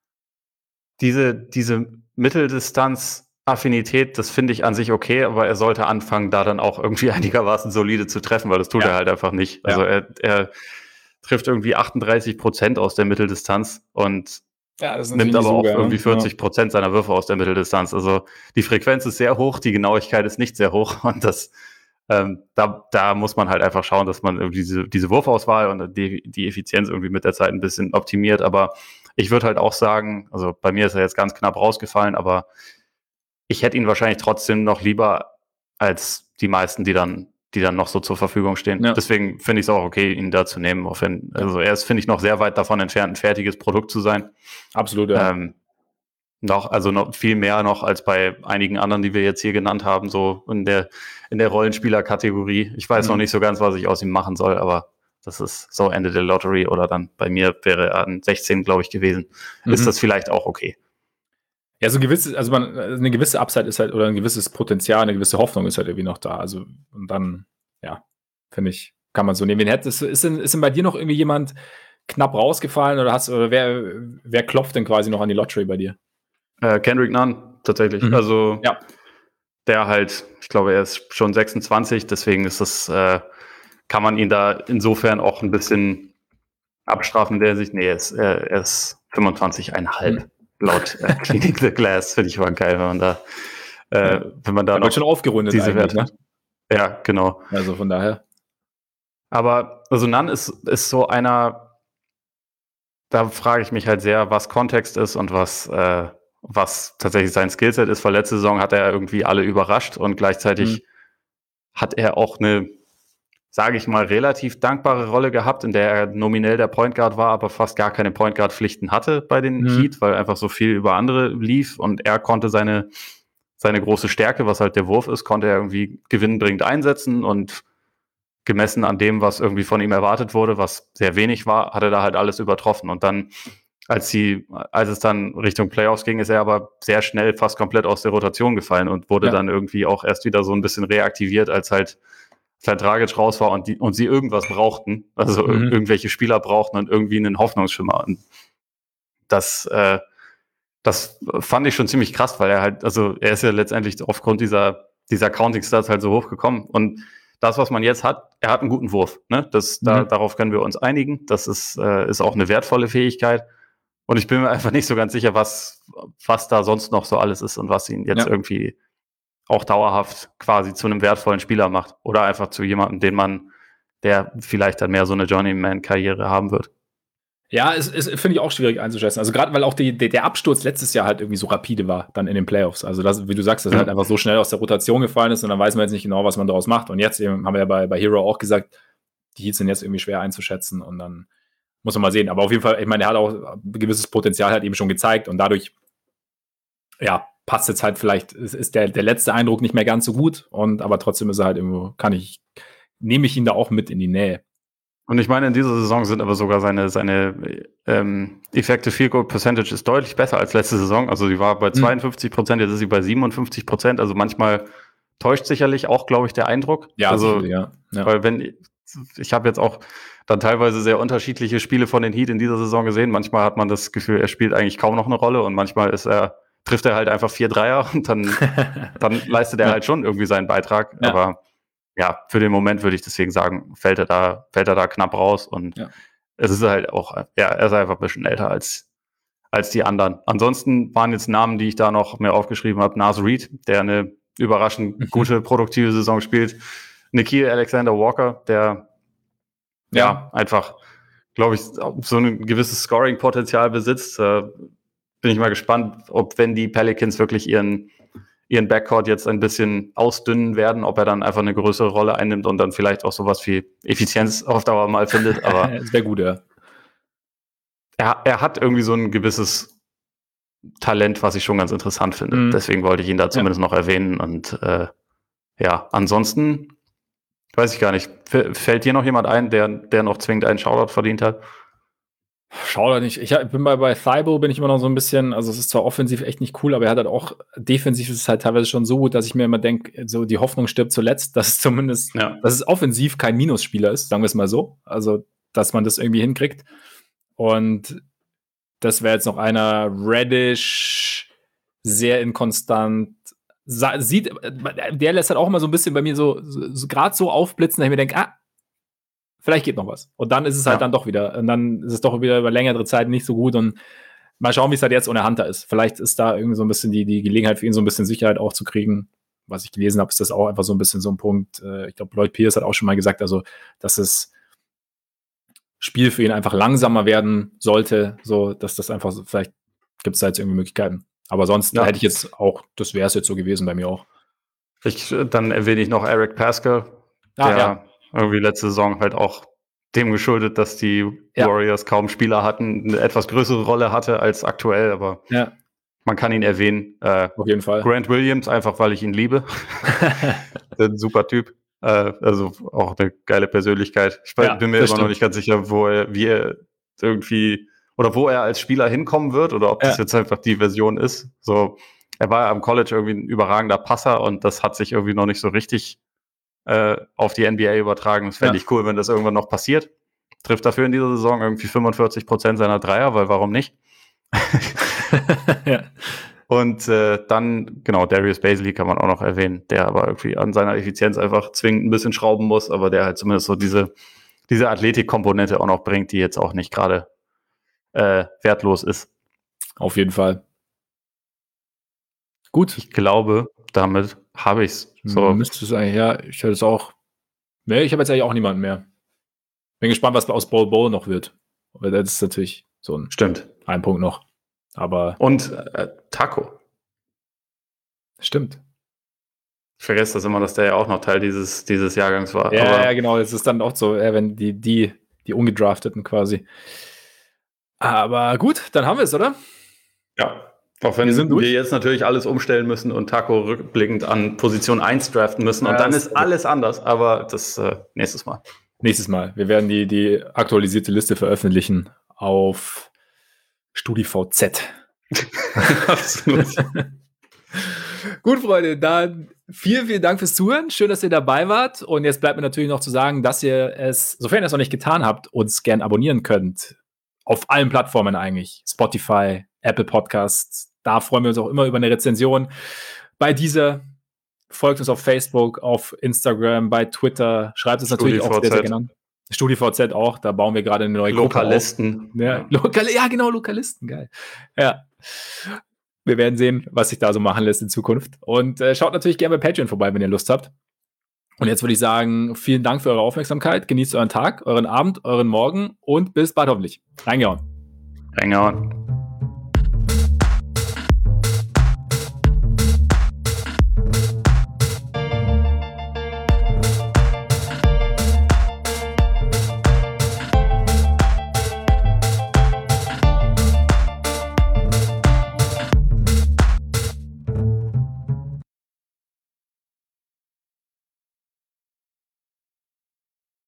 diese, diese Mitteldistanz-Affinität, das finde ich an sich okay, aber er sollte anfangen, da dann auch irgendwie einigermaßen solide zu treffen, weil das tut ja. er halt einfach nicht. Also ja. er, er trifft irgendwie achtunddreißig Prozent aus der Mitteldistanz und ja, nimmt aber auch sogar, irgendwie vierzig Prozent ja. seiner Würfe aus der Mitteldistanz. Also die Frequenz ist sehr hoch, die Genauigkeit ist nicht sehr hoch und das Ähm, da, da muss man halt einfach schauen, dass man irgendwie diese, diese Wurfauswahl und die, die Effizienz irgendwie mit der Zeit ein bisschen optimiert. Aber ich würde halt auch sagen, also bei mir ist er jetzt ganz knapp rausgefallen, aber ich hätte ihn wahrscheinlich trotzdem noch lieber als die meisten, die dann, die dann noch so zur Verfügung stehen. Ja. Deswegen finde ich es auch okay, ihn da zu nehmen. Auch wenn, also er ist, finde ich, noch sehr weit davon entfernt, ein fertiges Produkt zu sein. Absolut, ja. Ähm, Noch, also noch viel mehr noch als bei einigen anderen, die wir jetzt hier genannt haben, so in der, in der Rollenspieler-Kategorie. Ich weiß mhm. noch nicht so ganz, was ich aus ihm machen soll, aber das ist so Ende der Lottery oder dann bei mir wäre er an sechzehn, glaube ich, gewesen. Mhm. Ist das vielleicht auch okay? Ja, so ein gewisses, also man, eine gewisse Upside ist halt, oder ein gewisses Potenzial, eine gewisse Hoffnung ist halt irgendwie noch da. Also, und dann, ja, finde ich, kann man so nehmen. Wen hätte, ist, ist, denn, ist denn bei dir noch irgendwie jemand knapp rausgefallen oder hast, oder wer, wer klopft denn quasi noch an die Lottery bei dir? Äh, Kendrick Nunn, tatsächlich. Mhm. Also, ja. der halt, ich glaube, er ist schon sechsundzwanzig, deswegen ist das, äh, kann man ihn da insofern auch ein bisschen abstrafen, der sich, nee, er ist, er ist fünfundzwanzig Komma fünf mhm. laut äh, Clinic the Glass, finde ich mal geil, wenn man da, äh, ja. wenn man da noch schon aufgerundet diese Werte, ne? Ja, genau. Also von daher. Aber, also Nunn ist, ist so einer, da frage ich mich halt sehr, was Kontext ist und was, äh, was tatsächlich sein Skillset ist, weil letzte Saison hat er irgendwie alle überrascht und gleichzeitig mhm. hat er auch eine, sage ich mal, relativ dankbare Rolle gehabt, in der er nominell der Point Guard war, aber fast gar keine Point Guard Pflichten hatte bei den mhm. Heat, weil einfach so viel über andere lief und er konnte seine, seine große Stärke, was halt der Wurf ist, konnte er irgendwie gewinnbringend einsetzen und gemessen an dem, was irgendwie von ihm erwartet wurde, was sehr wenig war, hat er da halt alles übertroffen und dann Als, sie, als es dann Richtung Playoffs ging, ist er aber sehr schnell fast komplett aus der Rotation gefallen und wurde ja. dann irgendwie auch erst wieder so ein bisschen reaktiviert, als halt, als halt Dragic raus war und, die, und sie irgendwas brauchten, also mhm. ir- irgendwelche Spieler brauchten und irgendwie einen Hoffnungsschimmer. Und das, äh, das fand ich schon ziemlich krass, weil er halt, also er ist ja letztendlich aufgrund dieser, dieser Counting-Stats halt so hoch gekommen. Und das, was man jetzt hat, er hat einen guten Wurf. Ne? Das, mhm. da, darauf können wir uns einigen. Das ist, äh, ist auch eine wertvolle Fähigkeit. Und ich bin mir einfach nicht so ganz sicher, was, was da sonst noch so alles ist und was ihn jetzt Ja. irgendwie auch dauerhaft quasi zu einem wertvollen Spieler macht. Oder einfach zu jemandem, den man, der vielleicht dann mehr so eine Journeyman-Karriere haben wird. Ja, es, es finde ich auch schwierig einzuschätzen. Also gerade weil auch die, der, der Absturz letztes Jahr halt irgendwie so rapide war, dann in den Playoffs. Also das, wie du sagst, dass er Mhm. halt einfach so schnell aus der Rotation gefallen ist und dann weiß man jetzt nicht genau, was man daraus macht. Und jetzt eben, haben wir ja bei, bei Hero auch gesagt, die Heats sind jetzt irgendwie schwer einzuschätzen und dann muss man mal sehen. Aber auf jeden Fall, ich meine, er hat auch ein gewisses Potenzial halt eben schon gezeigt und dadurch, ja, passt jetzt halt vielleicht, ist, ist der, der letzte Eindruck nicht mehr ganz so gut und aber trotzdem ist er halt irgendwo, kann ich, nehme ich ihn da auch mit in die Nähe. Und ich meine, in dieser Saison sind aber sogar seine, seine ähm, Effective Field Goal Percentage ist deutlich besser als letzte Saison. Also die war bei zweiundfünfzig Prozent, jetzt ist sie bei siebenundfünfzig Prozent. Also manchmal täuscht sicherlich auch, glaube ich, der Eindruck. Ja, also, sicherlich, ja. Ja. Weil wenn, ich habe jetzt auch dann teilweise sehr unterschiedliche Spiele von den Heat in dieser Saison gesehen. Manchmal hat man das Gefühl, er spielt eigentlich kaum noch eine Rolle und manchmal ist er, trifft er halt einfach vier Dreier und dann, dann leistet er Ja. halt schon irgendwie seinen Beitrag. Ja. Aber ja, für den Moment würde ich deswegen sagen, fällt er da, fällt er da knapp raus und Ja. es ist halt auch, ja, er ist einfach ein bisschen älter als, als die anderen. Ansonsten waren jetzt Namen, die ich da noch mehr aufgeschrieben habe. Nas Reed, der eine überraschend Mhm. gute, produktive Saison spielt. Nikhil Alexander Walker, der ja, Ja. einfach, glaube ich, so ein gewisses Scoring-Potenzial besitzt. Äh, bin ich mal gespannt, ob, wenn die Pelicans wirklich ihren, ihren Backcourt jetzt ein bisschen ausdünnen werden, ob er dann einfach eine größere Rolle einnimmt und dann vielleicht auch sowas wie Effizienz auf Dauer mal findet. Aber Das wäre gut, ja. er, er hat irgendwie so ein gewisses Talent, was ich schon ganz interessant finde. Mhm. Deswegen wollte ich ihn da zumindest noch erwähnen. Und äh, ja, ansonsten weiß ich gar nicht. F- Fällt dir noch jemand ein, der, der noch zwingend einen Shoutout verdient hat? Schau da nicht. Ich hab- bin bei, bei Thibault bin ich immer noch so ein bisschen, also es ist zwar offensiv echt nicht cool, aber er hat halt auch, defensiv ist es halt teilweise schon so gut, dass ich mir immer denke, so die Hoffnung stirbt zuletzt, dass es zumindest, Ja. dass es offensiv kein Minusspieler ist, sagen wir es mal so. Also, dass man das irgendwie hinkriegt. Und das wäre jetzt noch einer, Reddish, sehr inkonstant. Sa sieht, der lässt halt auch immer so ein bisschen bei mir so, so, so gerade so aufblitzen, dass ich mir denke, ah, vielleicht geht noch was. Und dann ist es halt Ja. dann doch wieder. Und dann ist es doch wieder über längere Zeit nicht so gut. Und mal schauen, wie es halt jetzt ohne Hunter ist. Vielleicht ist da irgendwie so ein bisschen die, die Gelegenheit für ihn, so ein bisschen Sicherheit auch zu kriegen. Was ich gelesen habe, ist das auch einfach so ein bisschen so ein Punkt. Äh, Ich glaube, Lloyd Pierce hat auch schon mal gesagt, also, dass das Spiel für ihn einfach langsamer werden sollte. So, dass das einfach so, vielleicht gibt es da jetzt irgendwie Möglichkeiten. Aber sonst Ja. hätte ich jetzt auch, das wäre es jetzt so gewesen bei mir auch. Ich, dann erwähne ich noch Eric Pascal, Ah, der ja. irgendwie letzte Saison halt auch dem geschuldet, dass die Ja. Warriors kaum Spieler hatten, eine etwas größere Rolle hatte als aktuell, aber Ja, man kann ihn erwähnen. Äh, auf jeden Fall. Grant Williams, einfach weil ich ihn liebe. Ein super Typ. Äh, also auch eine geile Persönlichkeit. Ich Ja, bin mir immer das noch stimmt. nicht ganz sicher, wo er, wie er irgendwie oder wo er als Spieler hinkommen wird oder ob das Ja. jetzt einfach die Version ist. So, er war am College irgendwie ein überragender Passer und das hat sich irgendwie noch nicht so richtig äh, auf die N B A übertragen. Das fände Ja. ich cool, wenn das irgendwann noch passiert. Trifft dafür in dieser Saison irgendwie fünfundvierzig Prozent seiner Dreier, weil warum nicht? Ja. Und äh, dann, genau, Darius Bazley kann man auch noch erwähnen, der aber irgendwie an seiner Effizienz einfach zwingend ein bisschen schrauben muss, aber der halt zumindest so diese, diese Athletikkomponente auch noch bringt, die jetzt auch nicht gerade äh, wertlos ist. Auf jeden Fall. Gut. Ich glaube, damit habe ich's. So, Müsste es eigentlich, ja, ich hätte es auch. Nee, ich habe jetzt eigentlich auch niemanden mehr. Bin gespannt, was aus Bol Bol noch wird. Aber das ist natürlich so ein, stimmt. ein Punkt noch. Aber Und äh, Taco. stimmt. Ich vergesse das immer, dass der ja auch noch Teil dieses, dieses Jahrgangs war. Ja, aber ja, genau. Es ist dann auch so, ja, wenn die, die, die Ungedrafteten quasi. Aber gut, dann haben wir es, oder? ja. Auch wenn Wir sind durch. wir jetzt natürlich alles umstellen müssen und Taco rückblickend an Position eins draften müssen. Und Ja, dann das- ist alles anders, aber das äh, nächstes Mal. Nächstes Mal. Wir werden die, die aktualisierte Liste veröffentlichen auf StudiVZ. Absolut. Gut, Freunde, dann vielen, vielen Dank fürs Zuhören. Schön, dass ihr dabei wart. Und jetzt bleibt mir natürlich noch zu sagen, dass ihr es, sofern ihr es noch nicht getan habt, uns gern abonnieren könnt. Auf allen Plattformen eigentlich. Spotify, Apple Podcasts. Da freuen wir uns auch immer über eine Rezension. Bei dieser folgt uns auf Facebook, auf Instagram, bei Twitter. Schreibt uns natürlich auch sehr, sehr StudiVZ. gerne an. StudiVZ auch, da bauen wir gerade eine neue Gruppe auf. Lokalisten. Ja, Ja. Lokal ja, genau, Lokalisten, geil. Ja. Wir werden sehen, was sich da so machen lässt in Zukunft. Und äh, schaut natürlich gerne bei Patreon vorbei, wenn ihr Lust habt. Und jetzt würde ich sagen, vielen Dank für eure Aufmerksamkeit. Genießt euren Tag, euren Abend, euren Morgen und bis bald hoffentlich. Reingehauen. Reingehauen.